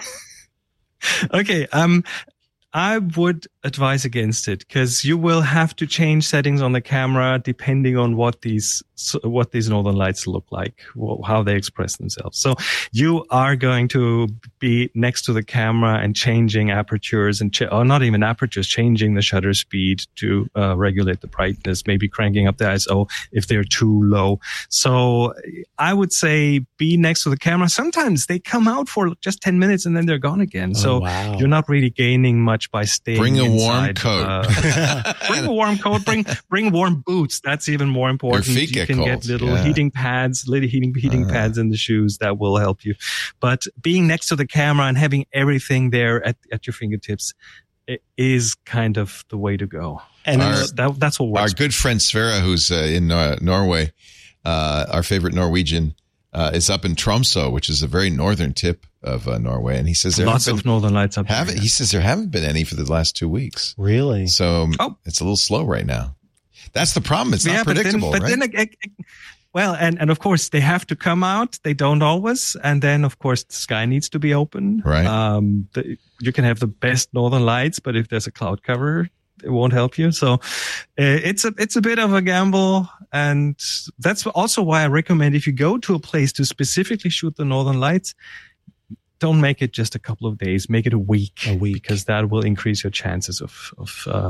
Okay. I would advise against it, because you will have to change settings on the camera depending on what these Northern Lights look like, how they express themselves. So you are going to be next to the camera and changing apertures or not even apertures, changing the shutter speed to regulate the brightness, maybe cranking up the ISO if they're too low. So I would say be next to the camera. Sometimes they come out for just 10 minutes and then they're gone again. So you're not really gaining much by staying Bring a inside. warm coat. Bring a warm coat. Bring warm boots. That's even more important. Your feet you can cold. Get little heating pads, heating pads in the shoes that will help you. But being next to the camera and having everything there at your fingertips is kind of the way to go. And that's what works. Our good friend Sverre, who's in Norway, our favorite Norwegian, is up in Tromsø, which is a very northern tip of Norway, and he says there lots of Northern Lights up there. He says there haven't been any for the last 2 weeks. Really? So it's a little slow right now. That's the problem. It's not predictable, right? And of course they have to come out. They don't always. And then of course the sky needs to be open. Right. You can have the best Northern Lights, but if there's a cloud cover, it won't help you. So it's a bit of a gamble. And that's also why I recommend, if you go to a place to specifically shoot the Northern Lights, don't make it just a couple of days. Make it a week, because that will increase your chances of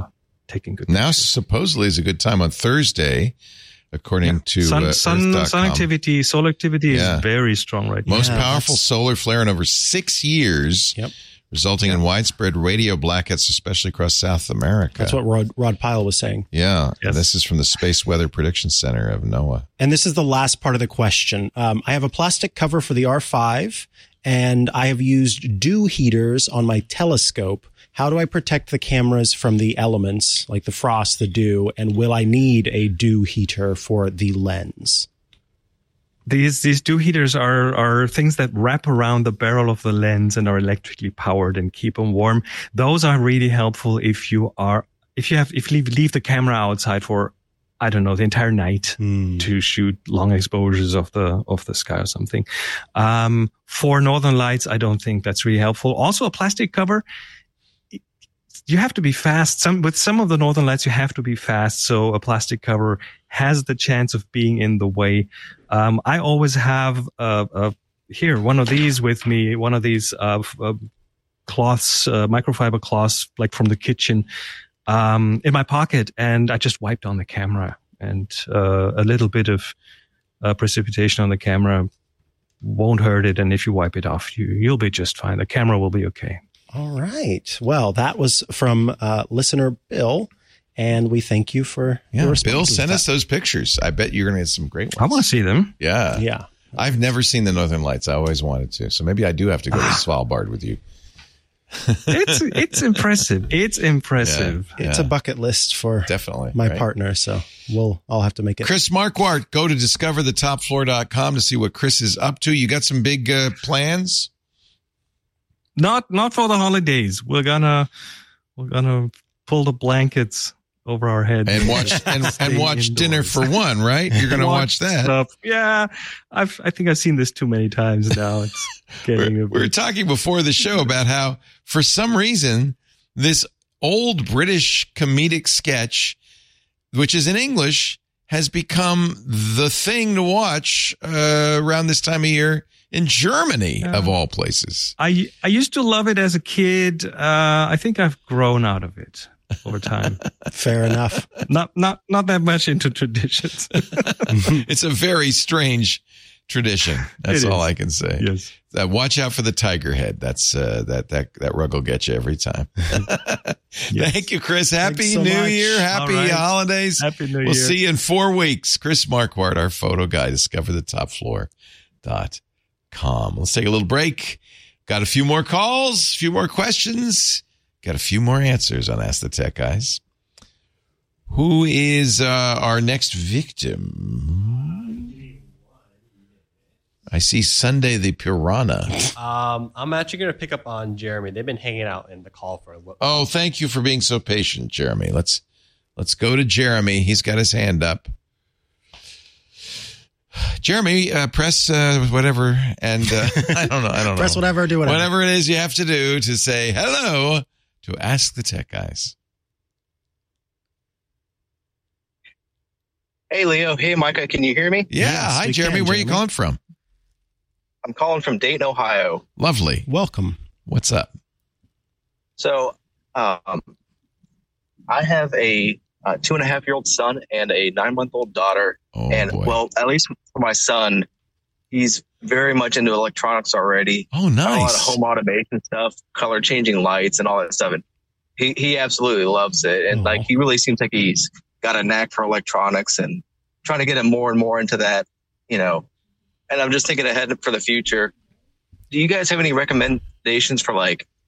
taking good Now, supposedly, is a good time on Thursday, according to sun activity, solar activity is very strong right now. Most powerful solar flare in over 6 years, resulting in widespread radio blackouts, especially across South America. That's what Rod Pyle was saying. Yeah. Yes. This is from the Space Weather Prediction Center of NOAA. And this is the last part of the question. I have a plastic cover for the R5, and I have used dew heaters on my telescope. How do I protect the cameras from the elements like the frost, the dew, and will I need a dew heater for the lens? These dew heaters are things that wrap around the barrel of the lens and are electrically powered and keep them warm. Those are really helpful if you leave the camera outside for, I don't know, the entire night to shoot long exposures of the sky or something. For northern lights, I don't think that's really helpful. Also, a plastic cover. You have to be fast. With some of the northern lights, you have to be fast. So a plastic cover has the chance of being in the way. I always have here one of these with me, one of these cloths, microfiber cloths, like from the kitchen, in my pocket, and I just wiped on the camera, and a little bit of precipitation on the camera won't hurt it, and if you wipe it off, you'll be just fine. The camera will be okay. All right. Well, that was from listener Bill, and we thank you for your response. Bill, send us those pictures. I bet you're going to get some great ones. I want to see them. Yeah. Yeah. I've never seen the Northern Lights. I always wanted to. So maybe I do have to go to Svalbard with you. It's impressive. It's impressive. Yeah. It's a bucket list for my partner, so I'll have to make it. Chris Marquardt, go to discoverthetopfloor.com to see what Chris is up to. You got some big plans? Not for the holidays. We're gonna pull the blankets over our heads and watch Dinner for One, right? You're gonna watch that. Stuff. Yeah, I think I've seen this too many times now. It's getting. We were talking before the show about how, for some reason, this old British comedic sketch, which is in English, has become the thing to watch around this time of year. In Germany, of all places. I used to love it as a kid. I think I've grown out of it over time. Fair enough. Not that much into traditions. It's a very strange tradition. That's all I can say. Yes. Watch out for the tiger head. That's that rug will get you every time. Yes. Thank you, Chris. Happy New Year. Happy holidays. Happy New Year. We'll see you in 4 weeks. Chris Marquardt, our photo guy, discoverthetopfloor.com. Let's take a little break. Got a few more calls, a few more questions, got a few more answers on Ask the Tech Guys. Who is our next victim? I see Sunday the Piranha. I'm actually going to pick up on Jeremy. They've been hanging out in the call for a little. Oh, thank you for being so patient, Jeremy. Let's go to Jeremy. He's got his hand up. Jeremy, press whatever, and I don't know. Press whatever, do whatever. Whatever it is you have to do to say hello to Ask the Tech Guys. Hey, Leo. Hey, Micah. Can you hear me? Yeah. Yes, hi, Jeremy. Where are you calling from? I'm calling from Dayton, Ohio. Lovely. Welcome. What's up? So, I have a 2.5-year-old son and a 9-month-old daughter. Well, at least for my son, he's very much into electronics already. Oh, nice. A lot of home automation stuff, color changing lights and all that stuff. And he absolutely loves it. And he really seems like he's got a knack for electronics and trying to get him more and more into that, and I'm just thinking ahead for the future. Do you guys have any recommendations for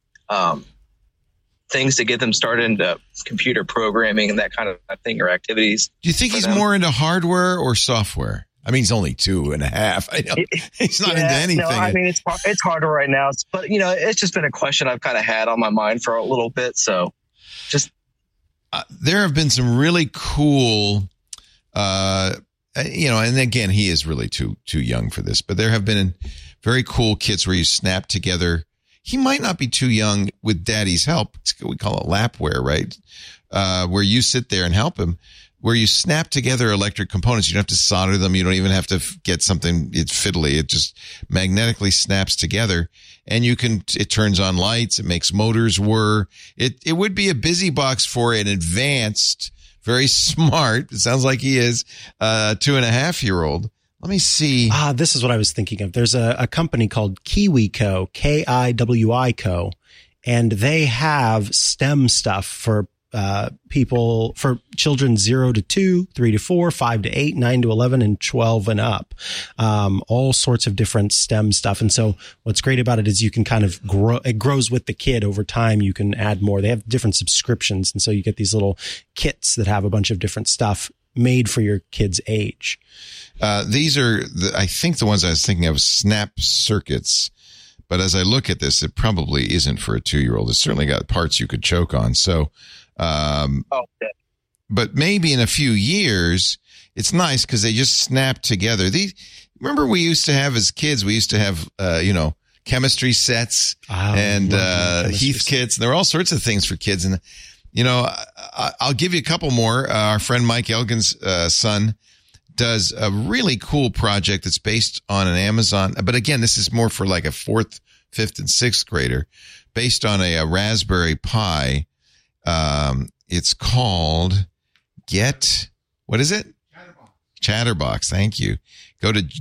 things to get them started into computer programming and that kind of thing, or activities? Do you think he's more into hardware or software? I mean, he's only 2.5. I know he's not into anything. No, I mean, it's hardware right now, but it's just been a question I've kind of had on my mind for a little bit. So just, there have been some really cool, and again, he is really too young for this, but there have been very cool kits where you snap together. He might not be too young with daddy's help. We call it lapware, right? Where you sit there and help him. where you snap together electric components. You don't have to solder them. You don't even have to get something it's fiddly. It just magnetically snaps together, and it turns on lights. It makes motors whir. It would be a busy box for an advanced, very smart, it sounds like he is, 2.5-year-old. Let me see. This is what I was thinking of. There's a company called KiwiCo, KIWI-Co, and they have STEM stuff for for children 0 to 2, 3 to 4, 5 to 8, 9 to 11, and 12 and up. All sorts of different STEM stuff. And so what's great about it is you can kind of it grows with the kid over time. You can add more. They have different subscriptions. And so you get these little kits that have a bunch of different stuff made for your kid's age. These are, I think the ones I was thinking of, snap circuits. But as I look at this, it probably isn't for a 2-year-old. It's certainly got parts you could choke on. So, but maybe in a few years, it's nice because they just snap together. Remember we used to have as kids, chemistry sets and Heath kits. And there were all sorts of things for kids. And, I'll give you a couple more. Our friend Mike Elgin's son does a really cool project that's based on an Amazon. But again, this is more for like a 4th, 5th, and 6th grader, based on a Raspberry Pi. It's called what is it? Chatterbox. Thank you. Go to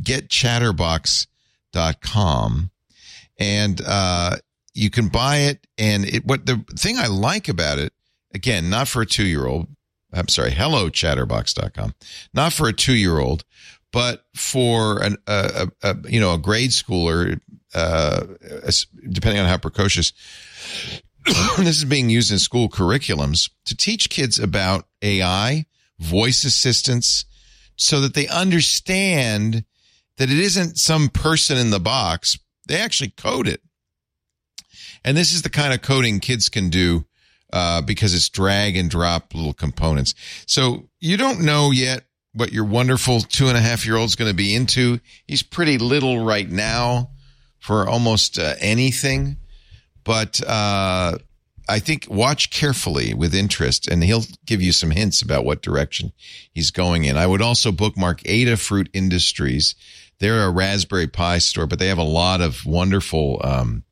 getchatterbox.com and, you can buy it. And what the thing I like about it, again, not for a 2-year-old, I'm sorry, hellochatterbox.com. Not for a 2-year-old, but for a grade schooler, depending on how precocious. This is being used in school curriculums to teach kids about AI, voice assistants, so that they understand that it isn't some person in the box. They actually code it. And this is the kind of coding kids can do. Because it's drag and drop little components. So you don't know yet what your wonderful 2.5-year-old is going to be into. He's pretty little right now for almost anything. But I think watch carefully with interest, and he'll give you some hints about what direction he's going in. I would also bookmark Adafruit Industries. They're a Raspberry Pi store, but they have a lot of wonderful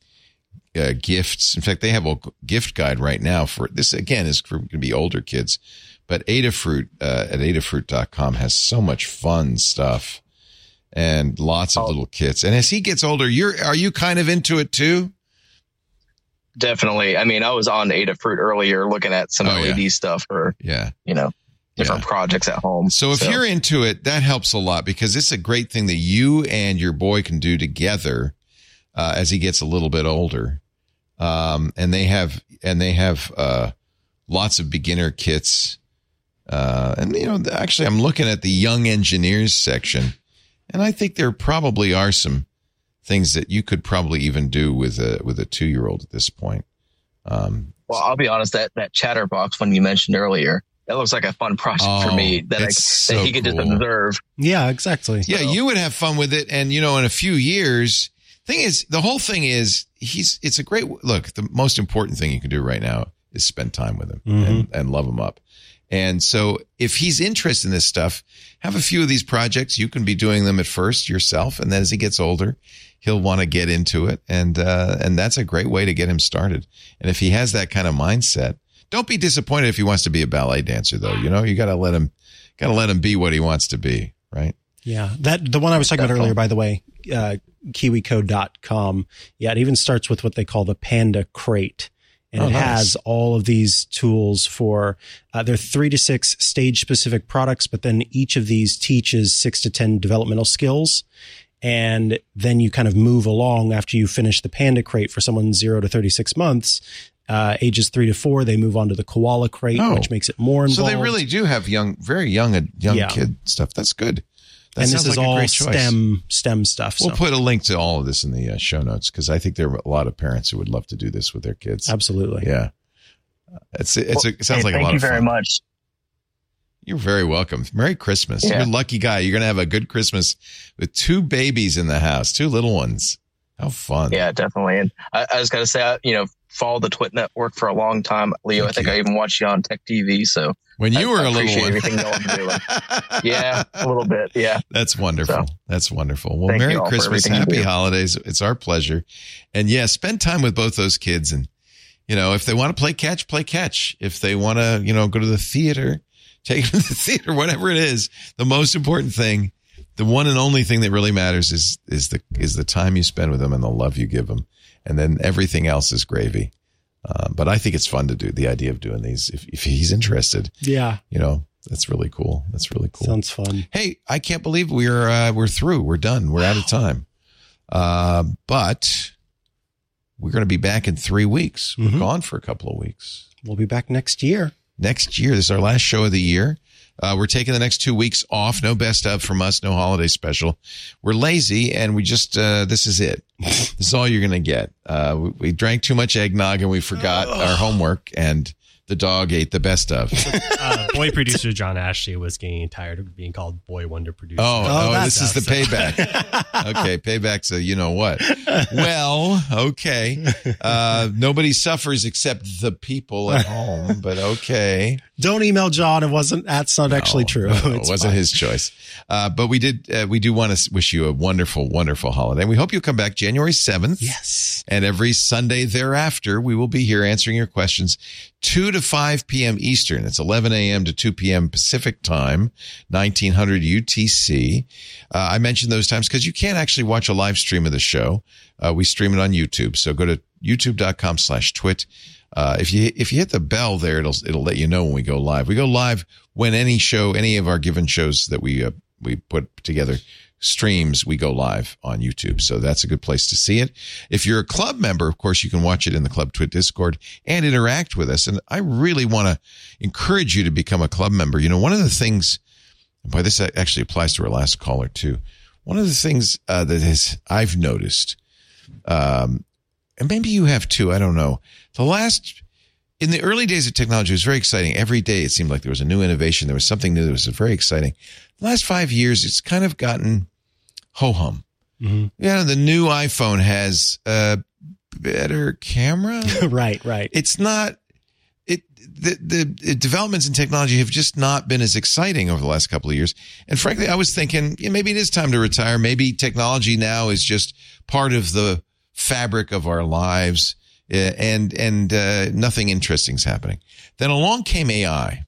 gifts. In fact, they have a gift guide right now for this. Again, is going to be older kids, but Adafruit at Adafruit.com has so much fun stuff and lots of little kits. And as he gets older, are you kind of into it too? Definitely. I mean, I was on Adafruit earlier looking at some LED stuff for different projects at home. So if you're into it, that helps a lot because it's a great thing that you and your boy can do together as he gets a little bit older. And they have lots of beginner kits. Actually I'm looking at the young engineers section, and I think there probably are some things that you could probably even do with a 2-year-old at this point. Well, I'll be honest, that Chatterbox one you mentioned earlier, that looks like a fun project for me that he could just observe. Yeah, exactly. Yeah, you would have fun with it. And, in a few years, the whole thing is it's a great look. The most important thing you can do right now is spend time with him and love him up. And so if he's interested in this stuff, have a few of these projects. You can be doing them at first yourself. And then as he gets older, he'll want to get into it. And that's a great way to get him started. And if he has that kind of mindset, don't be disappointed if he wants to be a ballet dancer though. You got to let him be what he wants to be. Right. Yeah. The one I was talking about earlier, by the way, KiwiCo.com. Yeah. It even starts with what they call the Panda Crate. And it has all of these tools for, there are 3 to 6 stage specific products, but then each of these teaches 6 to 10 developmental skills. And then you kind of move along after you finish the Panda Crate for someone 0 to 36 months. Ages 3 to 4, they move on to the Koala Crate, which makes it more involved. So they really do have very young kid stuff. That's good. That and this is like all a great STEM stuff. We'll put a link to all of this in the show notes because I think there are a lot of parents who would love to do this with their kids. Absolutely. Yeah. It sounds like a lot of fun. Thank you very much. You're very welcome. Merry Christmas. Yeah. You're a lucky guy. You're going to have a good Christmas with 2 babies in the house, 2 little ones. How fun. Yeah, definitely. And I just got to say, followed the Twit Network for a long time. Leo, I think I even watched you on Tech TV. So when you were a little one. Everything y'all are doing. Yeah, a little bit. Yeah. That's wonderful. That's wonderful. Well, Thank Merry you all for Christmas. everything you Happy do. holidays. It's our pleasure. And yeah, spend time with both those kids. And, if they want to play catch. If they want to, go to the theater, take them to the theater, whatever it is. The most important thing, the one and only thing that really matters is the time you spend with them and the love you give them. And then everything else is gravy. But I think it's fun to do the idea of doing these. If he's interested, yeah, that's really cool. That's really cool. Sounds fun. Hey, I can't believe we're through. We're done. We're out of time. But we're going to be back in 3 weeks. We're gone for a couple of weeks. We'll be back next year. This is our last show of the year. We're taking the next 2 weeks off. No best of from us. No holiday special. We're lazy, and we just this is it. This is all you're going to get. We drank too much eggnog, and we forgot our homework, and the dog ate the best of. Boy producer John Ashley was getting tired of being called Boy Wonder Producer. This is the payback. Okay, payback's a what. Well, okay. Nobody suffers except the people at home, but okay. Don't email John. That's not actually true. It wasn't his choice. But we do want to wish you a wonderful, wonderful holiday. We hope you'll come back January 7th. Yes. And every Sunday thereafter, we will be here answering your questions 2 to 5 p.m. Eastern. It's 11 a.m. to 2 p.m. Pacific time, 1900 UTC. I mentioned those times because you can't actually watch a live stream of the show. We stream it on YouTube. So go to youtube.com/twit. If you hit the bell there, it'll let you know when we go live. We go live when any of our given shows that we put together streams, we go live on YouTube. So that's a good place to see it. If you're a club member, of course, you can watch it in the Club Twit Discord and interact with us. And I really want to encourage you to become a club member. One of the things, boy, this actually applies to our last caller too. One of the things I've noticed, and maybe you have too, I don't know. In the early days of technology, it was very exciting. Every day it seemed like there was a new innovation. There was something new that was very exciting. The last 5 years, it's kind of gotten ho-hum. Mm-hmm. The new iPhone has a better camera. Right. It's not, the developments in technology have just not been as exciting over the last couple of years. And frankly, I was thinking, maybe it is time to retire. Maybe technology now is just part of the fabric of our lives. And nothing interesting is happening. Then along came AI.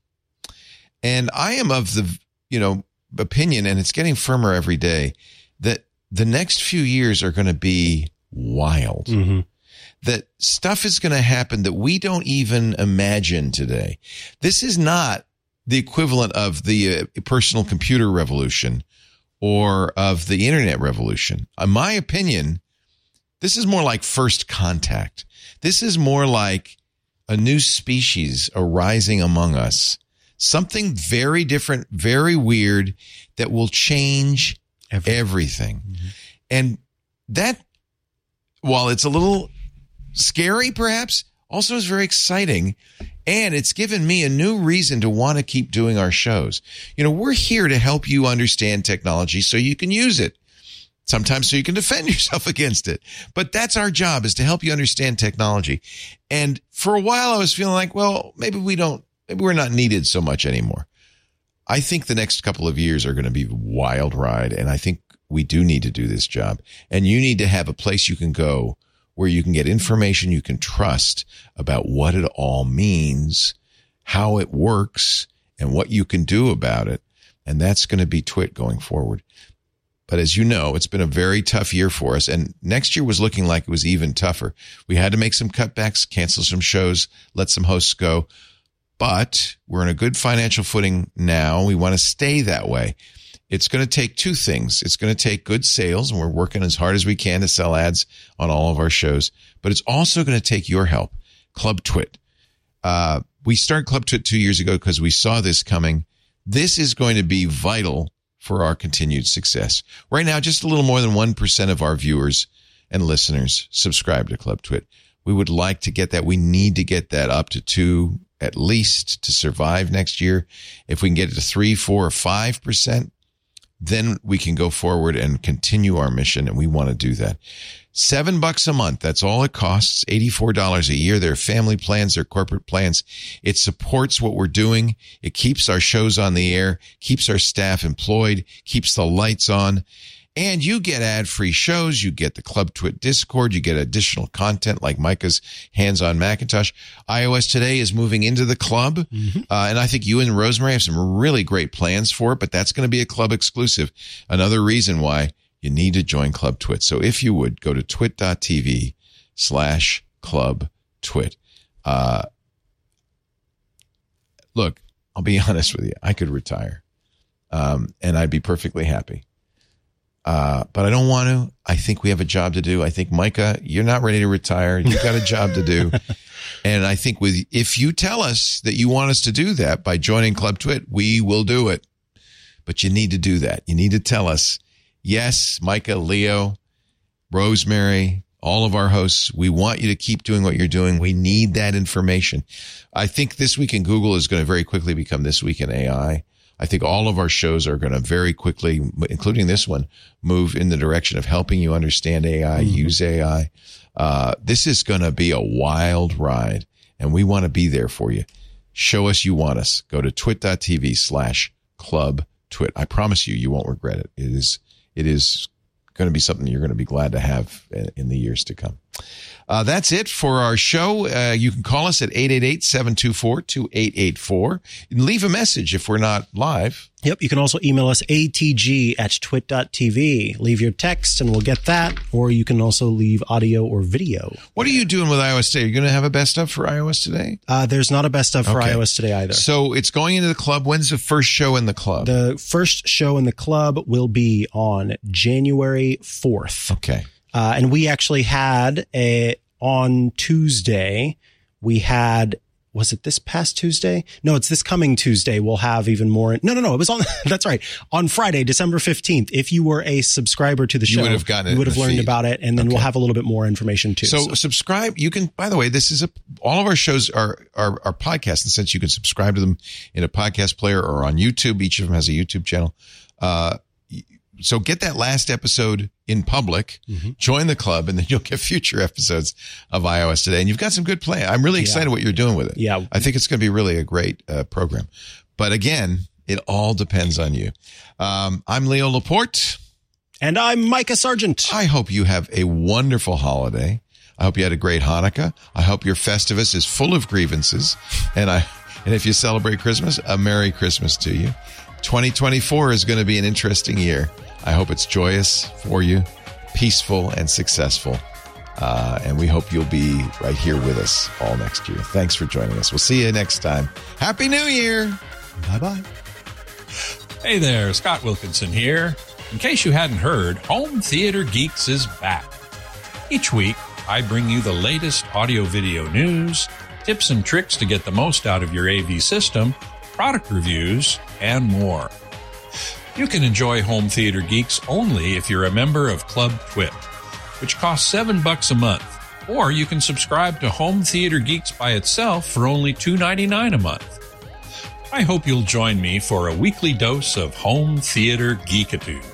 And I am of the, opinion, and it's getting firmer every day, that the next few years are going to be wild. Mm-hmm. That stuff is going to happen that we don't even imagine today. This is not the equivalent of the personal computer revolution or of the internet revolution. In my opinion, this is more like first contact. This is more like a new species arising among us. Something very different, very weird that will change everything. Mm-hmm. And that, while it's a little scary perhaps, also is very exciting. And it's given me a new reason to want to keep doing our shows. We're here to help you understand technology so you can use it. Sometimes so you can defend yourself against it. But that's our job, is to help you understand technology. And for a while I was feeling like, well, maybe we're not needed so much anymore. I think the next couple of years are going to be a wild ride. And I think we do need to do this job. And you need to have a place you can go where you can get information you can trust about what it all means, how it works, and what you can do about it. And that's going to be Twit going forward. But as you know, it's been a very tough year for us. And next year was looking like it was even tougher. We had to make some cutbacks, cancel some shows, let some hosts go. But we're in a good financial footing now. We want to stay that way. It's going to take two things. It's going to take good sales, and we're working as hard as we can to sell ads on all of our shows. But it's also going to take your help. Club Twit. We started Club Twit 2 years ago because we saw this coming. This is going to be vital for our continued success. Right now, just a little more than 1% of our viewers and listeners subscribe to Club Twit. We would like to get that. We need to get that up to 2 at least to survive next year. If we can get it to 3, 4, or 5%, then we can go forward and continue our mission. And we want to do that. $7 a month. That's all it costs. $84 a year. There are family plans. There are corporate plans. It supports what we're doing. It keeps our shows on the air, keeps our staff employed, keeps the lights on. And you get ad-free shows. You get the Club Twit Discord. You get additional content like Micah's Hands on Macintosh. iOS Today is moving into the club. And I think you and Rosemary have some really great plans for it, but that's going to be a club exclusive. Another reason why you need to join Club Twit. So if you would, go to twit.tv/Club Twit. Look, I'll be honest with you. I could retire, and I'd be perfectly happy. But I don't want to. I think we have a job to do. I think, Micah, you're not ready to retire. You've got a job to do. And I think if you tell us that you want us to do that by joining Club Twit, we will do it. But you need to do that. You need to tell us, yes, Micah, Leo, Rosemary, all of our hosts, we want you to keep doing what you're doing. We need that information. I think This Week in Google is going to very quickly become This Week in AI. I think all of our shows are going to very quickly, including this one, move in the direction of helping you understand AI, use AI. This is going to be a wild ride, and we want to be there for you. Show us you want us. Go to twit.tv/Club Twit. I promise you, you won't regret it. It is going to be something you're going to be glad to have in the years to come. That's it for our show. You can call us at 888-724-2884 and leave a message if we're not live. Yep. You can also email us atg@twit.tv. Leave your text and we'll get that. Or you can also leave audio or video. What are you doing with iOS Today? Are you going to have a best of for iOS Today? There's not a best of for iOS Today either. So it's going into the club. When's the first show in the club? The first show in the club will be on January 4th. Okay. And we actually had on Tuesday, was it this past Tuesday? No, it's this coming Tuesday. We'll have even more. No. It was on, that's right. On Friday, December 15th. If you were a subscriber to the show, you would have learned about it. And then we'll have a little bit more information too. So subscribe. You can, by the way, all of our shows are podcasts in the sense you can subscribe to them in a podcast player or on YouTube. Each of them has a YouTube channel. So get that last episode in public, join the club, and then you'll get future episodes of iOS Today. And you've got some good play. I'm really excited what you're doing with it. Yeah. I think it's going to be really a great program. But again, it all depends on you. I'm Leo Laporte. And I'm Micah Sargent. I hope you have a wonderful holiday. I hope you had a great Hanukkah. I hope your Festivus is full of grievances. And if you celebrate Christmas, a Merry Christmas to you. 2024 is going to be an interesting year. I hope it's joyous for you, peaceful and successful. And we hope you'll be right here with us all next year. Thanks for joining us. We'll see you next time. Happy New Year. Bye-bye. Hey there, Scott Wilkinson here. In case you hadn't heard, Home Theater Geeks is back. Each week, I bring you the latest audio-video news, tips and tricks to get the most out of your AV system, product reviews, and more. You can enjoy Home Theater Geeks only if you're a member of Club Twit, which costs $7 a month, or you can subscribe to Home Theater Geeks by itself for only $2.99 a month. I hope you'll join me for a weekly dose of home theater geekitude.